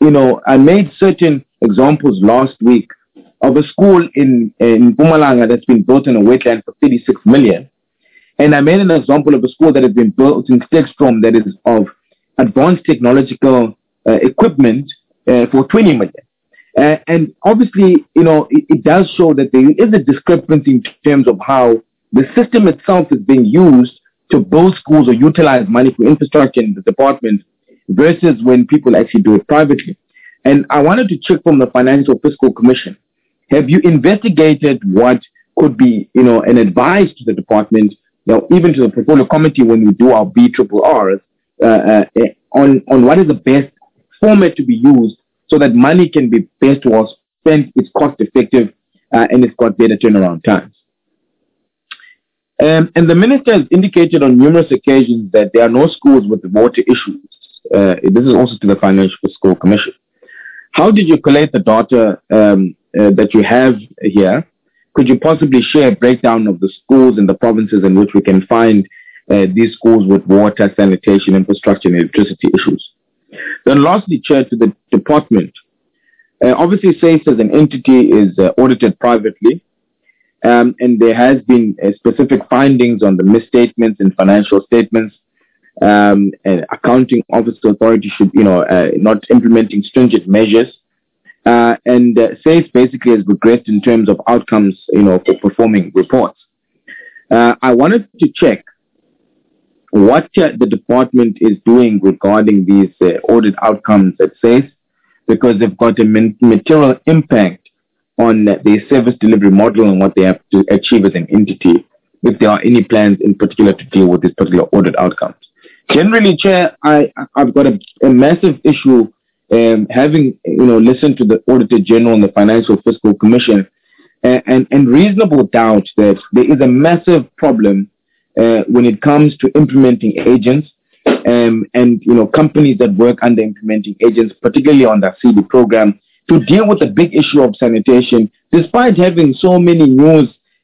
certain examples last week of a school in Mpumalanga that's been built in a wetland for 36 million. And I made an example of a school that has been built in Stegstrom that is of advanced technological equipment for 20 million. And obviously, it does show that there is a discrepancy in terms of how the system itself is being used to build schools or utilize money for infrastructure in the department versus when people actually do it privately. And I wanted to check from the Financial Fiscal Commission, have you investigated what could be, an advice to the department, even to the portfolio committee when we do our BRRRs, on what is the best format to be used so that money can be best well spent, it's cost effective, and it's got better turnaround times? And the minister has indicated on numerous occasions that there are no schools with water issues. This is also to the Financial Fiscal Commission. How did you collect the data that you have here? Could you possibly share a breakdown of the schools in the provinces in which we can find these schools with water, sanitation, infrastructure, and electricity issues? Then lastly, Chair, to the department. Obviously, SACE as an entity is audited privately, and there has been specific findings on the misstatements in financial statements. And accounting office authority should, not implementing stringent measures. And SACE basically has regressed in terms of outcomes, for performing reports. I wanted to check what the department is doing regarding these audit outcomes at SACE, because they've got a material impact on the service delivery model and what they have to achieve as an entity, if there are any plans in particular to deal with these particular audit outcomes. Generally, Chair, I've got a massive issue having, listened to the Auditor General and the Financial Fiscal Commission, and reasonable doubt that there is a massive problem when it comes to implementing agents and companies that work under implementing agents, particularly on the CD program, to deal with the big issue of sanitation, despite having so many news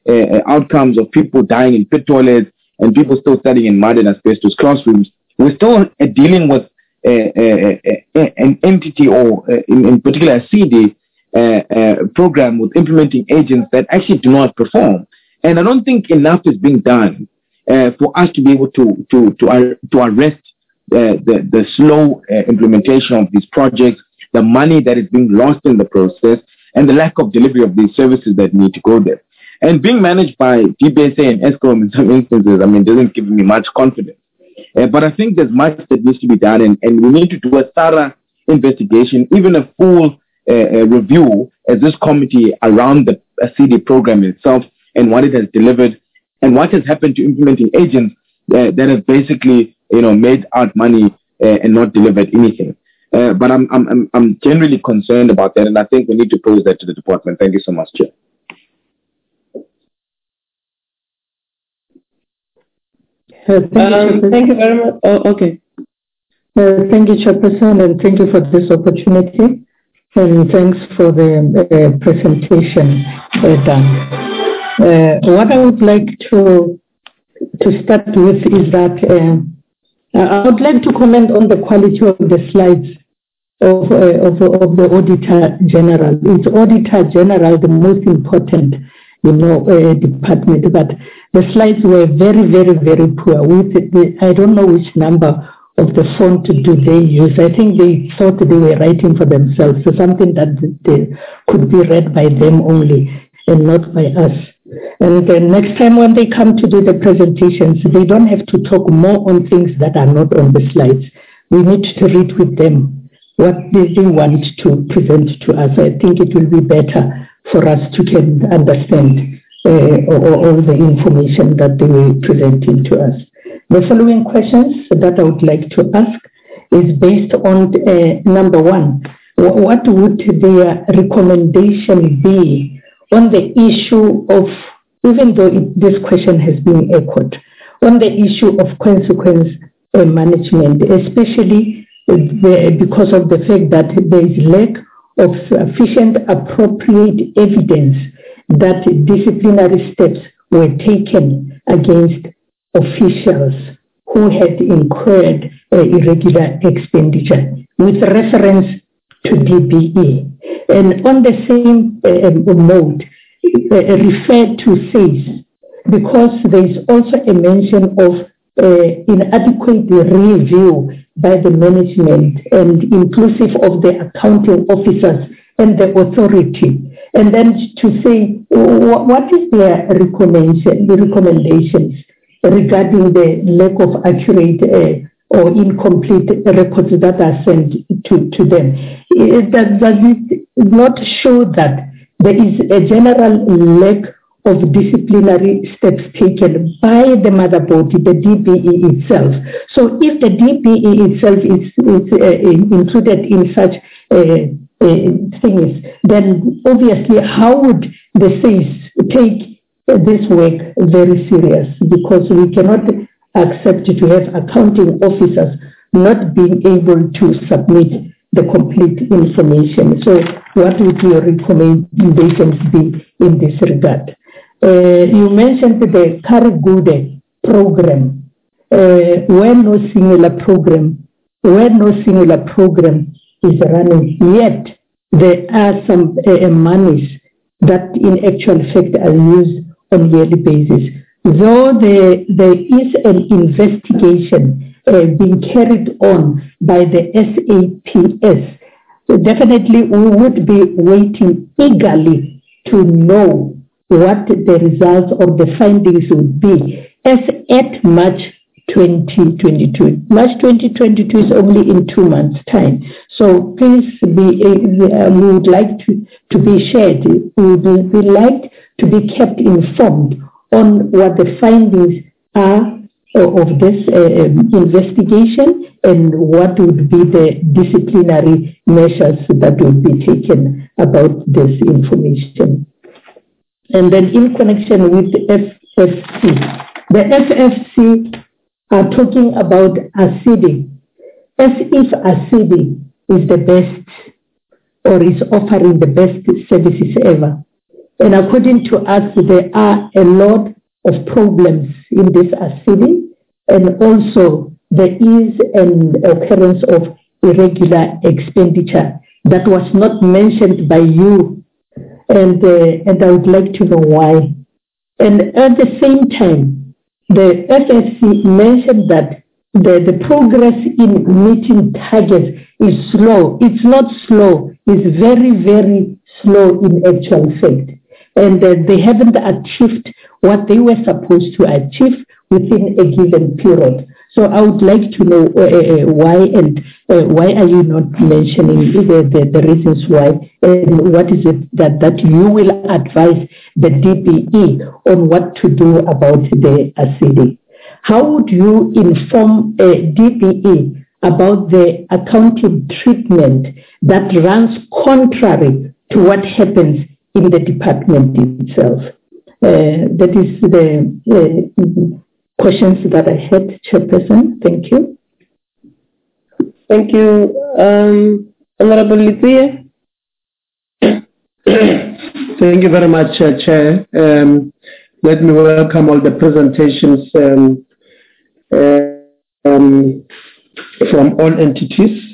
outcomes of people dying in pit toilets and people still studying in mud and asbestos classrooms. We're still dealing with an entity or in particular a CD program with implementing agents that actually do not perform. And I don't think enough is being done for us to be able to arrest the slow implementation of these projects, the money that is being lost in the process, and the lack of delivery of these services that need to go there. And being managed by DBSA and ESCOM in some instances, I mean, doesn't give me much confidence. But I think there's much that needs to be done, and we need to do a thorough investigation, even a full review as this committee around the CD program itself and what it has delivered and what has happened to implementing agents that have basically, made out money and not delivered anything. But I'm generally concerned about that, and I think we need to pose that to the department. Thank you so much, Chair. Thank you very much. Oh, okay. Thank you, Chairperson, and thank you for this opportunity. And thanks for the presentation done. What I would like to start with is that I would like to comment on the quality of the slides of the Auditor General. Is Auditor General the most important, department? But the slides were very, very, very poor. I don't know which number of the font do they use. I think they thought they were writing for themselves, so something that they could be read by them only and not by us. And the next time when they come to do the presentations, they don't have to talk more on things that are not on the slides. We need to read with them what they want to present to us. I think it will be better for us to can understand all the information that they were presenting to us. The following questions that I would like to ask is based on number one. What would their recommendation be on the issue of, even though this question has been echoed, on the issue of consequence management, especially because of the fact that there is lack of sufficient appropriate evidence that disciplinary steps were taken against officials who had incurred irregular expenditure with reference to DBE. And on the same note, refer to SACE, because there is also a mention of inadequate review by the management and inclusive of the accounting officers and the authority. And then to say, what is their recommendations regarding the lack of accurate or incomplete records that are sent to them? Does it not show that there is a general lack of disciplinary steps taken by the motherboard, the DBE itself? So if the DBE itself is included in such things, then obviously how would the SACE take this work very serious? Because we cannot accept to have accounting officers not being able to submit the complete information. So what would your recommendations be in this regard? You mentioned the Karigude program, where no singular program is running, yet there are some monies that in actual fact are used on a yearly basis. Though there is an investigation being carried on by the SAPS, so definitely we would be waiting eagerly to know what the results or the findings would be as at March 2022. March 2022 is only in 2 months' time. So please we would like to be shared. We would like to be kept informed on what the findings are of this investigation and what would be the disciplinary measures that would be taken about this information. And then in connection with the FFC are talking about ASIDI, as if ASIDI is the best or is offering the best services ever. And according to us, there are a lot of problems in this ASIDI, and also there is an occurrence of irregular expenditure that was not mentioned by you, and I would like to know why. And at the same time, the FSC mentioned that the progress in meeting targets is slow. It's not slow, it's very, very slow in actual fact. And they haven't achieved what they were supposed to achieve within a given period. So I would like to know why, and why are you not mentioning the reasons why, and what is it that you will advise the DPE on what to do about the ASIDI? How would you inform a DPE about the accounting treatment that runs contrary to what happens in the department itself? That is the questions that I had, Chairperson. Thank you. Thank you. Honorable Lizzie. Thank you very much, Chair. Let me welcome all the presentations from all entities.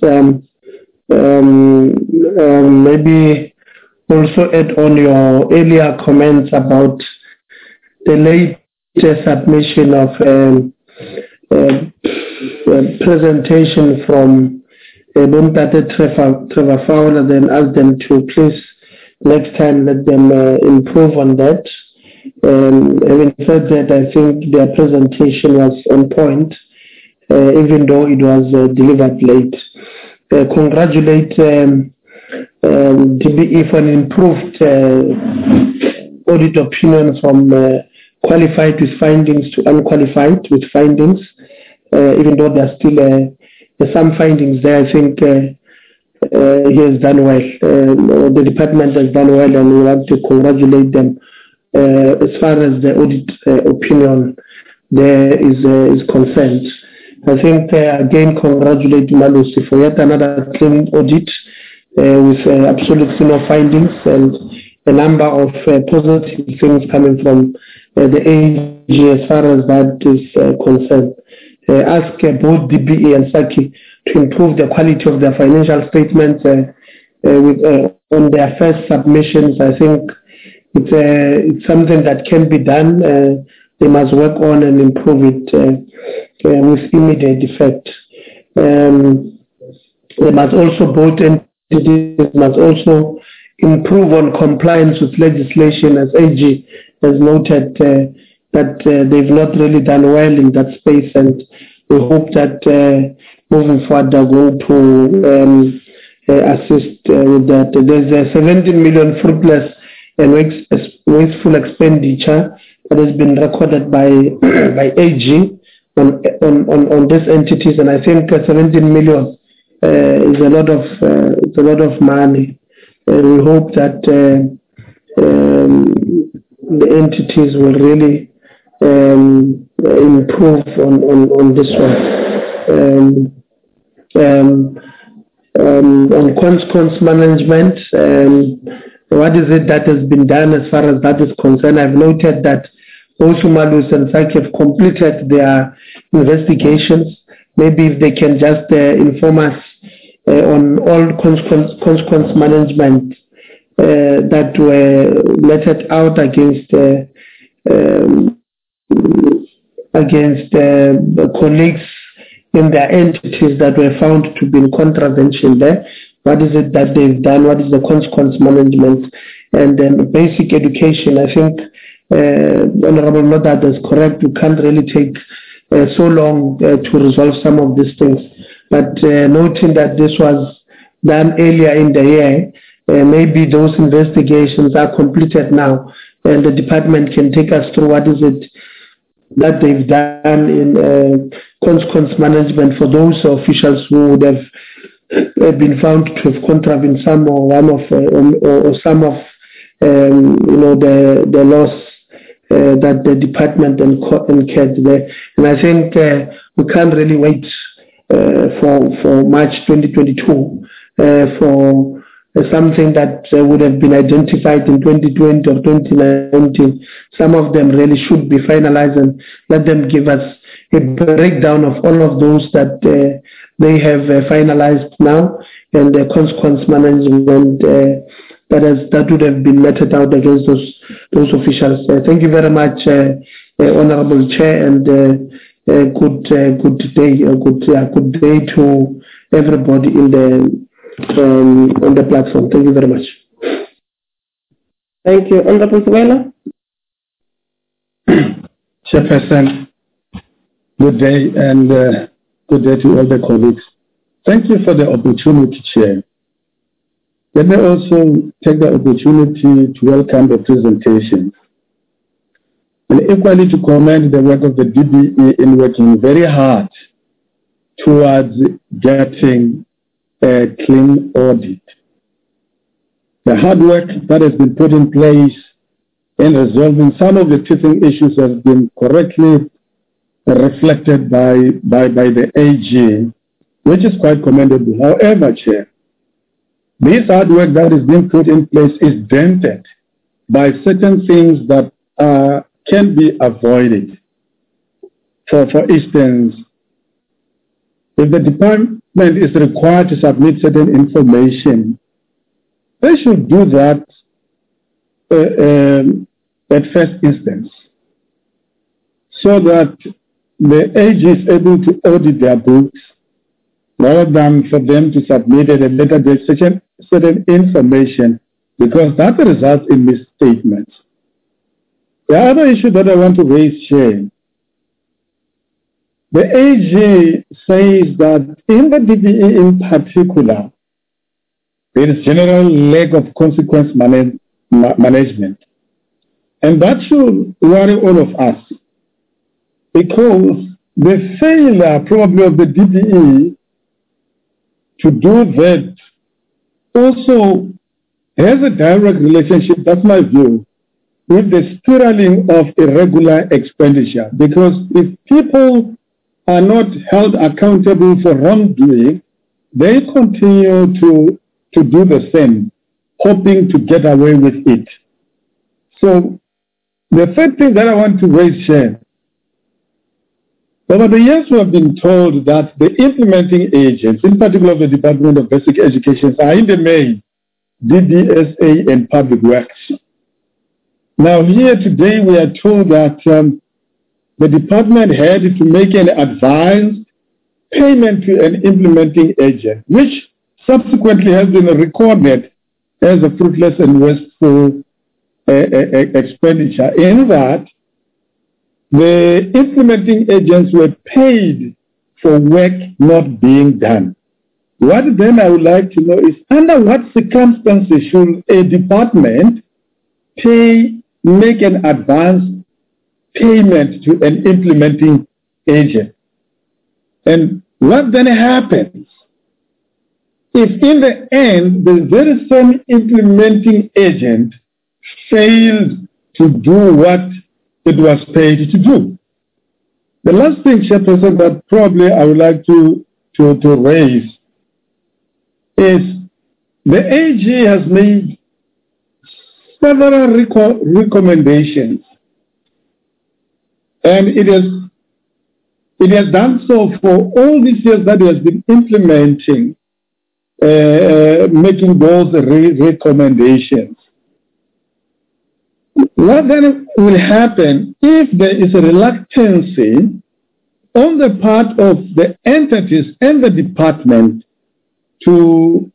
Maybe also add on your earlier comments about the latest submission of presentation from Bontate Trevor Fowler, then ask them to please next time let them improve on that. Having said that, I think their presentation was on point, even though it was delivered late. Congratulate DBE for an improved audit opinion from qualified with findings to unqualified with findings, even though there are still some findings there. I think he has done well. The department has done well, and we want to congratulate them. As far as the audit opinion there is concerned, I think again congratulate Malusi for yet another clean audit with absolutely no findings and a number of positive things coming from the AG as far as that is concerned. Ask both DBE and SACCI to improve the quality of their financial statements on their first submissions. I think it's something that can be done. They must work on and improve it with immediate effect. They must also, both entities must also improve on compliance with legislation, as AG has noted that they've not really done well in that space, and we hope that moving forward they're going to assist with that. There's 17 million fruitless and wasteful expenditure that has been recorded by AG on these entities, and I think 17 million is a lot of money. We hope that the entities will really improve on this one. On consequence management, what is it that has been done as far as that is concerned? I've noted that both Umalus and SACCI have completed their investigations. Maybe if they can just inform us on all consequence management that were lettered out against the colleagues in their entities that were found to be in contravention there. What is it that they've done? What is the consequence management? And then basic education. I think Honorable Nodad is correct. You can't really take so long to resolve some of these things. But noting that this was done earlier in the year, maybe those investigations are completed now, and the department can take us through what is it that they've done in consequence management for those officials who would have been found to have contravened some or one of or some of the laws that the department incurred there. And I think we can't really wait for March 2022 for something that would have been identified in 2020 or 2019. Some of them really should be finalized, and let them give us a breakdown of all of those that they have finalized now, and the consequence management that would have been meted out against those officials. Thank you very much, Honorable Chair, and good day to everybody on the platform. Thank you very much. Thank you. Honorable Sibela. Chairperson, good day, and good day to all the colleagues. Thank you for the opportunity, Chair. Let me also take the opportunity to welcome the presentation and equally to commend the work of the DBE in working very hard towards getting a clean audit. The hard work that has been put in place in resolving some of the teething issues has been correctly reflected by the AG, which is quite commendable. However, Chair, this hard work that is being put in place is dented by certain things that can be avoided. For instance, if the department is required to submit certain information, they should do that at first instance, so that the AG is able to audit their books rather than for them to submit at a later date certain information, because that results in misstatements. The other issue that I want to raise here, the AG says that in the DBE in particular, there is general lack of consequence management. And that should worry all of us, because the failure probably of the DBE to do that also has a direct relationship, that's my view, with the spiraling of irregular expenditure. Because if people are not held accountable for wrongdoing, they continue to do the same, hoping to get away with it. So the third thing that I want to raise here, over the years we have been told that the implementing agents, in particular the Department of Basic Education, are in the main DBSA and Public Works. Now here today we are told that the department had to make an advance payment to an implementing agent, which subsequently has been recorded as a fruitless and wasteful expenditure, in that the implementing agents were paid for work not being done. What then I would like to know is, under what circumstances should a department make an advance payment to an implementing agent? And what then happens if in the end the very same implementing agent failed to do what it was paid to do? The last thing, Chairperson, that probably I would like to raise is the AG has made several recommendations, and it has done so for all these years that it has been implementing, making those recommendations. What then will happen if there is a reluctancy on the part of the entities and the department to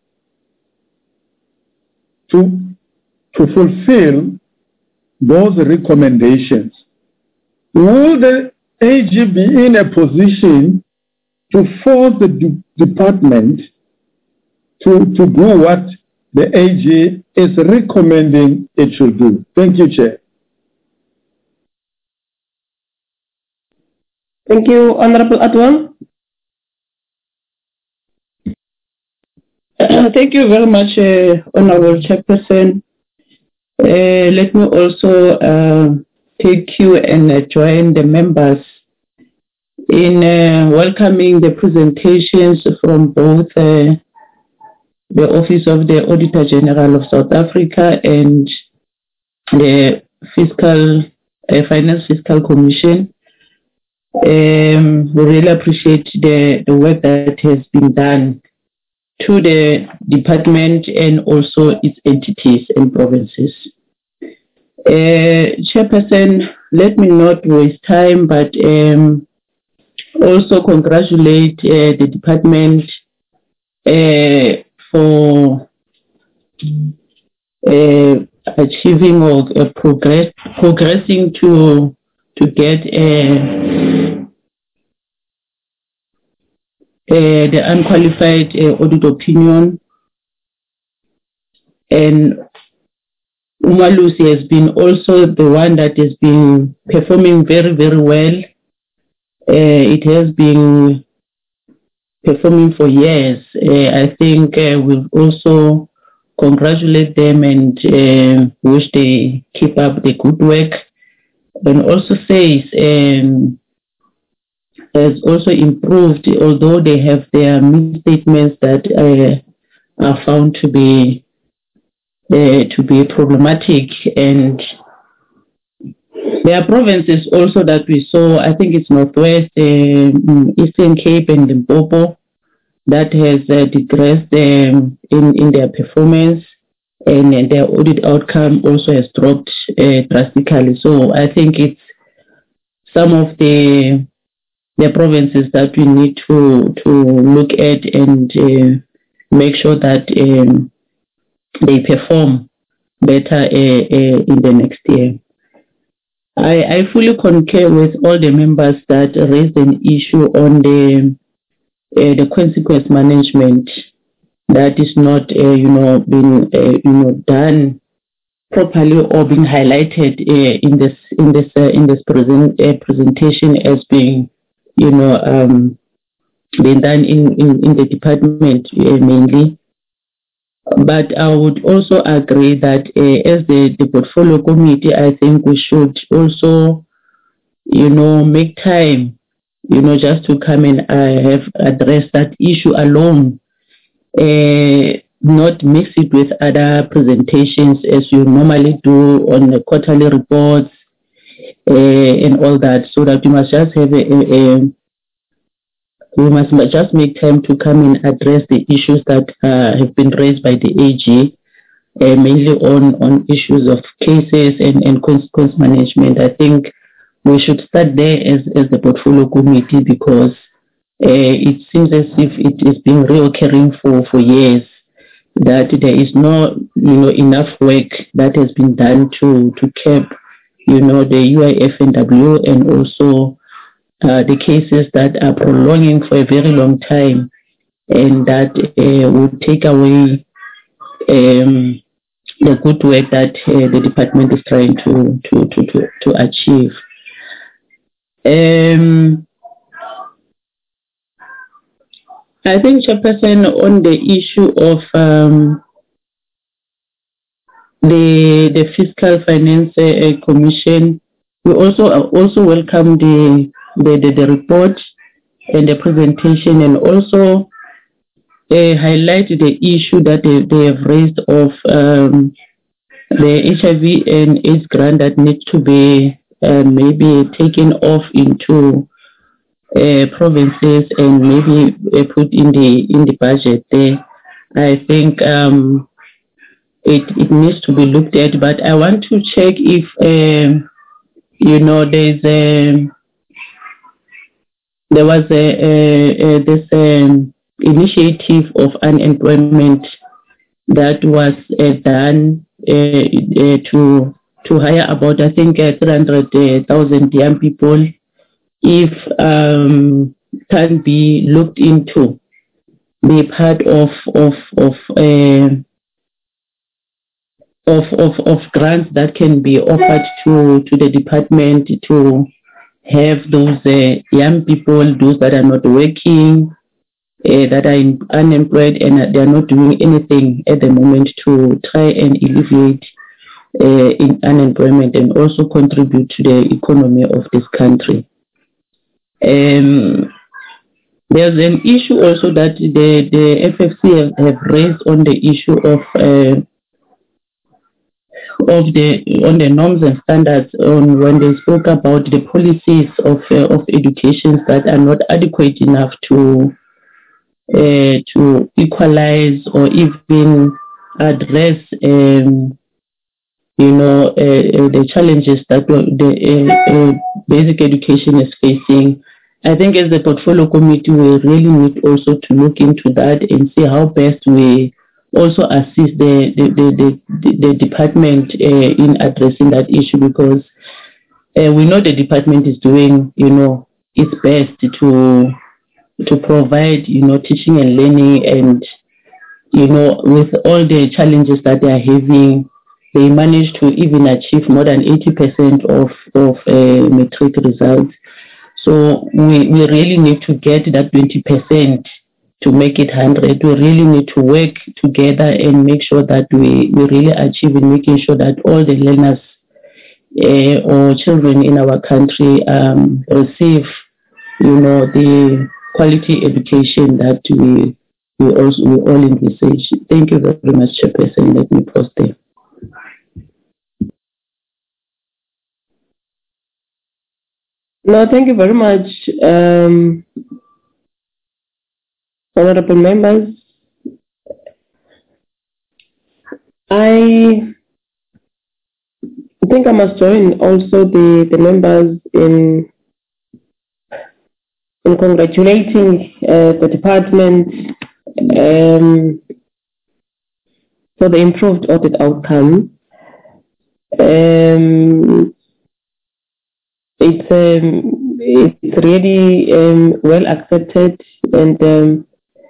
fulfill those recommendations? Will the AG be in a position to force the department to do what the AG is recommending it should do? Thank you, Chair. Thank you, Honorable Adwan. Thank you very much, Honorable Chairperson. Let me also take you and join the members in welcoming the presentations from both the Office of the Auditor General of South Africa and the Finance Fiscal Commission. We really appreciate the work that has been done to the department and also its entities and provinces. Chairperson, let me not waste time, but also congratulate the department for achieving or progressing to get the unqualified audit opinion, and Umalusi has been also the one that has been performing very, very well. It has been performing for years. I think we'll also congratulate them and wish they keep up the good work. And also says has also improved, although they have their misstatements that are found to be problematic. And there are provinces also that we saw, I think it's Northwest, Eastern Cape and Limpopo, that has digressed in their performance, and their audit outcome also has dropped drastically. So I think it's some of the provinces that we need to look at and make sure that they perform better in the next year. I fully concur with all the members that raised an issue on the consequence management that is not being done properly or being highlighted in this presentation as being being done in the department mainly. But I would also agree that as the portfolio committee, I think we should also, make time, just to come and have addressed that issue alone, not mix it with other presentations as you normally do on the quarterly reports and all that, so that we must just have we must just make time to come and address the issues that have been raised by the AG, mainly on issues of cases and consequence management. I think we should start there as the portfolio committee, because it seems as if it is being reoccurring for years, that there is no enough work that has been done to curb the UIF&W, and also the cases that are prolonging for a very long time, and that would take away the good work that the department is trying to achieve. I think, Chairperson, on the issue of the Fiscal Finance Commission, we also welcome the report and the presentation, and also highlight the issue that they have raised of the HIV and AIDS grant that needs to be maybe taken off into provinces and maybe put in the budget there. I think it needs to be looked at, but I want to check if there was this initiative of unemployment that was done to hire about, I think, 300,000 young people, if can be looked into, be part of grants that can be offered to the department to have those young people, those that are not working, that are unemployed and they are not doing anything at the moment, to try and alleviate in unemployment and also contribute to the economy of this country. There's an issue also that the FFC have raised on the issue on the norms and standards on when they spoke about the policies of education that are not adequate enough to equalize or even address the challenges that the basic education is facing. I think as the portfolio committee, we really need also to look into that and see how best we also assist the department in addressing that issue, because we know the department is doing, its best to provide, teaching and learning, and with all the challenges that they are having, they managed to even achieve more than 80% of matric results. So we really need to get that 20% to make it 100. We really need to work together and make sure that we really achieve in making sure that all the learners or children in our country receive, the quality education that we all envisage. Thank you very much, Chairperson. Let me pause there. No, thank you very much, honorable members. I think I must join also the members in congratulating the department for the improved audit outcome. It's really well accepted, and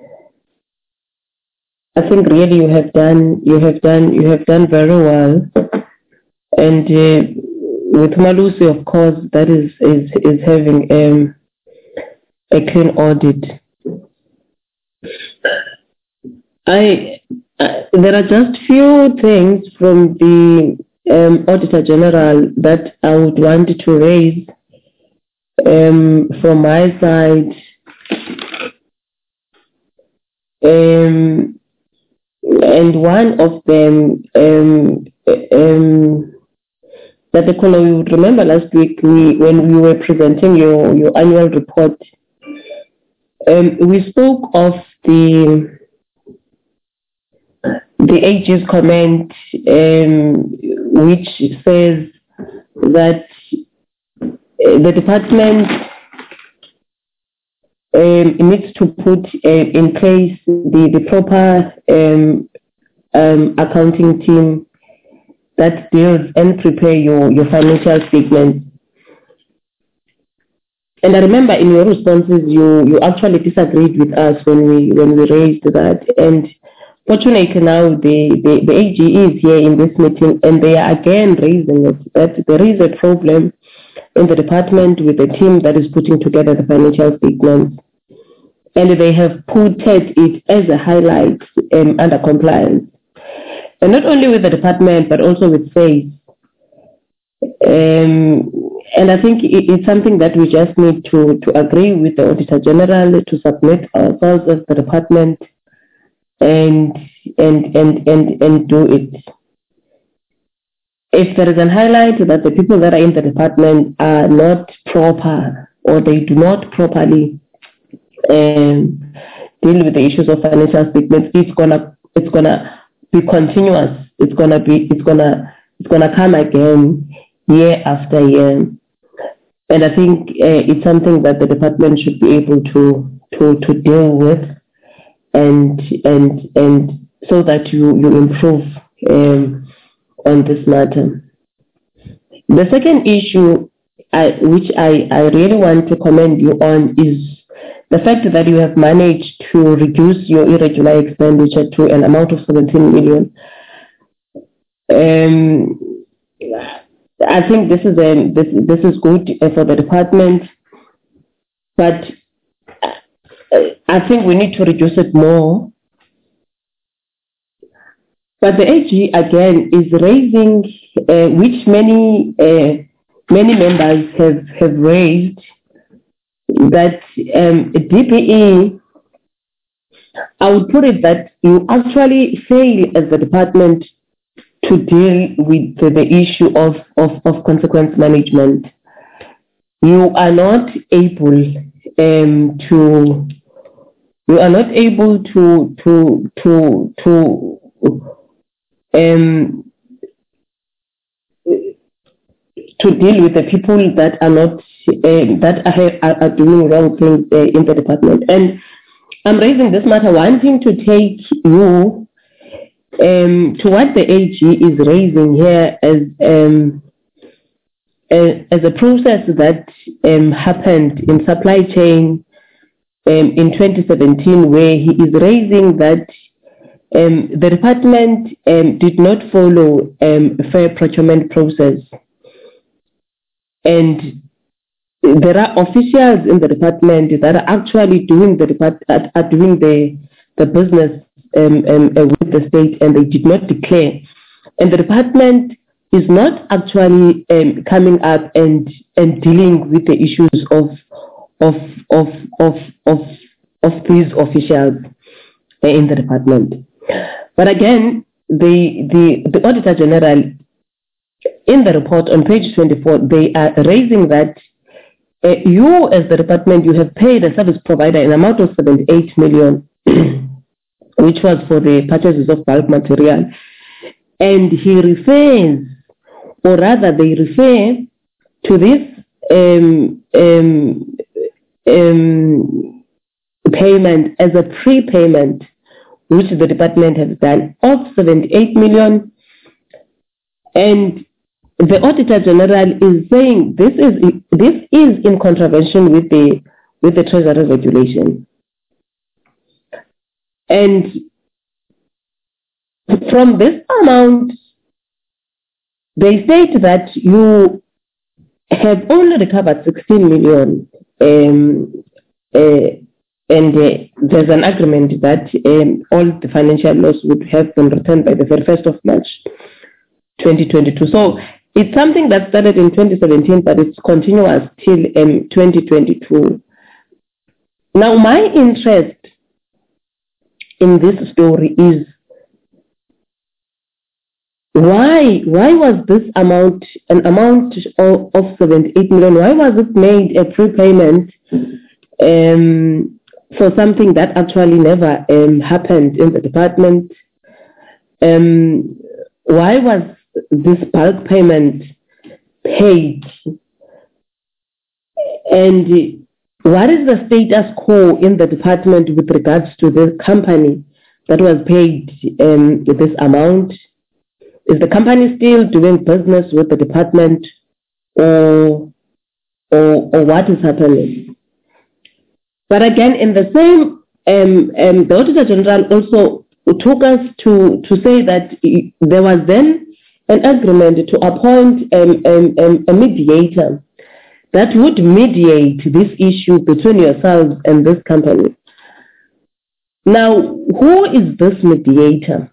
I think really you have done very well. And with Malusi, of course, that is having a clean audit. There are just few things from the Auditor General that I would want to raise from my side. And one of them that the caller, you would remember last week when we were presenting your annual report, we spoke of the AG's comment, which says that the department needs to put in place the proper accounting team that deals and prepare your financial statements. And I remember in your responses, you actually disagreed with us when we raised that. And fortunately now the AG is here in this meeting, and they are again raising it, that there is a problem in the department with the team that is putting together the financial statements. And they have put it as a highlight under compliance. And not only with the department, but also with SAIS. And I think it's something that we just need to agree with the Auditor General to submit ourselves as the department and do it. If there is a highlight that the people that are in the department are not proper, or they do not properly deal with the issues of financial statements, it's gonna be continuous. It's gonna come again year after year. And I think it's something that the department should be able to deal with, and so that you improve on this matter. The second issue which I really want to commend you on is the fact that you have managed to reduce your irregular expenditure to an amount of 17 million. I think this is good for the department, but I think we need to reduce it more. But the AG again is raising, which many members have raised, that DPE, I would put it that you actually fail as a department to deal with the issue of consequence management. You are not able to deal with the people that are not are doing wrong things in the department. And I'm raising this matter wanting to take you to what the AG is raising here as a process that happened in supply chain in 2017, where he is raising that the department did not follow a fair procurement process. And there are officials in the department that are actually doing the business with the state, and they did not declare. And the department is not actually coming up and dealing with the issues of these officials in the department. But again, the Auditor General, in the report on page 24, they are raising that you as the department, you have paid a service provider an amount of 78 million, which was for the purchases of bulk material. And he refers, or rather they refer to this payment as a prepayment, which the department has done, of 78 million. And the Auditor General is saying this is in contravention with the Treasury regulation. And from this amount, they state that you have only recovered 16 million, and there's an agreement that all the financial loss would have been returned by the 1st of March 2022. So it's something that started in 2017, but it's continuous till 2022. Now, my interest in this story is why was this amount, an amount of 78 million, why was it made a prepayment for something that actually never happened in the department? Why was this bulk payment paid? And what is the status quo in the department with regards to the company that was paid this amount? Is the company still doing business with the department, or what is happening? But again, in the same, the Auditor General also took us to say that there was then an agreement to appoint a mediator that would mediate this issue between yourselves and this company. Now, who is this mediator?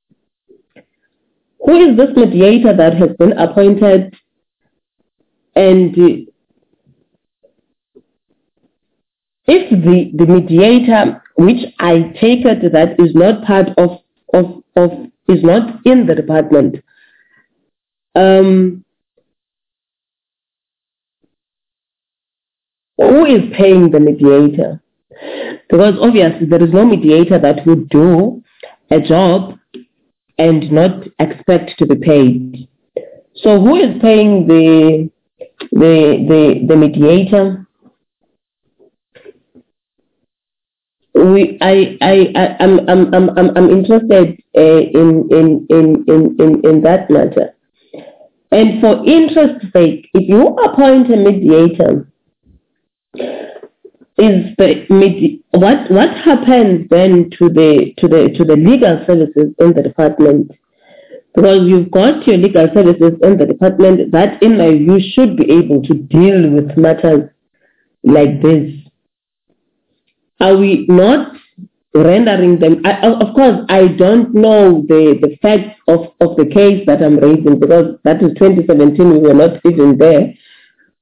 Who is this mediator that has been appointed? And if the mediator, which I take it that is not part is not in the department, who is paying the mediator? Because obviously there is no mediator that would do a job and not expect to be paid. So who is paying the mediator? I'm interested in that matter. And for interest's sake, if you appoint a mediator, what happens then to the legal services in the department? Because you've got your legal services in the department that, in my view, should be able to deal with matters like this. Are we not rendering them? Of course, I don't know the facts of the case that I'm raising, because that is 2017. We were not even there.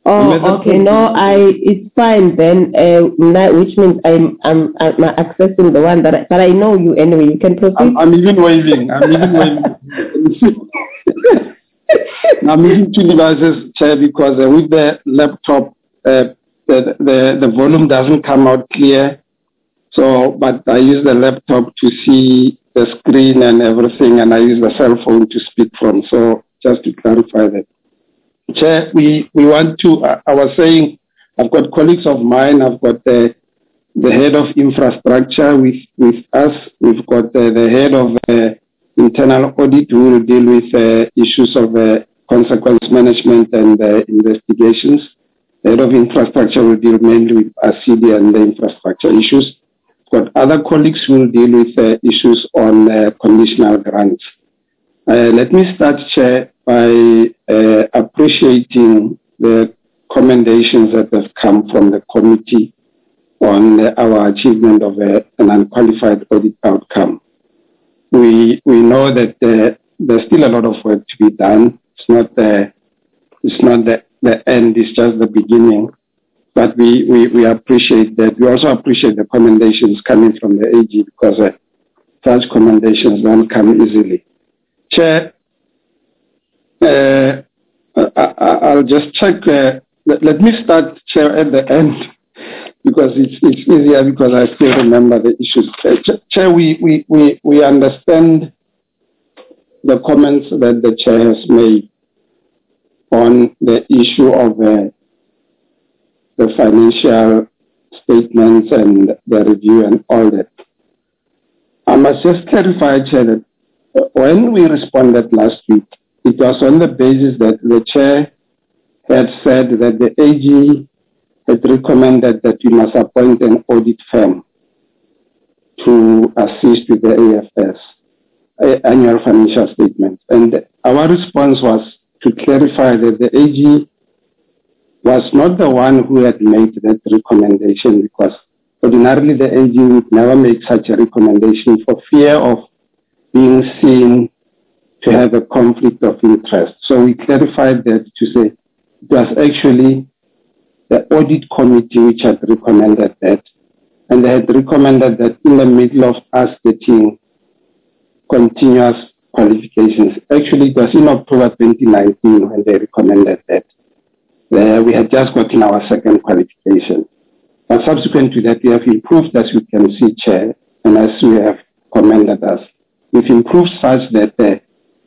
Oh, okay. No, it's fine then. Which means I'm accessing the one but I know you anyway. You can proceed. I'm even waving. I'm using two devices, Chair, because with the laptop, the volume doesn't come out clear. So, but I use the laptop to see the screen and everything, and I use the cell phone to speak from. So, just to clarify that. Chair, we want to, I was saying, I've got colleagues of mine, I've got the head of infrastructure with us, we've got the head of internal audit who will deal with issues of consequence management and investigations. The head of infrastructure will deal mainly with RCD and the infrastructure issues. We've got other colleagues who will deal with issues on conditional grants. Let me start, Chair, by appreciating the commendations that have come from the committee on our achievement of an unqualified audit outcome. We know that there's still a lot of work to be done. It's not the end, it's just the beginning. But we appreciate that. We also appreciate the commendations coming from the AG because such commendations don't come easily. Chair, I'll just check. Let me start, Chair, at the end because it's easier because I still remember the issues. Chair, we understand the comments that the Chair has made on the issue of the financial statements and the review and all that. I must just clarify, Chair, that when we responded last week, it was on the basis that the Chair had said that the AG had recommended that we must appoint an audit firm to assist with the AFS, annual financial statement. And our response was to clarify that the AG was not the one who had made that recommendation because ordinarily the AG would never make such a recommendation for fear of being seen to have a conflict of interest. So we clarified that to say it was actually the audit committee which had recommended that. And they had recommended that in the middle of us getting continuous qualifications. Actually, it was in October 2019 when they recommended that. We had just gotten our second qualification. But subsequent to that, we have improved, as you can see, Chair, and as you have commended us. We've improved such that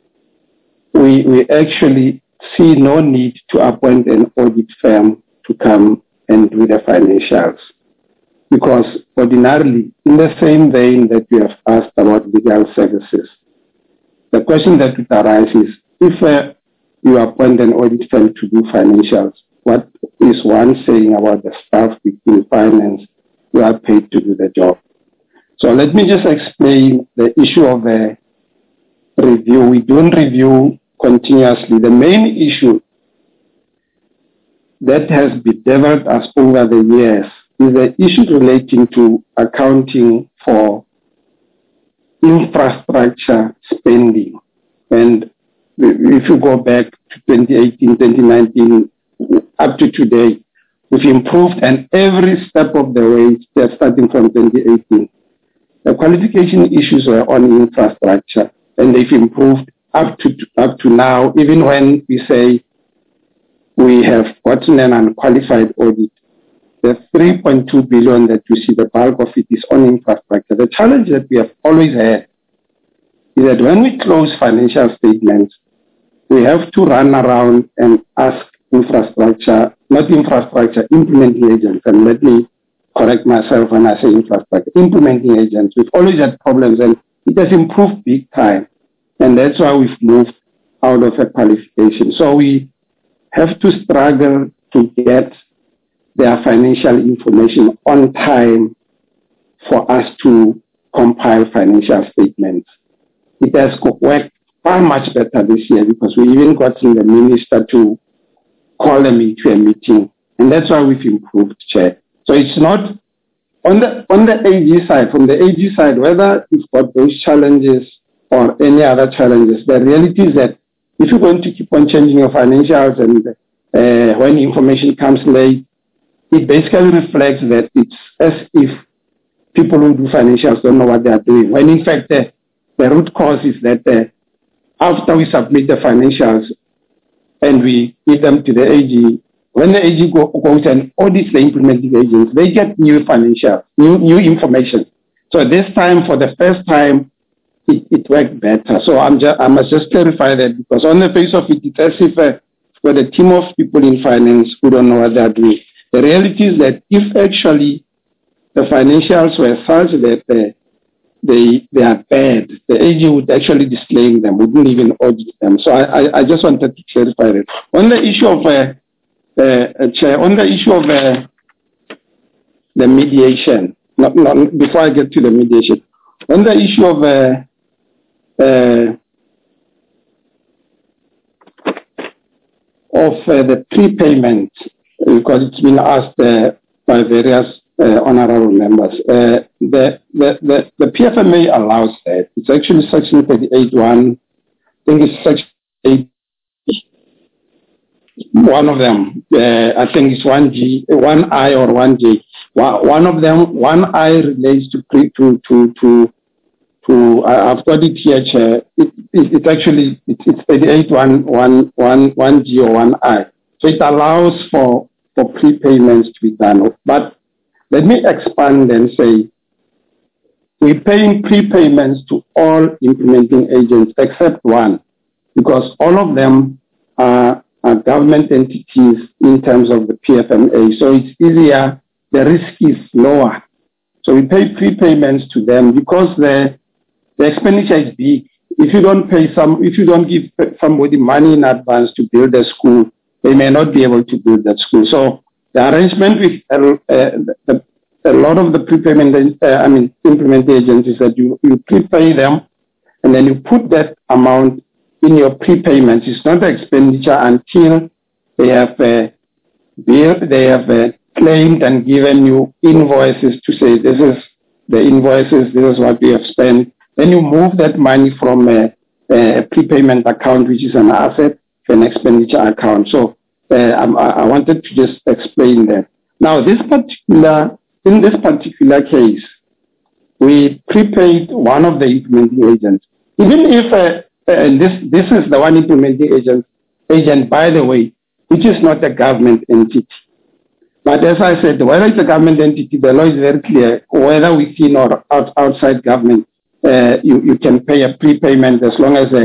we actually see no need to appoint an audit firm to come and do the financials. Because ordinarily, in the same vein that we have asked about legal services, the question that would arise is, if you appoint an audit firm to do financials, what is one saying about the staff within finance who are paid to do the job? So let me just explain the issue of the review. We don't review continuously. The main issue that has bedeviled us over the years is the issue relating to accounting for infrastructure spending. And if you go back to 2018, 2019, up to today, we've improved, and every step of the way, starting from 2018, the qualification issues were on infrastructure, and they've improved up to now. Even when we say we have gotten an unqualified audit, the 3.2 billion that you see, the bulk of it is on infrastructure. The challenge that we have always had is that when we close financial statements, we have to run around and ask implementing agents. And let me correct myself when I say infrastructure. Implementing agents, we've always had problems, and it has improved big time. And that's why we've moved out of a qualification. So we have to struggle to get their financial information on time for us to compile financial statements. It has worked far much better this year because we even got the minister to call them into a meeting. And that's why we've improved, Chair. So it's not on the AG side, from the AG side, whether you've got those challenges or any other challenges, the reality is that if you're going to keep on changing your financials when information comes late, it basically reflects that it's as if people who do financials don't know what they are doing. When in fact, the root cause is that after we submit the financials and we give them to the AG, when the AG goes and audits the implementing agents, they get new new information. So this time, for the first time, it worked better. So I must just clarify that, because on the face of it, it's as if for the team of people in finance who don't know what they are doing. The reality is that if actually the financials were such that they are bad, the AG would actually display them, wouldn't even audit them. So I just wanted to clarify that. On the issue of Chair, on the issue of the mediation, before I get to the mediation, on the issue of the prepayment, because it's been asked by various honorable members, the PFMA allows that. It's actually section 38(1). I think it's section 8. One of them, I think it's 1G, 1I or 1J. One of them, 1I relates to I've got it here, Chair. It's actually, it's 38(1) 1G or 1I. So it allows for prepayments to be done. But let me expand and say, we're paying prepayments to all implementing agents except one, because all of them are government entities in terms of the PFMA. So it's easier, the risk is lower. So we pay prepayments to them because the expenditure is big. If you don't give somebody money in advance to build a school, they may not be able to build that school. So the arrangement with a lot of the prepayment, implementing agents is that you prepay them and then you put that amount in your prepayments. It's not expenditure until they have claimed and given you invoices to say this is the invoices, this is what we have spent. Then you move that money from a prepayment account, which is an asset, to an expenditure account. So I wanted to just explain that. Now, in this particular case, we prepaid one of the implementing agents. Even if this is the one implementing agent, by the way, which is not a government entity. But as I said, whether it's a government entity, the law is very clear. Whether within or outside government, you can pay a prepayment as long as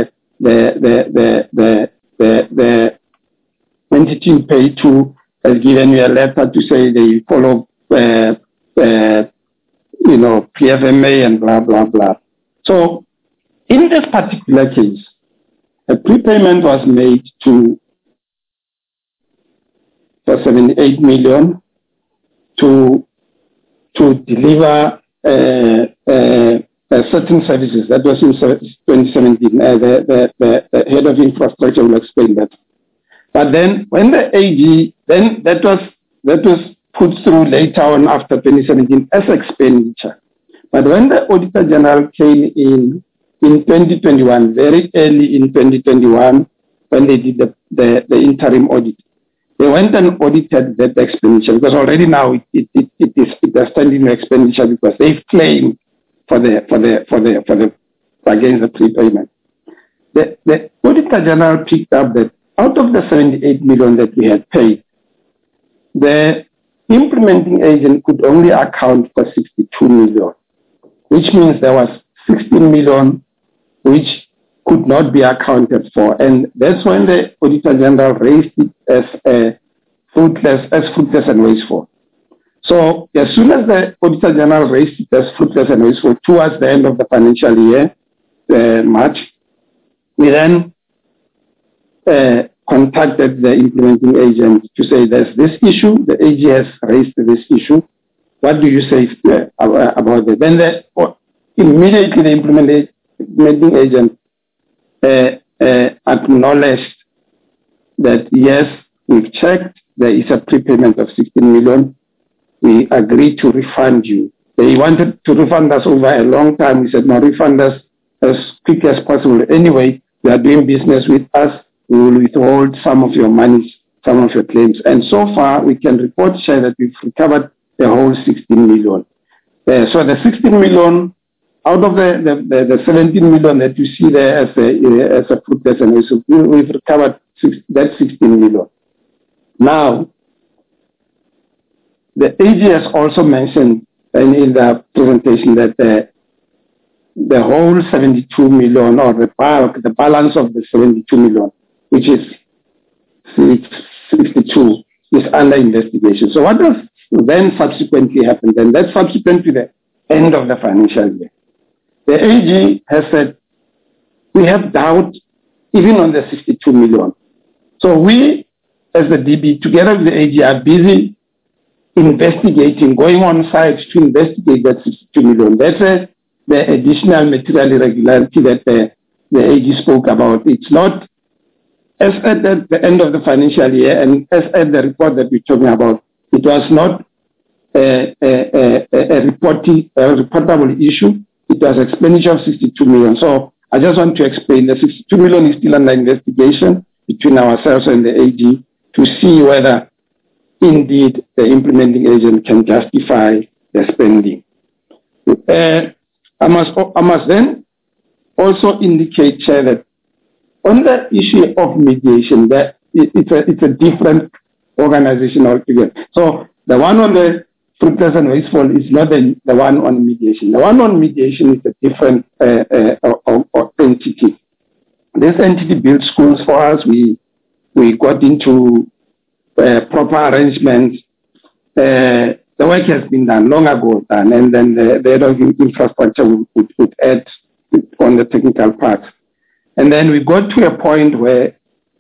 the entity you pay to has given you a letter to say they follow PFMA and blah blah blah. So in this particular case, a prepayment was made for 78 million to deliver certain services. That was in 2017. The head of infrastructure will explain that. But then when the AG, then that was put through later on after 2017 as expenditure. But when the Auditor General came in 2021, very early in 2021, when they did the interim audit, they went and audited that expenditure, because already now it is standing expenditure because they've claimed against the prepayment. The Auditor General picked up that out of the 78 million that we had paid, the implementing agent could only account for 62 million, which means there was 16 million which could not be accounted for. And that's when the Auditor General raised it as fruitless and wasteful. So as soon as the Auditor General raised it as fruitless and wasteful towards the end of the financial year, March, we then contacted the implementing agent to say there's this issue, the AG has raised this issue. What do you say about it? Then immediately the implementing agent acknowledged that yes, we've checked, there is a prepayment of 16 million. We agreed to refund you. They wanted to refund us over a long time. We said, no, refund us as quick as possible. Anyway, you are doing business with us. We will withhold some of your money some of your claims. And so far, we can report, Chair, that we've recovered the whole 16 million. So the 16 million, out of the 17 million that you see there as a fruitless and waste, we've recovered that 16 million. Now, the AG has also mentioned in the presentation that the whole 72 million, or the balance of the 72 million, which is 62, is under investigation. So what does then subsequently happen? Then that's subsequent to the end of the financial year. The AG has said, we have doubt even on the 62 million. So we, as the DB, together with the AG, are busy investigating, going on site to investigate that 62 million. That's the additional material irregularity that the AG spoke about. It's not as at the end of the financial year and as at the report that we're talking about. It was not a reportable issue. It was expenditure of 62 million. So I just want to explain the 62 million is still under investigation between ourselves and the AG to see whether indeed the implementing agent can justify the spending. I must then also indicate, Chair, that on the issue of mediation, that it's a different organization altogether. So the one on the fruitless and wasteful is not the one on mediation. The one on mediation is a different entity. This entity built schools for us. We got into proper arrangements. The work has been done long ago, and then the infrastructure would add on the technical part. And then we got to a point where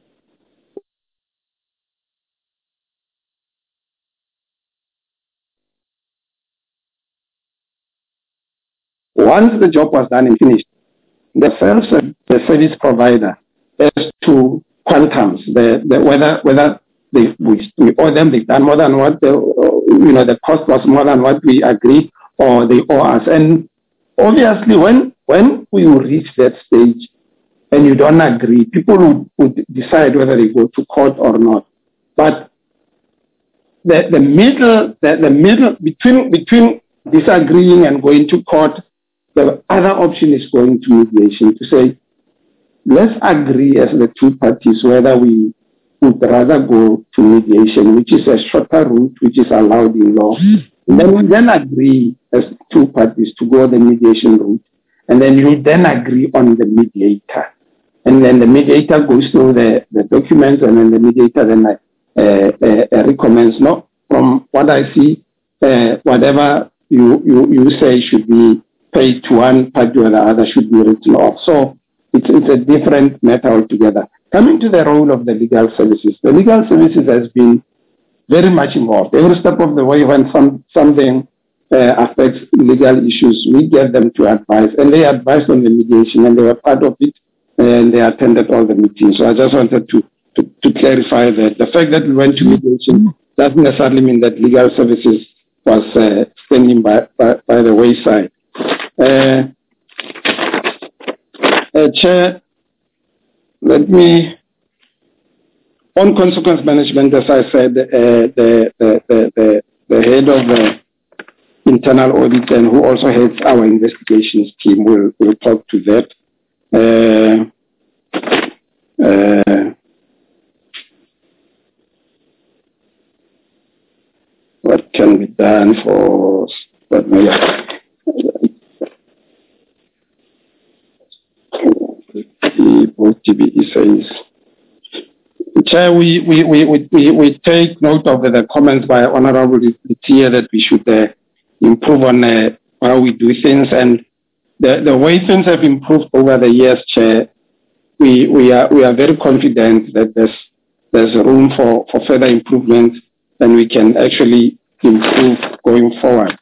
once the job was done and finished, the service provider as to quantums, whether we owe them, they've done more than what the cost was more than what we agreed, or they owe us. And obviously, when we will reach that stage and you don't agree, people would decide whether they go to court or not. But the middle between disagreeing and going to court, the other option is going to mediation to say, let's agree as the two parties whether we would rather go to mediation, which is a shorter route, which is allowed in law. And then we then agree as two parties to go the mediation route. And then you then agree on the mediator. And then the mediator goes through the documents, and then the mediator then recommends, no, from what I see, whatever you say should be paid to one party or the other should be written off. So it's a different matter altogether. Coming to the role of the legal services, the legal services has been very much involved. Every step of the way when something affects legal issues, we get them to advise, and they advised on the mediation, and they were part of it, and they attended all the meetings. So I just wanted to clarify that the fact that we went to mediation doesn't necessarily mean that legal services was standing by the wayside. Chair, let me, on consequence management, as I said, the head of the internal audit and who also heads our investigations team will talk to that. What can be done for TBE says. Chair, we take note of the comments by Honorable Tier that we should improve on how we do things, and the way things have improved over the years, Chair. We are very confident that there's room for further improvement, and we can actually improve going forward.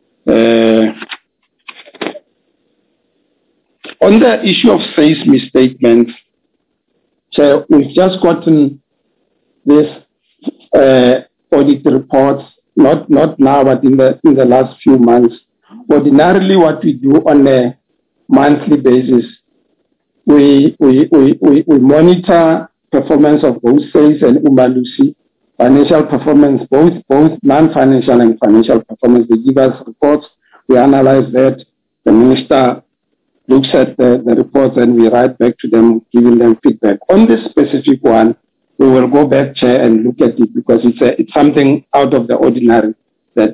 On the issue of SACE misstatements, so we've just gotten this audit reports, not now, but in the last few months. Ordinarily, what we do on a monthly basis, we monitor performance of both SAIS and Umalusi, financial performance, both non-financial and financial performance. They give us reports, we analyze that, the minister looks at the reports and we write back to them, giving them feedback. On this specific one, we will go back, Chair, and look at it because it's something out of the ordinary that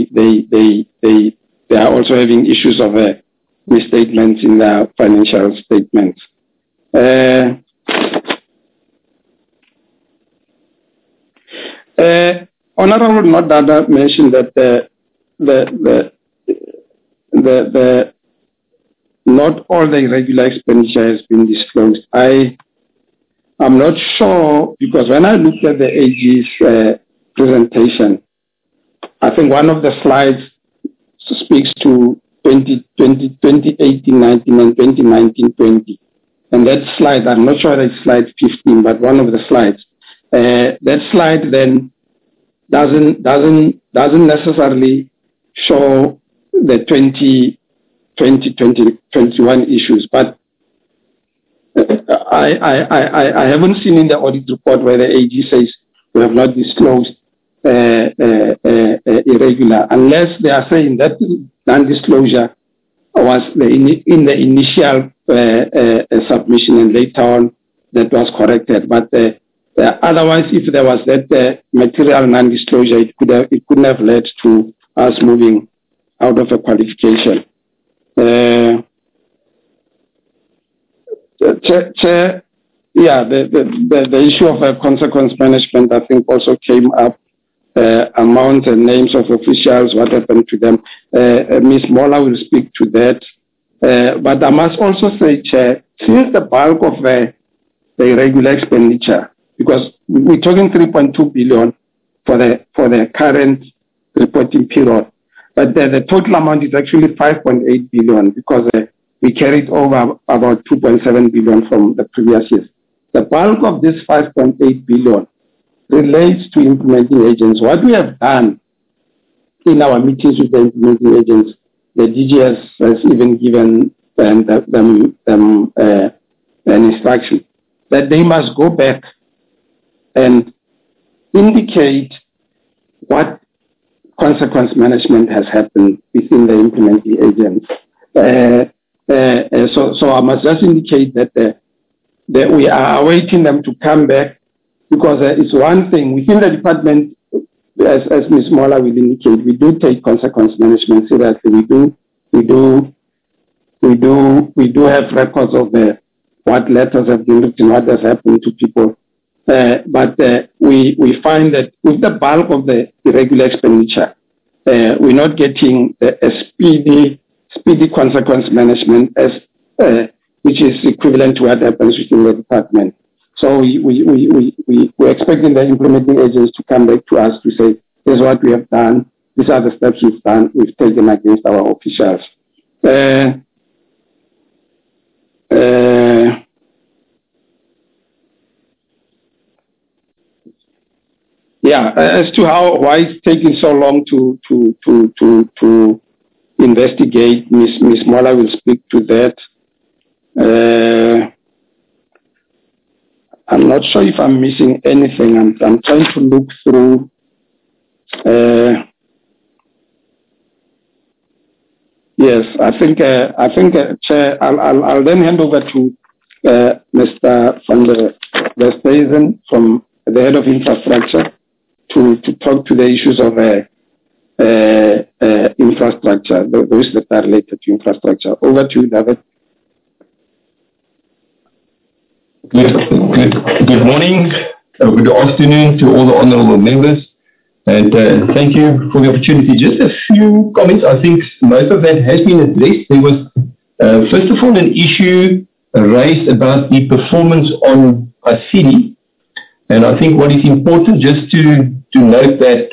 they are also having issues of misstatements in their financial statements. Honorable Nodada mentioned that not all the irregular expenditure has been disclosed. I'm not sure because when I looked at the AG's presentation, I think one of the slides speaks to 2018-19 and 2019-20. And that slide, I'm not sure it's slide 15, but one of the slides, that slide then doesn't necessarily show the 2021 issues. But I haven't seen in the audit report where the AG says we have not disclosed irregular, unless they are saying that non-disclosure was in the initial submission and later on that was corrected. But otherwise, if there was that material non-disclosure, it couldn't have led to us moving out of a qualification. Chair, yeah, the issue of consequence management, I think, also came up. Amounts and names of officials, what happened to them. Ms. Mola will speak to that. But I must also say, Chair, since the bulk of the irregular expenditure, because we're talking 3.2 billion for the current reporting period, but the total amount is actually 5.8 billion because we carried over about 2.7 billion from the previous years. The bulk of this 5.8 billion relates to implementing agents. What we have done in our meetings with the implementing agents, the DGS has even given them an instruction that they must go back and indicate what consequence management has happened within the implementing agents. So I must just indicate that we are awaiting them to come back, because it's one thing within the department, as Ms. Mola will indicate, we do take consequence management seriously. We do have records of what letters have been written, what has happened to people. But we find that with the bulk of the irregular expenditure, we're not getting a speedy consequence management as which is equivalent to what happens within the department. So we're expecting the implementing agents to come back to us to say, this is what we have done, these are the steps we've taken against our officials. As to why it's taking so long to investigate, Ms. Mola will speak to that. I'm not sure if I'm missing anything. I'm trying to look through. Yes, I think, Chair, I'll then hand over to Mr. van der Westhuizen from the head of infrastructure to talk to the issues of infrastructure, those that are related to infrastructure. Over to you, David. Good morning, good afternoon to all the honourable members, and thank you for the opportunity. Just a few comments. I think most of that has been addressed. There was, first of all, an issue raised about the performance on ASIDI, and I think what is important just to note that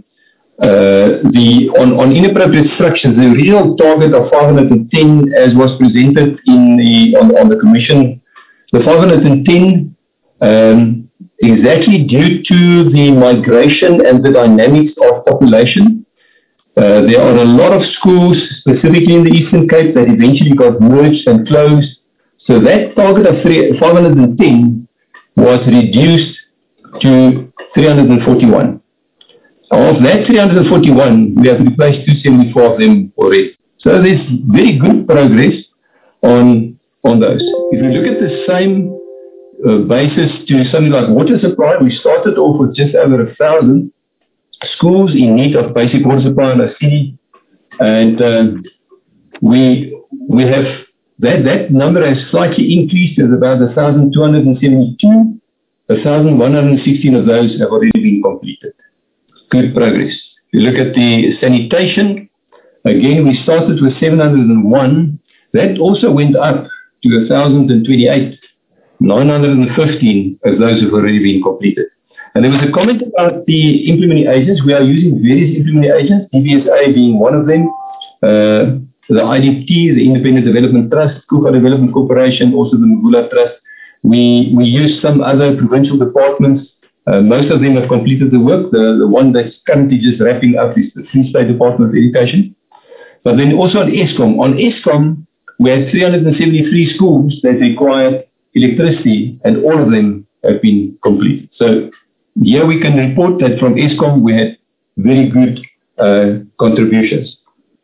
on inappropriate structures, the original target of 510, as was presented on the commission. The 510 is actually due to the migration and the dynamics of population. There are a lot of schools, specifically in the Eastern Cape, that eventually got merged and closed. So that target of 510 was reduced to 341. Of that 341, we have replaced 274 of them already. So there's very good progress on those. If you look at the same basis to something like water supply, we started off with just over 1,000 schools in need of basic water supply in our city, and we have that number has slightly increased to about 1,272. 1,116 of those have already been completed. Good progress. If you look at the sanitation, again we started with 701. That also went up to 1,028. 915 of those have already been completed. And there was a comment about the implementing agents. We are using various implementing agents, DBSA being one of them, the IDT, the Independent Development Trust, Kuka Development Corporation, also the Mvula Trust. We use some other provincial departments. Most of them have completed the work. The one that's currently just wrapping up is the Free State Department of Education. But then also on Eskom. On Eskom, we had 373 schools that required electricity, and all of them have been completed. So here we can report that from Eskom we had very good contributions.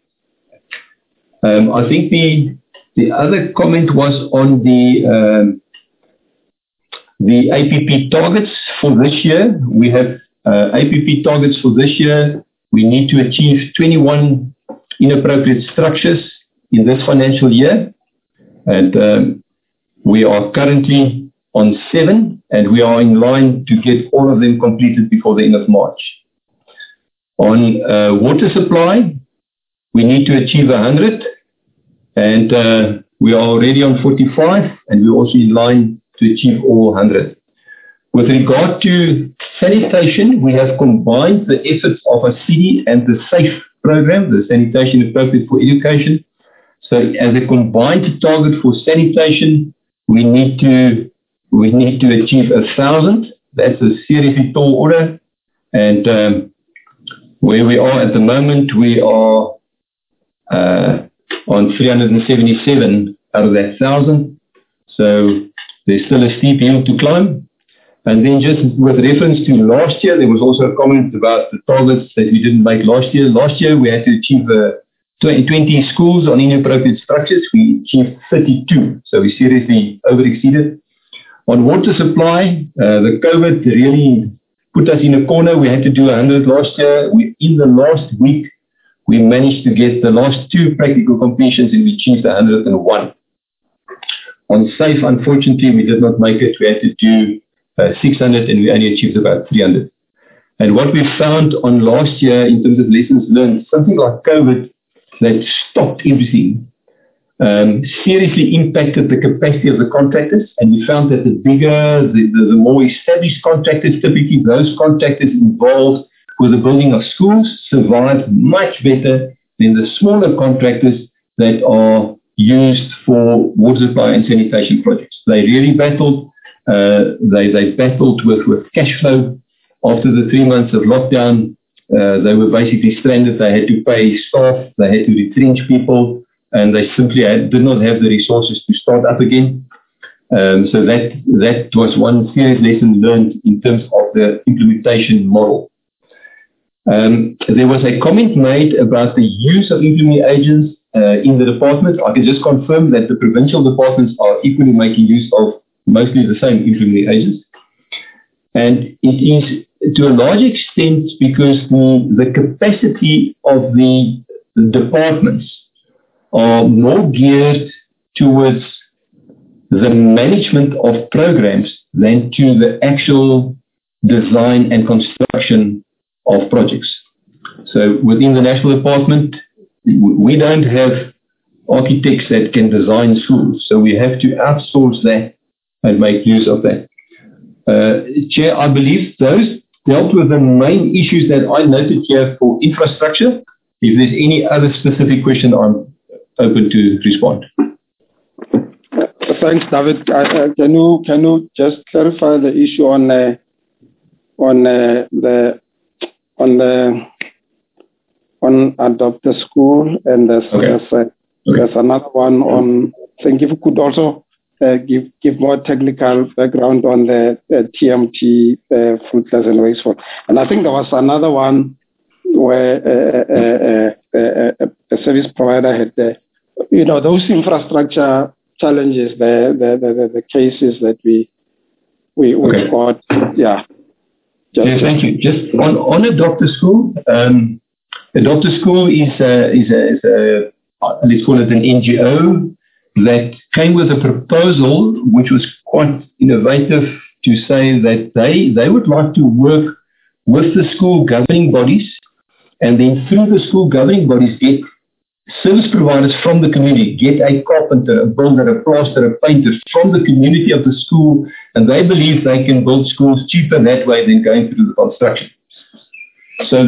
I think the other comment was on the APP targets for this year. We have APP targets for this year. We need to achieve 21 inappropriate structures in this financial year, and we are currently on 7, and we are in line to get all of them completed before the end of March. On water supply, we need to achieve 100, and we are already on 45, and we're also in line to achieve all 100. With regard to sanitation, we have combined the efforts of a city and the SAFE program, the Sanitation Appropriate for Education. So as a combined target for sanitation, we need to achieve 1,000. That's a seriously tall order. And where we are at the moment, we are on 377 out of that 1,000. So there's still a steep hill to climb. And then just with reference to last year, there was also a comment about the targets that we didn't make last year. Last year, we had to achieve 20 schools on inappropriate structures. We achieved 32, so we seriously over-exceeded. On water supply, the COVID really put us in a corner. We had to do 100 last year. In the last week, we managed to get the last 2 practical completions, and we achieved 101. On SAFE, unfortunately, we did not make it. We had to do 600, and we only achieved about 300. And what we found on last year in terms of lessons learned, something like COVID that stopped everything, seriously impacted the capacity of the contractors, and we found that the bigger, the more established contractors, typically those contractors involved with the building of schools, survived much better than the smaller contractors that are used for water supply and sanitation projects. They really battled. They battled with cash flow. After the 3 months of lockdown, they were basically stranded. They had to pay staff, they had to retrench people, and they simply did not have the resources to start up again. So that was one serious lesson learned in terms of the implementation model. There was a comment made about the use of implementing agents in the department. I can just confirm that the provincial departments are equally making use of mostly the same implementing agents. And it is to a large extent because the capacity of the departments are more geared towards the management of programs than to the actual design and construction of projects. So within the National Department, we don't have architects that can design schools, so we have to outsource that and make use of that. Chair, I believe those dealt with the main issues that I noted here for infrastructure. If there's any other specific question, I'm open to respond. Thanks, David. Can you just clarify the issue on Adopt a School, and there's another one on. I think if you could also give more technical background on the TMT, fruitless and wasteful. And I think there was another one where a service provider had those infrastructure challenges, the cases that we got. Yeah. Thank you. Just on a doctor school, the doctor school is a let's call it an NGO that came with a proposal which was quite innovative to say that they would like to work with the school governing bodies, and then through the school governing bodies get service providers from the community, get a carpenter, a builder, a plasterer, a painter from the community of the school, and they believe they can build schools cheaper that way than going through the construction. So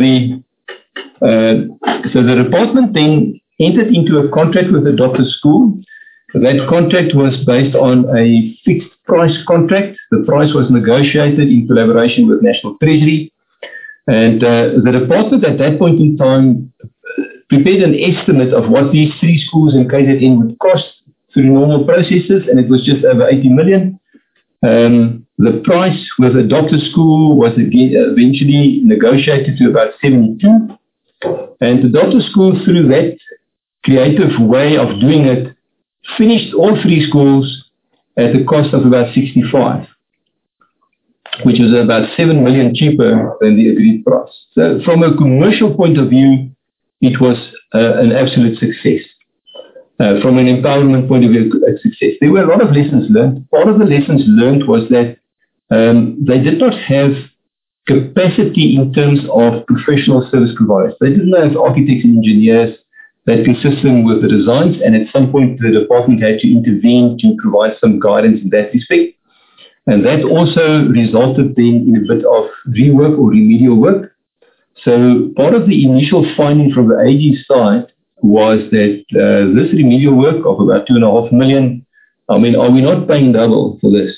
the department then entered into a contract with the doctor school. That contract was based on a fixed price contract. The price was negotiated in collaboration with National Treasury. And the department at that point in time prepared an estimate of what these three schools in KZN would cost through normal processes, and it was just over 80 million. The price with the doctor school was eventually negotiated to about 72. And the doctor school, through that creative way of doing it, finished all three schools at a cost of about 65, which is about 7 million cheaper than the agreed price. So from a commercial point of view, it was an absolute success. From an empowerment point of view, a success. There were a lot of lessons learned. Part of the lessons learned was that they did not have capacity in terms of professional service providers. They didn't have architects and engineers that could assist them with the designs, and at some point the department had to intervene to provide some guidance in that respect. And that also resulted then in a bit of rework or remedial work. So part of the initial finding from the AG side was that this remedial work of about 2.5 million, are we not paying double for this?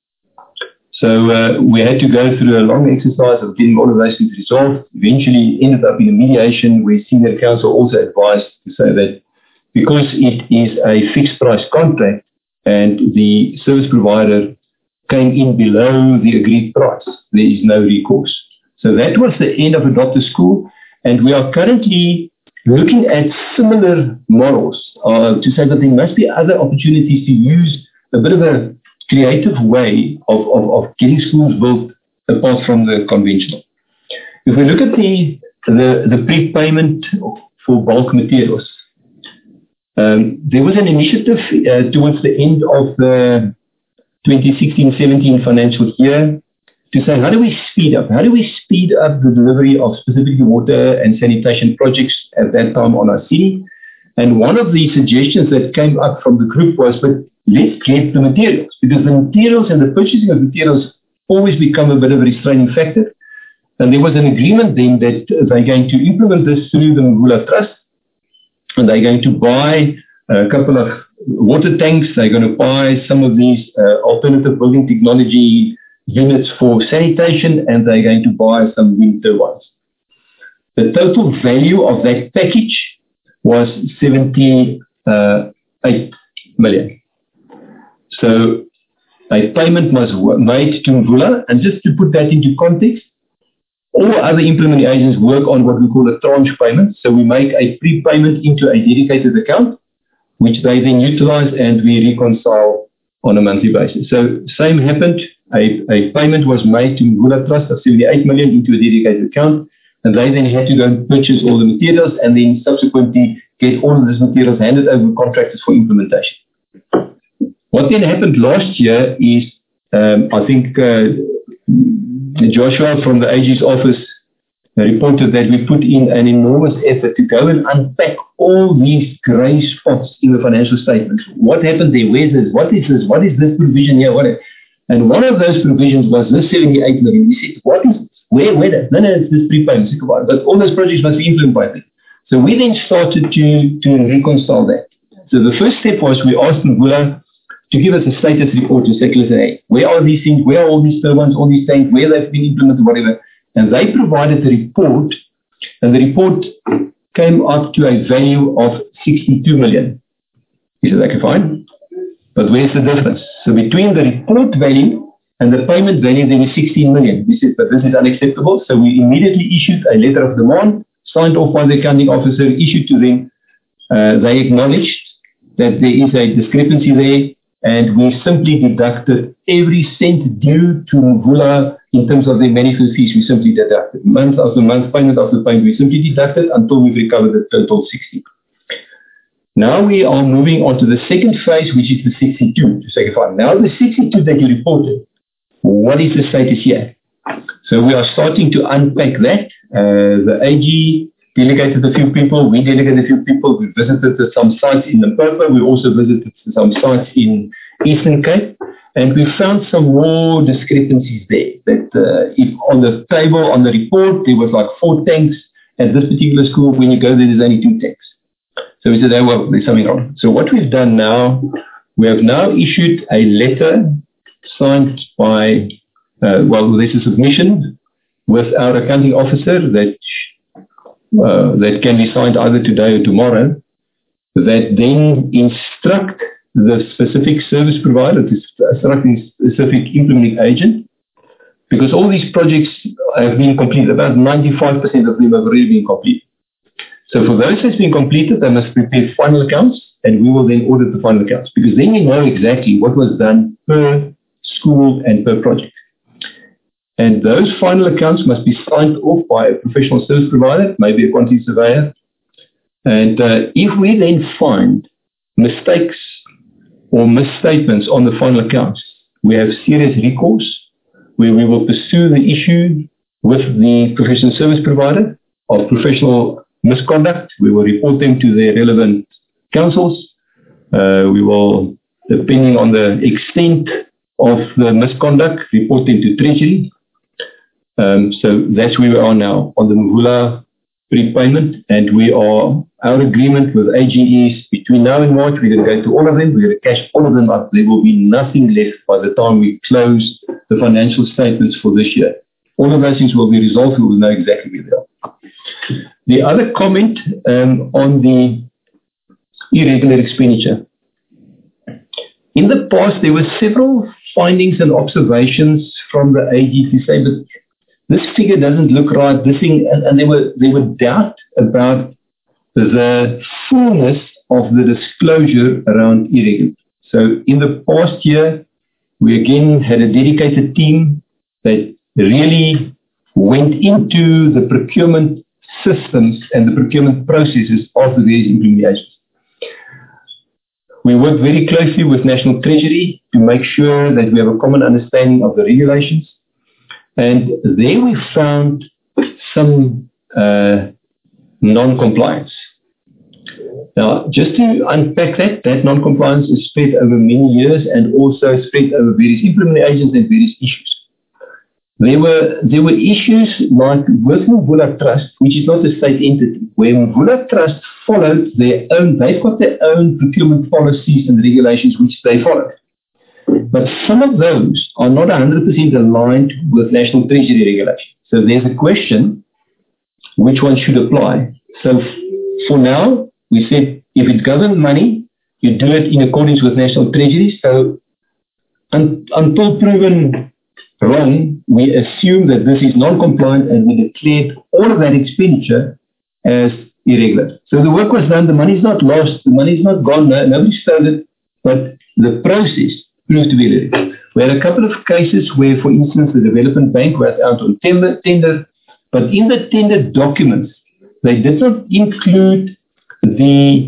So we had to go through a long exercise of getting all of those things resolved. Eventually ended up in a mediation where senior counsel also advised to say that because it is a fixed price contract and the service provider came in below the agreed price, there is no recourse. So that was the end of a doctor school, and we are currently looking at similar models to say that there must be other opportunities to use a bit of a creative way of getting schools built apart from the conventional. If we look at the prepayment for bulk materials, there was an initiative towards the end of the 2016-17 financial year to say, how do we speed up? How do we speed up the delivery of specifically water and sanitation projects at that time on our city? And one of the suggestions that came up from the group was, but let's get the materials, because the materials and the purchasing of materials always become a bit of a restraining factor. And there was an agreement then that they're going to implement this through the Mvula Trust, and they're going to buy a couple of water tanks. They're going to buy some of these alternative building technology units for sanitation, and they're going to buy some wind turbines. The total value of that package was 78 million. So a payment was made to Mvula, and just to put that into context, all other implementing agents work on what we call a tranche payment. So we make a prepayment into a dedicated account, which they then utilize, and we reconcile on a monthly basis. So same happened. A payment was made to Mvula Trust of 78 million into a dedicated account, and they then had to go and purchase all the materials and then subsequently get all of these materials handed over to contractors for implementation. What then happened last year is, I think Joshua from the AG's office reported that we put in an enormous effort to go and unpack all these grey spots in the financial statements. What happened there? Where's this? What is this? What is this provision here? And one of those provisions was this 78 million. We said, what is this? Where? No, it's this prepayment. But all those projects must be implemented by them. So we then started to reconcile that. So the first step was we asked Mvula to give us a status report to say, hey, where are these things? Where are all these turbines, all these tanks, where they've been implemented, whatever. And they provided the report, and the report came up to a value of 62 million. Is that okay, fine? But where's the difference? So between the report value and the payment value, there was 16 million. We said, but this is unacceptable. So we immediately issued a letter of demand, signed off by the accounting officer, issued to them. They acknowledged that there is a discrepancy there, and we simply deducted every cent due to Mvula in terms of their management fees. We simply deducted month after month, payment after payment. We simply deducted until we've recovered the total 60. Now we are moving on to the second phase, which is the 62 to say, fine. Now the 62 that you reported, what is the status here? So we are starting to unpack that. The AG delegated a few people, we delegated a few people, we visited some sites in Limpopo, we also visited some sites in Eastern Cape, and we found some more discrepancies there. That if on the table, on the report, there was like 4 tanks, at this particular school, when you go there, there's only 2 tanks. So we said, oh, well, there's something wrong. So what we've done now, we have now issued a letter signed by, there's a submission with our accounting officer that can be signed either today or tomorrow, that then instruct the specific service provider, to instruct the specific implementing agent, because all these projects have been completed. About 95% of them have already been completed. So for those that's been completed, they must prepare final accounts, and we will then audit the final accounts, because then you know exactly what was done per school and per project. And those final accounts must be signed off by a professional service provider, maybe a quantity surveyor. And if we then find mistakes or misstatements on the final accounts, we have serious recourse where we will pursue the issue with the professional service provider of professional misconduct. We will report them to their relevant councils. We will, depending on the extent of the misconduct, report them to Treasury. So that's where we are now on the Mvula prepayment, and our agreement with AG is between now and March, we're going to go to all of them, we're going to cash all of them up. There will be nothing left by the time we close the financial statements for this year. All of those things will be resolved, we will know exactly where they are. The other comment on the irregular expenditure. In the past, there were several findings and observations from the AG to say, but this figure doesn't look right, this thing, and there were doubt about the fullness of the disclosure around irregular. So in the past year, we again had a dedicated team that really went into the procurement systems and the procurement processes of the various implementations. We work very closely with National Treasury to make sure that we have a common understanding of the regulations. And there we found some non-compliance. Now, just to unpack that non-compliance is spread over many years and also spread over various implementing agents and various issues. There were issues like with Mvula Trust, which is not a state entity, where Mvula Trust followed they've got their own procurement policies and regulations which they follow. But some of those are not 100% aligned with National Treasury regulation. So there's a question, which one should apply? So for now, we said if it's government money, you do it in accordance with National Treasury. So until proven wrong, we assume that this is non-compliant and we declared all of that expenditure as irregular. So the work was done, the money is not lost, the money is not gone, nobody stole it, but the process proved to be irregular. We had a couple of cases where, for instance, the Development Bank was out on tender, but in the tender documents, they did not include the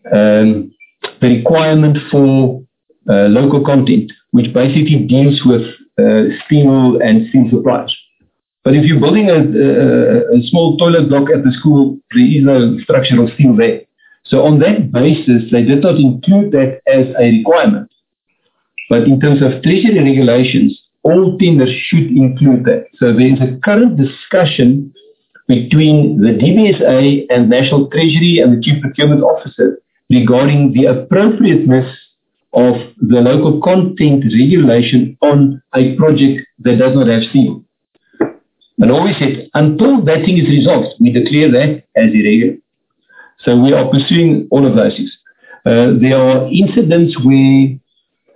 requirement for local content, which basically deals with steel and steel supplies. But if you're building a small toilet block at the school, there is no structural steel there. So on that basis, they did not include that as a requirement. But in terms of Treasury regulations, all tenders should include that. So there is a current discussion between the DBSA and National Treasury and the Chief Procurement Officer regarding the appropriateness of the local content regulation on a project that does not have steel. And always said, until that thing is resolved, we declare that as irregular. So we are pursuing all of those things. There are incidents where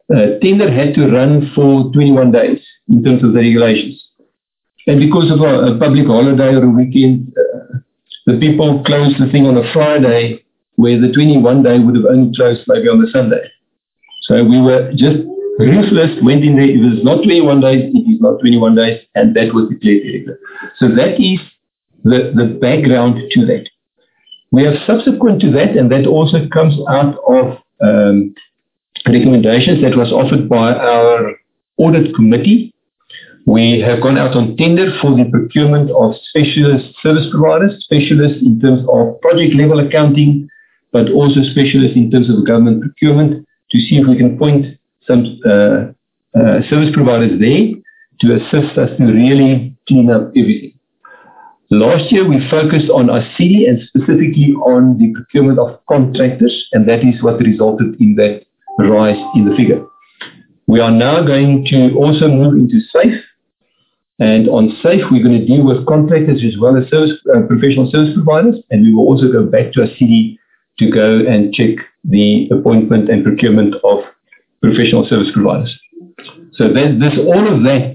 tender had to run for 21 days in terms of the regulations. And because of a public holiday or a weekend, the people closed the thing on a Friday, where the 21 day would have only closed maybe on the Sunday. So we were just ruthless, went in there. If it's not 21 days, it is not 21 days, and that was declared illegal. So that is the background to that. We have subsequent to that, and that also comes out of recommendations that was offered by our audit committee. We have gone out on tender for the procurement of specialist service providers, specialists in terms of project level accounting, but also specialists in terms of government procurement, to see if we can point some service providers there to assist us to really clean up everything. Last year, we focused on ASIDI and specifically on the procurement of contractors, and that is what resulted in that rise in the figure. We are now going to also move into SAFE, and on SAFE, we're going to deal with contractors as well as professional service providers, and we will also go back to ASIDI to go and check the appointment and procurement of professional service providers. So all of that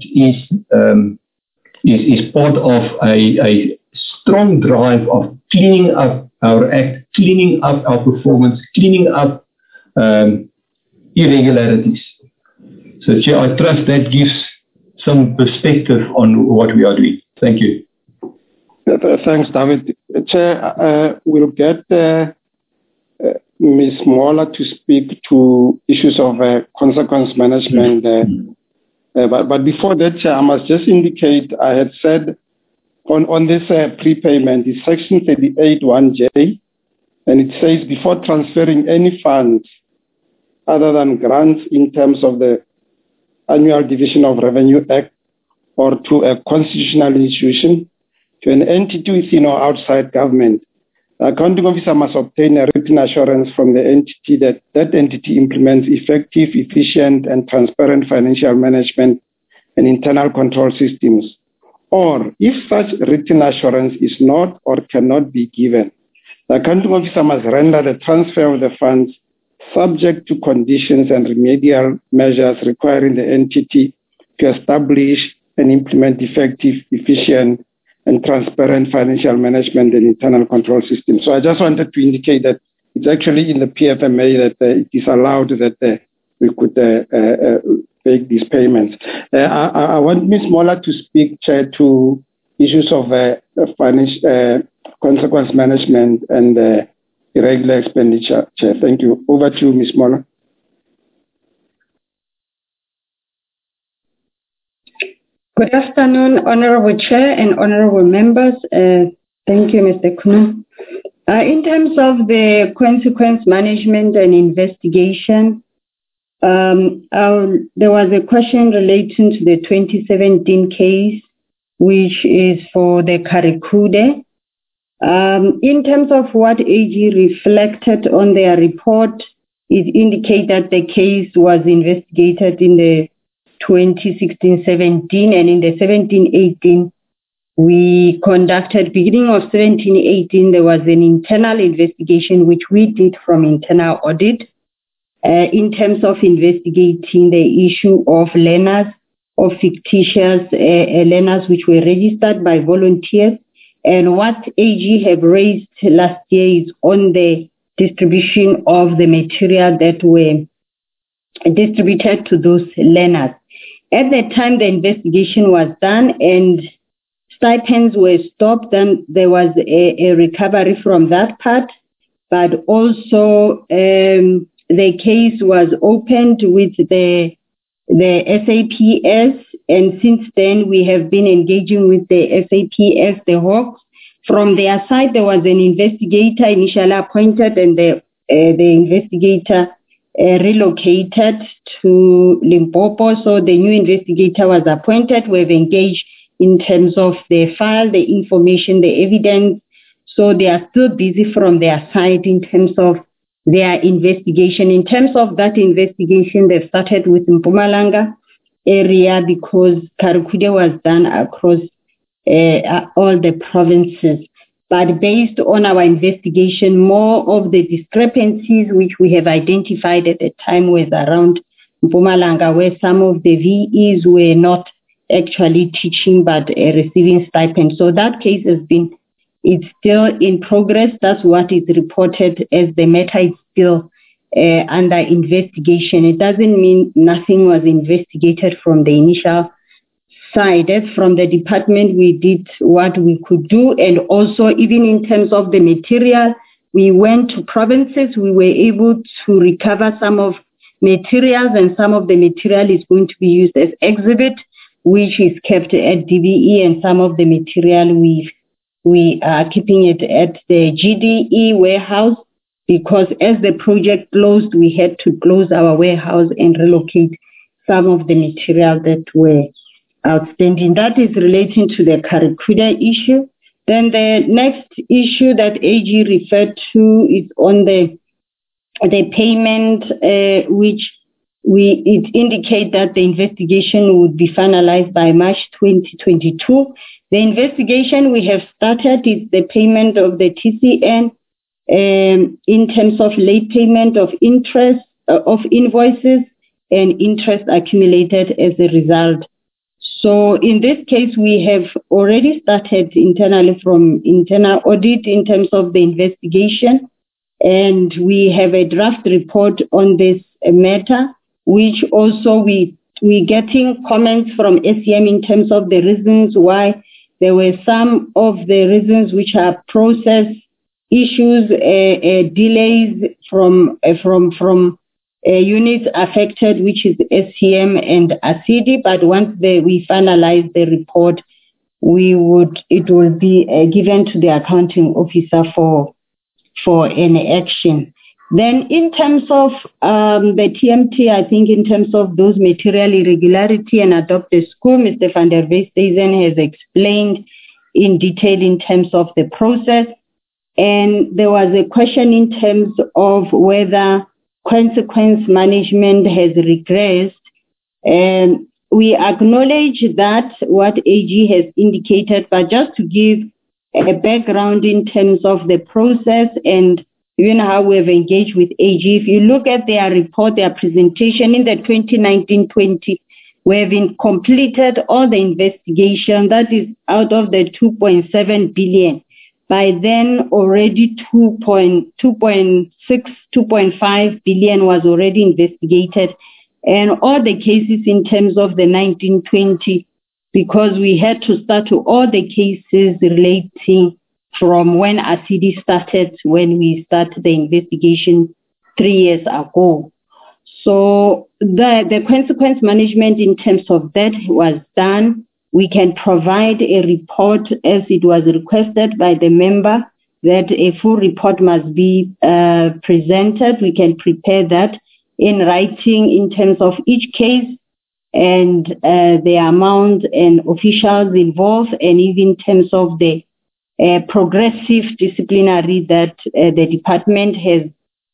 is part of a strong drive of cleaning up our act, cleaning up our performance, cleaning up irregularities. So, Chair, I trust that gives some perspective on what we are doing. Thank you. Thanks, David. Chair, we'll get Ms. Mola to speak to issues of consequence management. But before that, Chair, I must just indicate, I had said on this prepayment is section 38(1)J, and it says before transferring any funds other than grants in terms of the Annual Division of Revenue Act or to a constitutional institution, to an entity within or outside government, the accounting officer must obtain a written assurance from the entity that that entity implements effective, efficient, and transparent financial management and internal control systems. Or, if such written assurance is not or cannot be given, the accounting officer must render the transfer of the funds subject to conditions and remedial measures requiring the entity to establish and implement effective, efficient, and transparent financial management and internal control systems. So I just wanted to indicate that it's actually in the PFMA that it is allowed that we could make these payments. I want Ms. Mola to speak, Chair, to issues of financial consequence management and irregular expenditure. Chair, thank you. Over to you, Ms. Mola. Good afternoon, Honorable Chair and Honorable Members. Thank you, Mr. Kuno. In terms of the consequence management and investigation, there was a question relating to the 2017 case, which is for the Karikude. In terms of what AG reflected on their report, it indicated that the case was investigated in the 2016-17, and in the 17-18 we conducted, beginning of 17-18, there was an internal investigation which we did from internal audit in terms of investigating the issue of learners, of fictitious learners which were registered by volunteers. And what AG have raised last year is on the distribution of the material that were distributed to those learners. At the time the investigation was done and stipends were stopped, then there was a recovery from that part, but also the case was opened with the SAPS, and since then we have been engaging with the SAPS, the Hawks. From their side, there was an investigator initially appointed, and the investigator relocated to Limpopo, so the new investigator was appointed. We've engaged in terms of the file, the information, the evidence, so they are still busy from their side in terms of their investigation. In terms of that investigation, they've started with Mpumalanga area because Karikude was done across all the provinces. But based on our investigation, more of the discrepancies which we have identified at the time was around Mpumalanga, where some of the VEs were not actually teaching but receiving stipend. So that case it's still in progress. That's what is reported, as the matter is still under investigation. It doesn't mean nothing was investigated from the initial side. As from the department, we did what we could do, and also even in terms of the material, we went to provinces. We were able to recover some of materials, and some of the material is going to be used as exhibit, which is kept at DBE, and some of the material we are keeping it at the GDE warehouse, because as the project closed, we had to close our warehouse and relocate some of the material that were outstanding. That is relating to the Karakuda issue. Then the next issue that AG referred to is on the payment, which it indicate that the investigation would be finalized by March 2022. The investigation we have started is the payment of the TCN in terms of late payment of interest of invoices and interest accumulated as a result. So in this case, we have already started internally from internal audit in terms of the investigation, and we have a draft report on this matter, which also we getting comments from SEM in terms of the reasons why there were some of the reasons which are process issues, delays from units affected, which is SCM and ACIDI. But once we finalize the report, it will be given to the accounting officer for an action. Then in terms of the TMT, I think in terms of those material irregularity and adopted school, Mr. van der Westhuizen has explained in detail in terms of the process. And there was a question in terms of whether consequence management has regressed. And we acknowledge that what AG has indicated, but just to give a background in terms of the process and even how we have engaged with AG. If you look at their report, their presentation in the 2019-20, we have completed all the investigation. That is out of the 2.7 billion. By then, already 2.6, 2.5 billion was already investigated. And all the cases in terms of the 19-20, because we had to start to all the cases relating from when ACIDI started, when we started the investigation 3 years ago. So the consequence management in terms of that was done. We can provide a report as it was requested by the member, that a full report must be presented. We can prepare that in writing in terms of each case and the amount and officials involved, and even in terms of the progressive disciplinary that the department has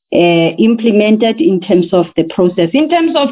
implemented in terms of the process. In terms of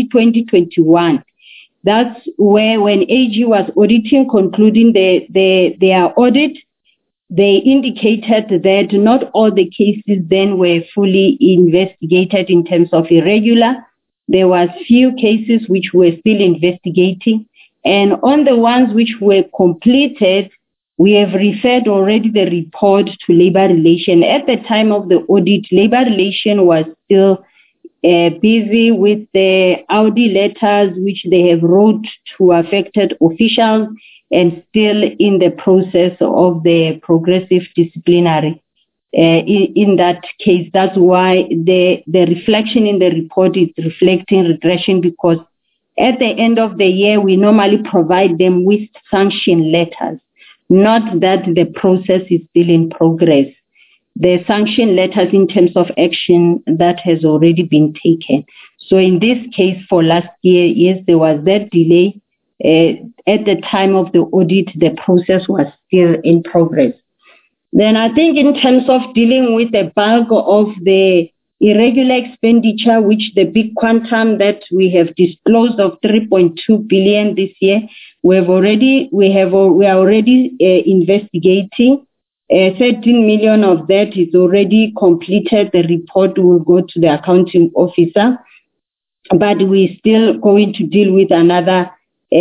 2020-21, that's where when AG was auditing, concluding their audit, they indicated that not all the cases then were fully investigated in terms of irregular. There was few cases which were still investigating. And on the ones which were completed, we have referred already the report to Labor Relations. At the time of the audit, Labor Relations was still busy with the Audi letters which they have wrote to affected officials, and still in the process of the progressive disciplinary. In that case, that's why the reflection in the report is reflecting regression, because at the end of the year, we normally provide them with sanction letters, not that the process is still in progress. The sanction letters in terms of action that has already been taken. So in this case for last year, yes, there was that delay. At the time of the audit, the process was still in progress. Then I think in terms of dealing with the bulk of the irregular expenditure, which the big quantum that we have disclosed of 3.2 billion this year, we are already investigating. 13 million of that is already completed. The report will go to the accounting officer. but we're still going to deal with another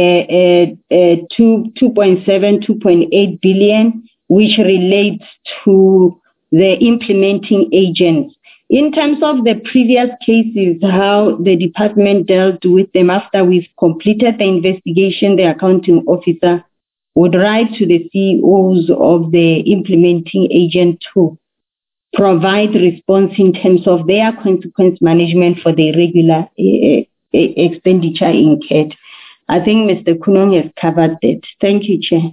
2.8 billion, which relates to the implementing agents. In terms of the previous cases, how the department dealt with them after we've completed the investigation, the accounting officer would write to the CEOs of the implementing agent to provide response in terms of their consequence management for the irregular expenditure incurred. I think Mr. Kunong has covered that. Thank you, Chair.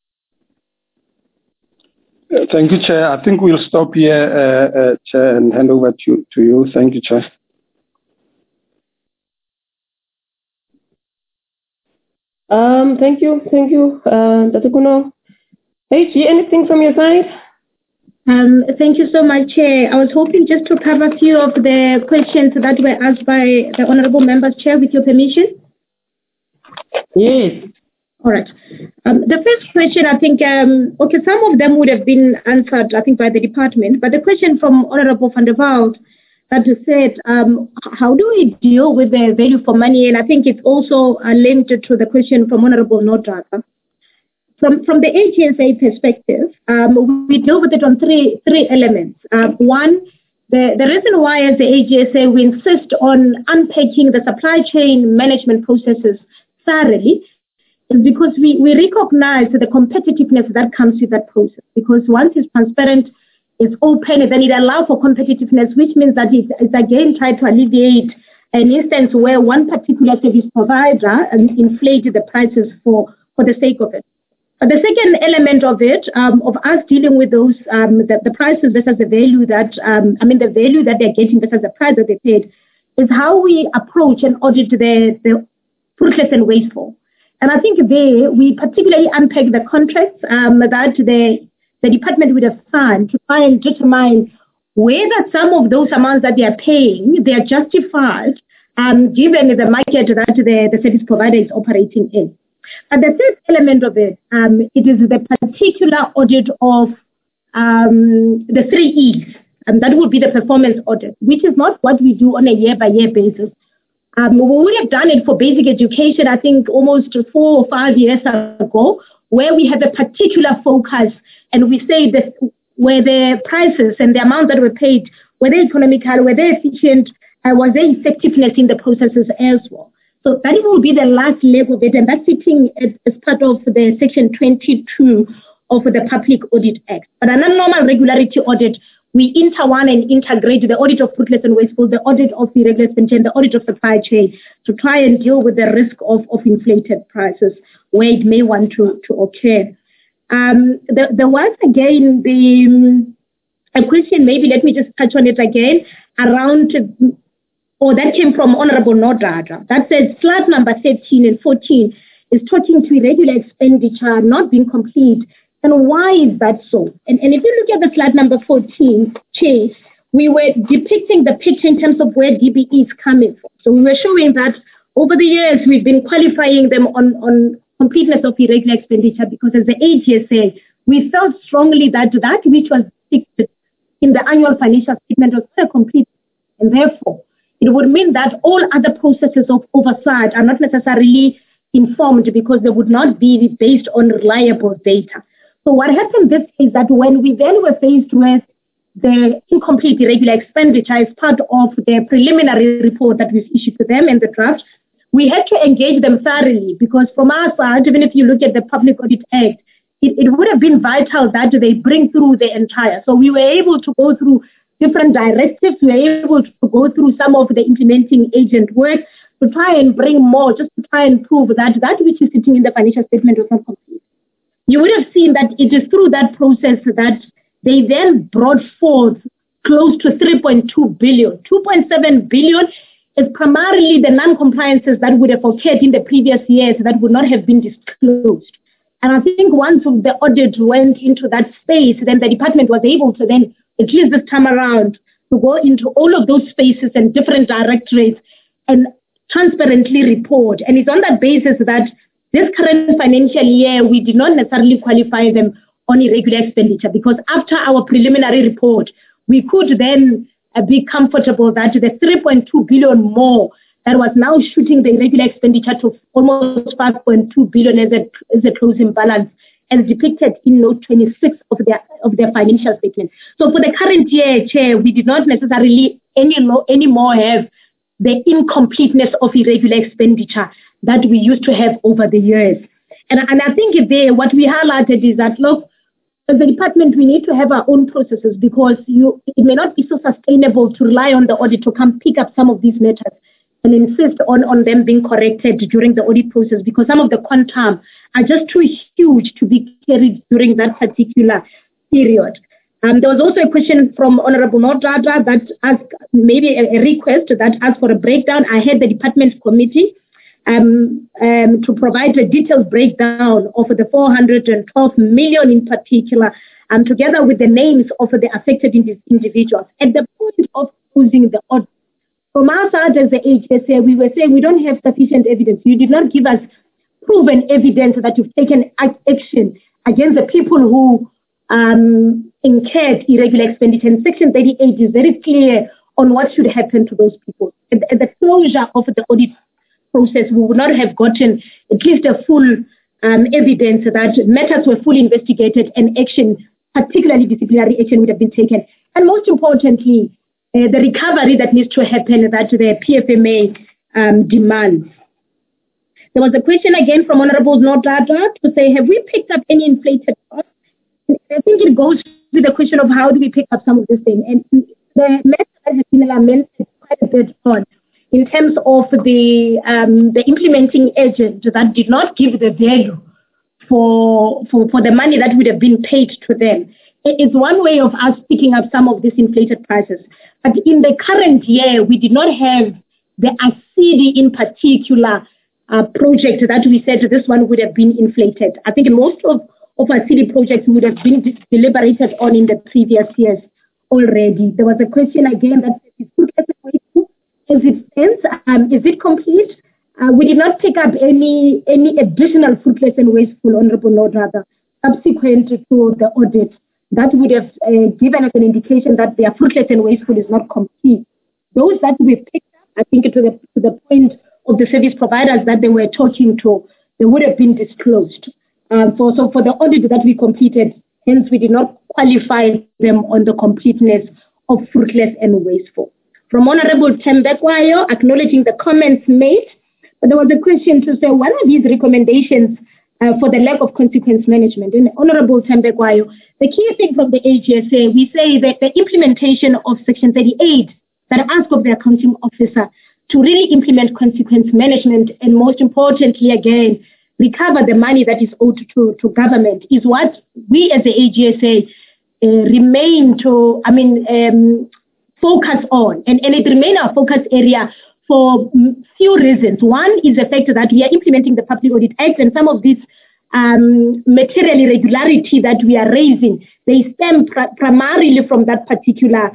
Thank you, Chair. I think we'll stop here, Chair, and hand over to you. Thank you, Chair. Thank you, Dr. Kunong. HG, anything from your side? Thank you so much, Chair. I was hoping just to cover a few of the questions that were asked by the honourable members, Chair, with your permission. Yes. All right. The first question, I think, okay, some of them would have been answered, I think, by the department, but the question from Honourable van der Walt that said, how do we deal with the value for money? And I think it's also linked to the question from Honourable Nodraka. From the HSA perspective, we deal with it on three elements. One, the reason why as the HSA we insist on unpacking the supply chain management processes thoroughly is because we recognize the competitiveness that comes with that process. Because once it's transparent, it's open, then it allows for competitiveness, which means that it's again trying to alleviate an instance where one particular service provider inflated the prices for the sake of it. But the second element of it, of us dealing with those, the prices versus the value that, the value that they're getting versus the price that they paid, is how we approach and audit the fruitless and wasteful. And I think there we particularly unpack the contracts that the department would have signed to try and determine whether some of those amounts that they are paying, they are justified given the market that the service provider is operating in. And the third element of it, it is the particular audit of the 3 E's, and that would be the performance audit, which is not what we do on a year-by-year basis. We would have done it for basic education, I think almost 4 or 5 years ago, where we have a particular focus and we say that were the prices and the amount that were paid, were they economical, were they efficient, was there effectiveness in the processes as well. So that will be the last leg of it, and that's sitting as part of the Section 22 of the Public Audit Act. But an abnormal regularity audit, we intertwine and integrate the audit of fruitless and wasteful, the audit of irregular expenditure, and the audit of supply chain to try and deal with the risk of inflated prices where it may want to occur. There was again a question, maybe let me just touch on it again, around, that came from Honourable Nodrada, that says slide number 13 and 14 is talking to irregular expenditure not being complete. And why is that so? And if you look at the slide number 14, Chair, we were depicting the picture in terms of where DBE is coming from. So we were showing that over the years we've been qualifying them on completeness of irregular expenditure because as the HSA, we felt strongly that which was depicted in the annual financial statement was not complete. And therefore, it would mean that all other processes of oversight are not necessarily informed because they would not be based on reliable data. So what happened this is that when we then were faced with the incomplete irregular expenditure as part of the preliminary report that was issued to them and the draft, we had to engage them thoroughly because from our side, even if you look at the Public Audit Act, it would have been vital that they bring through the entire. So we were able to go through different directives. We were able to go through some of the implementing agent work to try and bring more, just to try and prove that which is sitting in the financial statement was not complete. You would have seen that it is through that process that they then brought forth close to 3.2 billion. 2.7 billion is primarily the non-compliances that would have occurred in the previous years that would not have been disclosed. And I think once the audit went into that space, then the department was able to then, at least this time around, to go into all of those spaces and different directorates and transparently report. And it's on that basis that this current financial year, we did not necessarily qualify them on irregular expenditure because after our preliminary report, we could then be comfortable that the 3.2 billion more that was now shooting the irregular expenditure to almost 5.2 billion as a closing balance, as depicted in note 26 of their financial statement. So for the current year, Chair, we did not necessarily anymore have the incompleteness of irregular expenditure that we used to have over the years. And I think what we highlighted is that, look, as a department, we need to have our own processes, because it may not be so sustainable to rely on the audit to come pick up some of these matters and insist on them being corrected during the audit process, because some of the quantum are just too huge to be carried during that particular period. There was also a question from Honorable Nodada that asked, maybe a request that asked for a breakdown. I had the department committee to provide a detailed breakdown of the 412 million in particular, together with the names of the affected individuals. At the point of closing the audit, from our side as the HSA, we were saying we don't have sufficient evidence. You did not give us proven evidence that you've taken action against the people who incurred irregular expenditure. And Section 38 is very clear on what should happen to those people. At the closure of the audit process, we would not have gotten at least a full evidence that matters were fully investigated and action, particularly disciplinary action, would have been taken. And most importantly, the recovery that needs to happen that the PFMA demands. There was a question again from Honorable Nodada to say, have we picked up any inflated costs? I think it goes to the question of how do we pick up some of this thing. And the matter that has been lamented quite a bit on in terms of the implementing agent that did not give the value for the money that would have been paid to them. It is one way of us picking up some of these inflated prices. But in the current year, we did not have the ASIDI in particular project that we said this one would have been inflated. I think most of ASIDI projects would have been deliberated on in the previous years already. There was a question again that as it stands, is it complete? We did not pick up any additional fruitless and wasteful, Honorable Nodada, subsequent to the audit. That would have given us an indication that their fruitless and wasteful is not complete. Those that we picked up, I think to the point of the service providers that they were talking to, they would have been disclosed. So for the audit that we completed, hence we did not qualify them on the completeness of fruitless and wasteful. From Honorable Tembekwayo, acknowledging the comments made, but there was a question to say, what are these recommendations for the lack of consequence management? And Honorable Tembekwayo, the key thing from the HSA, we say that the implementation of Section 38 that asks of the accounting officer to really implement consequence management and most importantly, again, recover the money that is owed to government is what we as the HSA remain to, focus on. And it remains our focus area for few reasons. One is the fact that we are implementing the Public Audit Act, and some of this material irregularity that we are raising, they stem primarily from that particular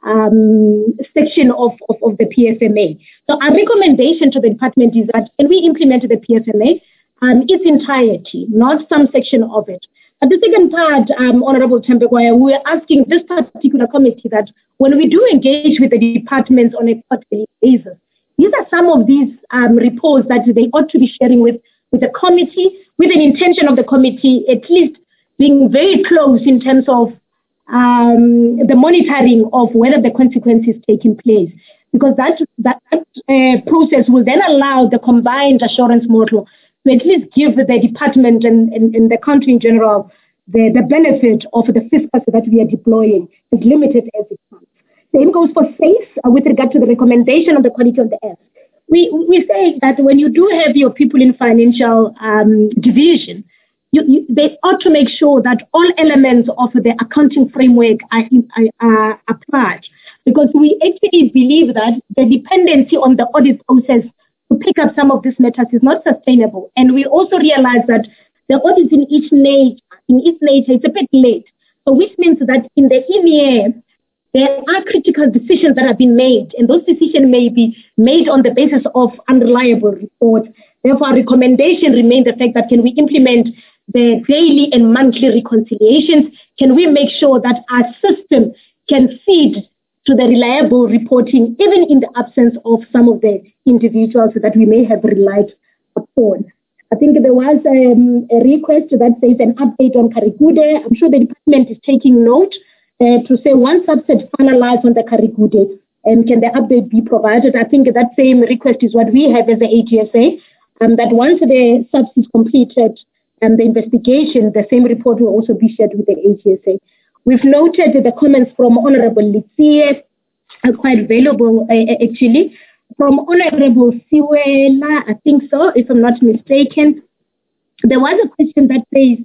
section of the PFMA. So our recommendation to the department is that when we implement the PFMA, its entirety, not some section of it. But the second part, Honorable Tembekwayo, we are asking this particular committee that when we do engage with the departments on a quarterly basis, these are some of these reports that they ought to be sharing with the committee, with an intention of the committee at least being very close in terms of the monitoring of whether the consequence is taking place. Because that process will then allow the combined assurance model to at least give the department and the country in general the benefit of the fiscal that we are deploying, as limited as it comes. Same goes for SAFE with regard to the recommendation of the Quality of the Act. We say that when you do have your people in financial division, they ought to make sure that all elements of the accounting framework are applied, because we actually believe that the dependency on the audit process to pick up some of these matters is not sustainable. And we also realize that the audit in its nature is a bit late. So which means that in the year, there are critical decisions that have been made, and those decisions may be made on the basis of unreliable reports. Therefore, our recommendation remains the fact that can we implement the daily and monthly reconciliations? Can we make sure that our system can feed to to the reliable reporting, even in the absence of some of the individuals that we may have relied upon. I think there was a request that says an update on Karigude. I'm sure the department is taking note to say one subset finalized on the Karigude, and can the update be provided? I think that same request is what we have as the AGSA, that once the subs is completed and the investigation, the same report will also be shared with the AGSA. We've noted the comments from Honorable Litsie, quite valuable actually. From Honorable Siwela, I think so, if I'm not mistaken, there was a question that says,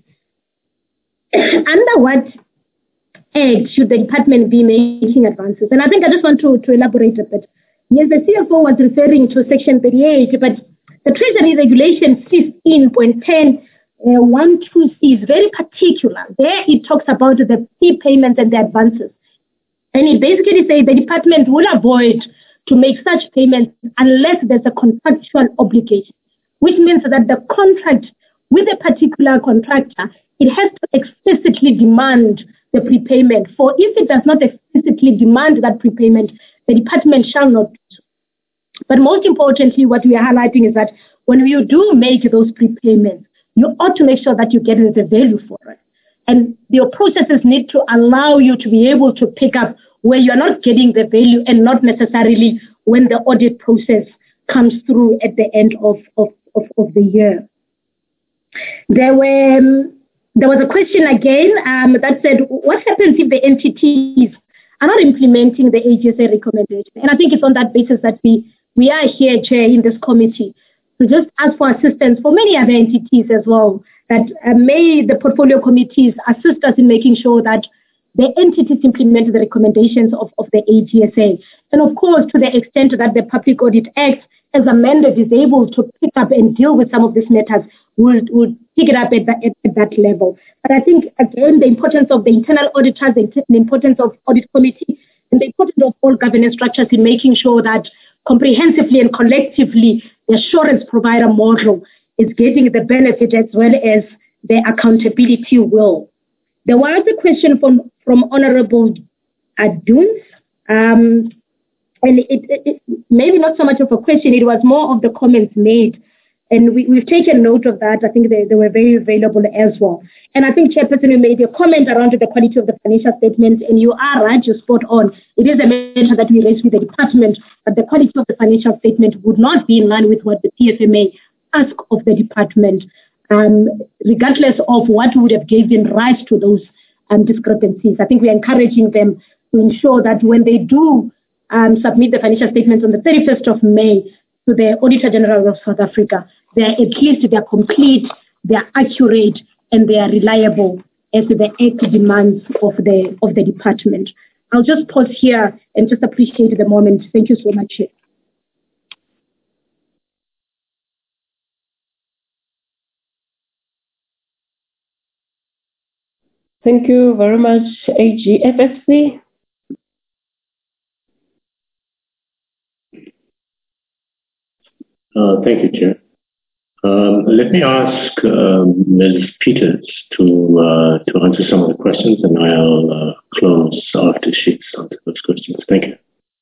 under what act should the department be making advances? And I think I just want to elaborate a bit. Yes, the CFO was referring to Section 38, but the Treasury Regulation 15.10 12C is very particular. There it talks about the fee payments and the advances. And it basically says the department will avoid to make such payments unless there's a contractual obligation, which means that the contract with a particular contractor, it has to explicitly demand the prepayment. For if it does not explicitly demand that prepayment, the department shall not do so. But most importantly, what we are highlighting is that when you do make those prepayments, you ought to make sure that you get the value for it. And your processes need to allow you to be able to pick up where you're not getting the value and not necessarily when the audit process comes through at the end of the year. There was a question again that said, what happens if the entities are not implementing the AGSA recommendation? And I think it's on that basis that we are here, Chair, in this committee, to just ask for assistance for many other entities as well, that may the portfolio committees assist us in making sure that the entities implement the recommendations of the AGSA. And of course, to the extent that the Public Audit Act, as amended, is able to pick up and deal with some of these matters, would pick it up at that level. But I think, again, the importance of the internal auditors, the importance of audit committee, and the importance of all governance structures in making sure that comprehensively and collectively the assurance provider model is getting the benefit as well as the accountability will. There was a question from Honorable Aduns, and it maybe not so much of a question, it was more of the comments made. And we've taken note of that. I think they were very available as well. And I think, Chairperson, you made a comment around the quality of the financial statements, and you are right, you're spot on. It is a matter that we raised with the department, but the quality of the financial statement would not be in line with what the PFMA ask of the department, regardless of what would have given rise to those discrepancies. I think we're encouraging them to ensure that when they do submit the financial statements on the 31st of May to the Auditor General of South Africa, they're complete, they're accurate, and they are reliable as the Act demands of the department. I'll just pause here and just appreciate the moment. Thank you so much. Thank you very much, AGFSC. Thank you, Chair. Let me ask Ms. Peters to answer some of the questions, and I'll close after she's answered those questions. Thank you.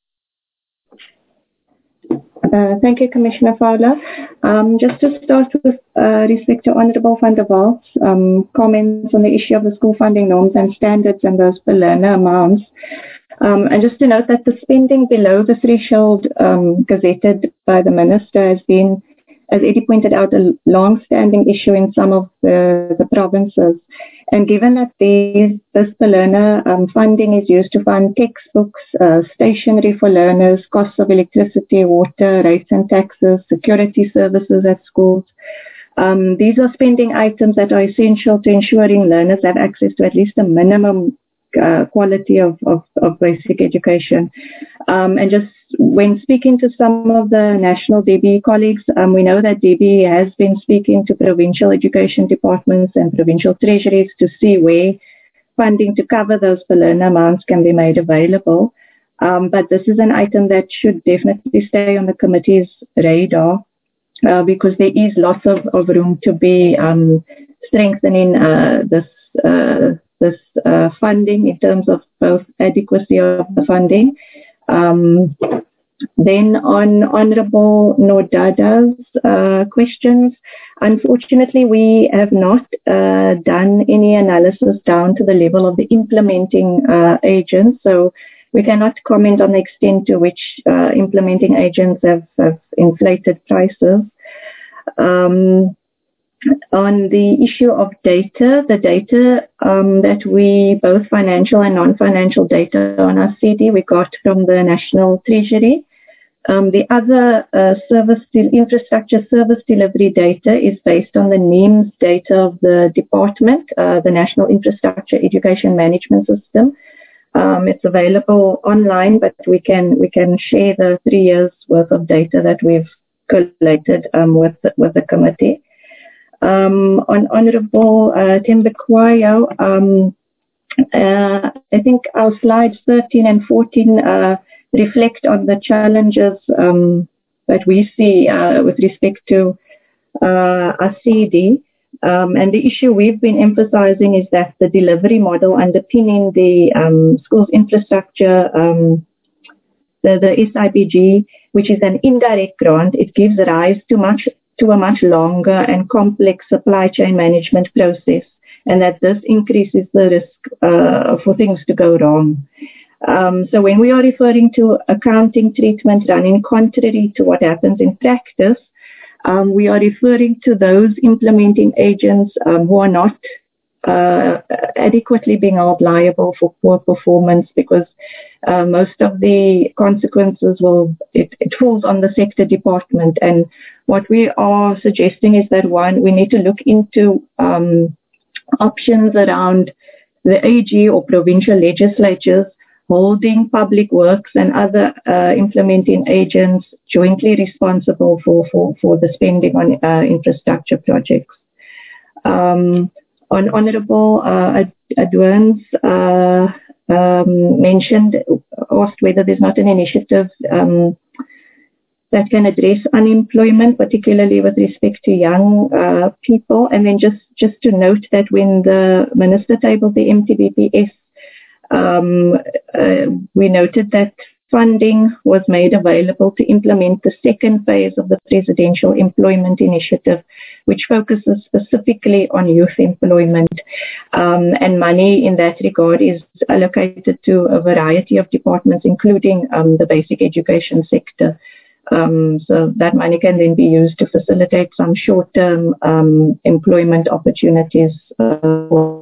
Thank you, Commissioner Fowler. Just to start with respect to Honourable van der Walt's comments on the issue of the school funding norms and standards and those per learner amounts. And just to note that the spending below the threshold gazetted by the Minister has been, as Eddie pointed out, a long-standing issue in some of the provinces. And given that this per learner funding is used to fund textbooks, stationery for learners, costs of electricity, water, rates and taxes, security services at schools, these are spending items that are essential to ensuring learners have access to at least a minimum quality of basic education. And just when speaking to some of the national DB colleagues, we know that DB has been speaking to provincial education departments and provincial treasuries to see where funding to cover those per learner amounts can be made available. But this is an item that should definitely stay on the committee's radar because there is lots of room to be strengthening this this funding in terms of both adequacy of the funding. Then on Honorable Nodada's questions, unfortunately, we have not done any analysis down to the level of the implementing agents. So we cannot comment on the extent to which implementing agents have inflated prices. On the issue of data, the data that we, both financial and non-financial data on our CD, we got from the National Treasury. The other infrastructure service delivery data is based on the NIMS data of the department, the National Infrastructure Education Management System. It's available online, but we can share the 3 years worth of data that we've collected with the committee. On Honorable Thembekwayo, I think our slides 13 and 14 reflect on the challenges that we see with respect to our CD. And the issue we've been emphasizing is that the delivery model underpinning the schools infrastructure, the SIBG, which is an indirect grant, it gives rise to a much longer and complex supply chain management process, and that this increases the risk for things to go wrong. So when we are referring to accounting treatment running contrary to what happens in practice, we are referring to those implementing agents who are not adequately being held liable for poor performance, because most of the consequences it falls on the sector department. And what we are suggesting is that, one, we need to look into options around the AG or provincial legislatures holding public works and other implementing agents jointly responsible for the spending on infrastructure projects. On Honorable Adwans asked whether there's not an initiative that can address unemployment, particularly with respect to young people. And then just to note that when the Minister tabled the MTBPS, we noted that funding was made available to implement the second phase of the Presidential Employment Initiative, which focuses specifically on youth employment. And money in that regard is allocated to a variety of departments, including the basic education sector. So that money can then be used to facilitate some short-term employment opportunities for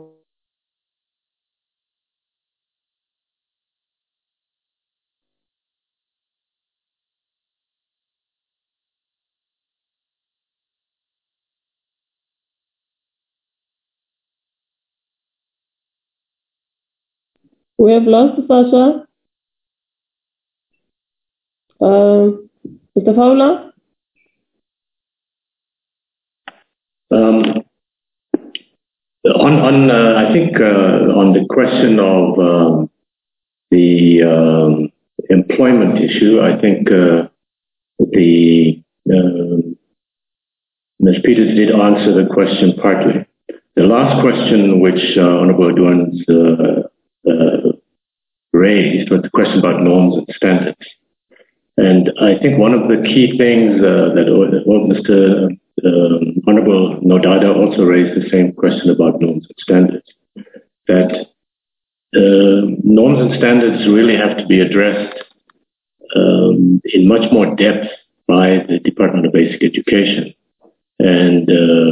We have lost Sasha. Mr. Fowler? I think on the question of the employment issue, I think Ms. Peters did answer the question partly. The last question which Honorable Adwans raised was the question about norms and standards. And I think one of the key things that Mr. Honorable Nodada also raised the same question about norms and standards, that norms and standards really have to be addressed in much more depth by the Department of Basic Education. And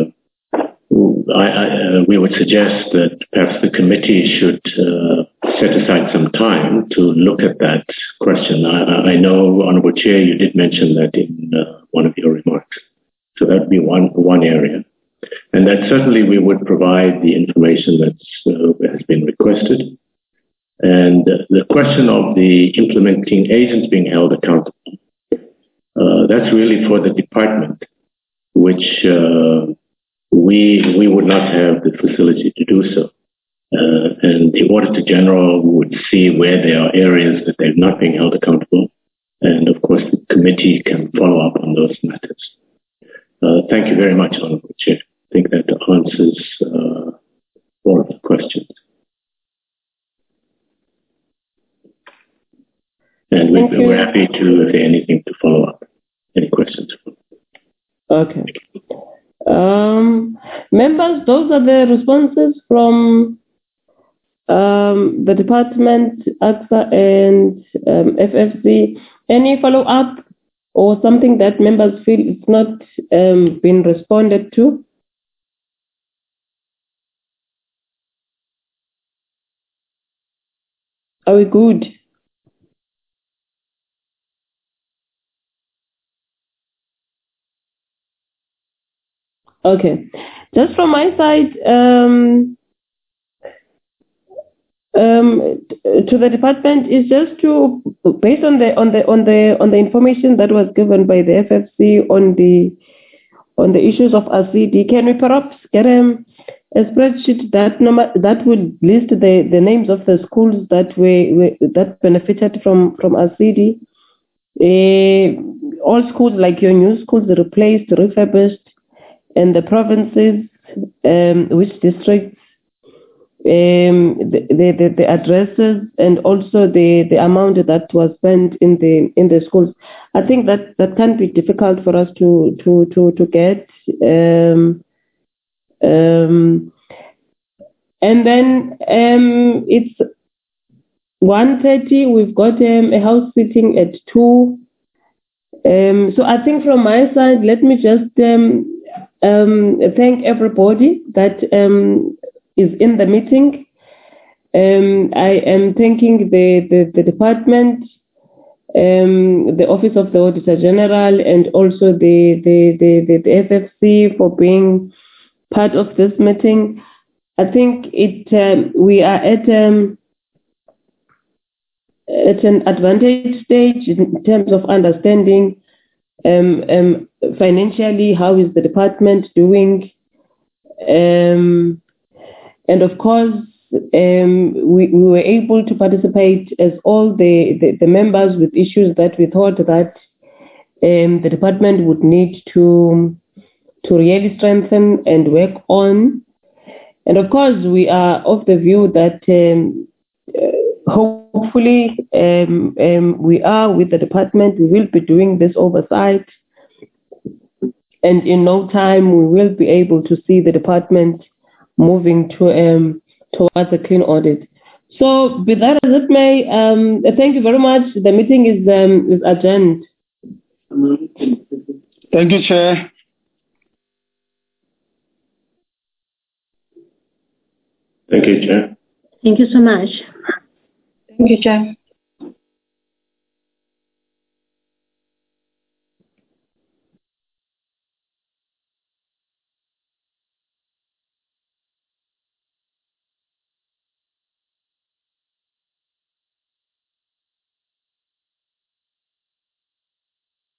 we would suggest that perhaps the committee should set aside some time to look at that question. I know, Honourable Chair, you did mention that in one of your remarks. So that would be one area. And that certainly we would provide the information that has been requested. And the question of the implementing agents being held accountable, that's really for the department, which we would not have the facility to do so. And the Auditor General would see where there are areas that they're not being held accountable. And of course, the committee can follow up on those matters. Thank you very much, Honourable Chair. I think that answers all of the questions. And we're happy to, if there anything to follow up. Any questions? Okay. Members, those are the responses from the department, AXA and FFC. Any follow-up or something that members feel it's not been responded to? Are we good? Okay. Just from my side, to the department is just to, based on the information that was given by the FFC on the issues of RCD, can we perhaps get a spreadsheet that would list the names of the schools that benefited from RCD? All schools, like your new schools, replaced, refurbished, and the provinces, which districts, the addresses, and also the amount that was spent in the schools. I think that can be difficult for us to get. And then it's 1:30. We've got a house sitting at 2. So I think from my side, let me just thank everybody that is in the meeting. I am thanking the department, the Office of the Auditor General, and also the FFC for being part of this meeting. I think we are at an advantage stage in terms of understanding financially how is the department doing, and of course we were able to participate as all the members with issues that we thought that the department would need to really strengthen and work on. And of course we are of the view that hopefully we are with the department, we will be doing this oversight, and in no time we will be able to see the department moving towards a clean audit. So with that as it may, thank you very much. The meeting is adjourned. Thank you, Chair. Thank you, Chair. Thank you so much. Thank you, Chair.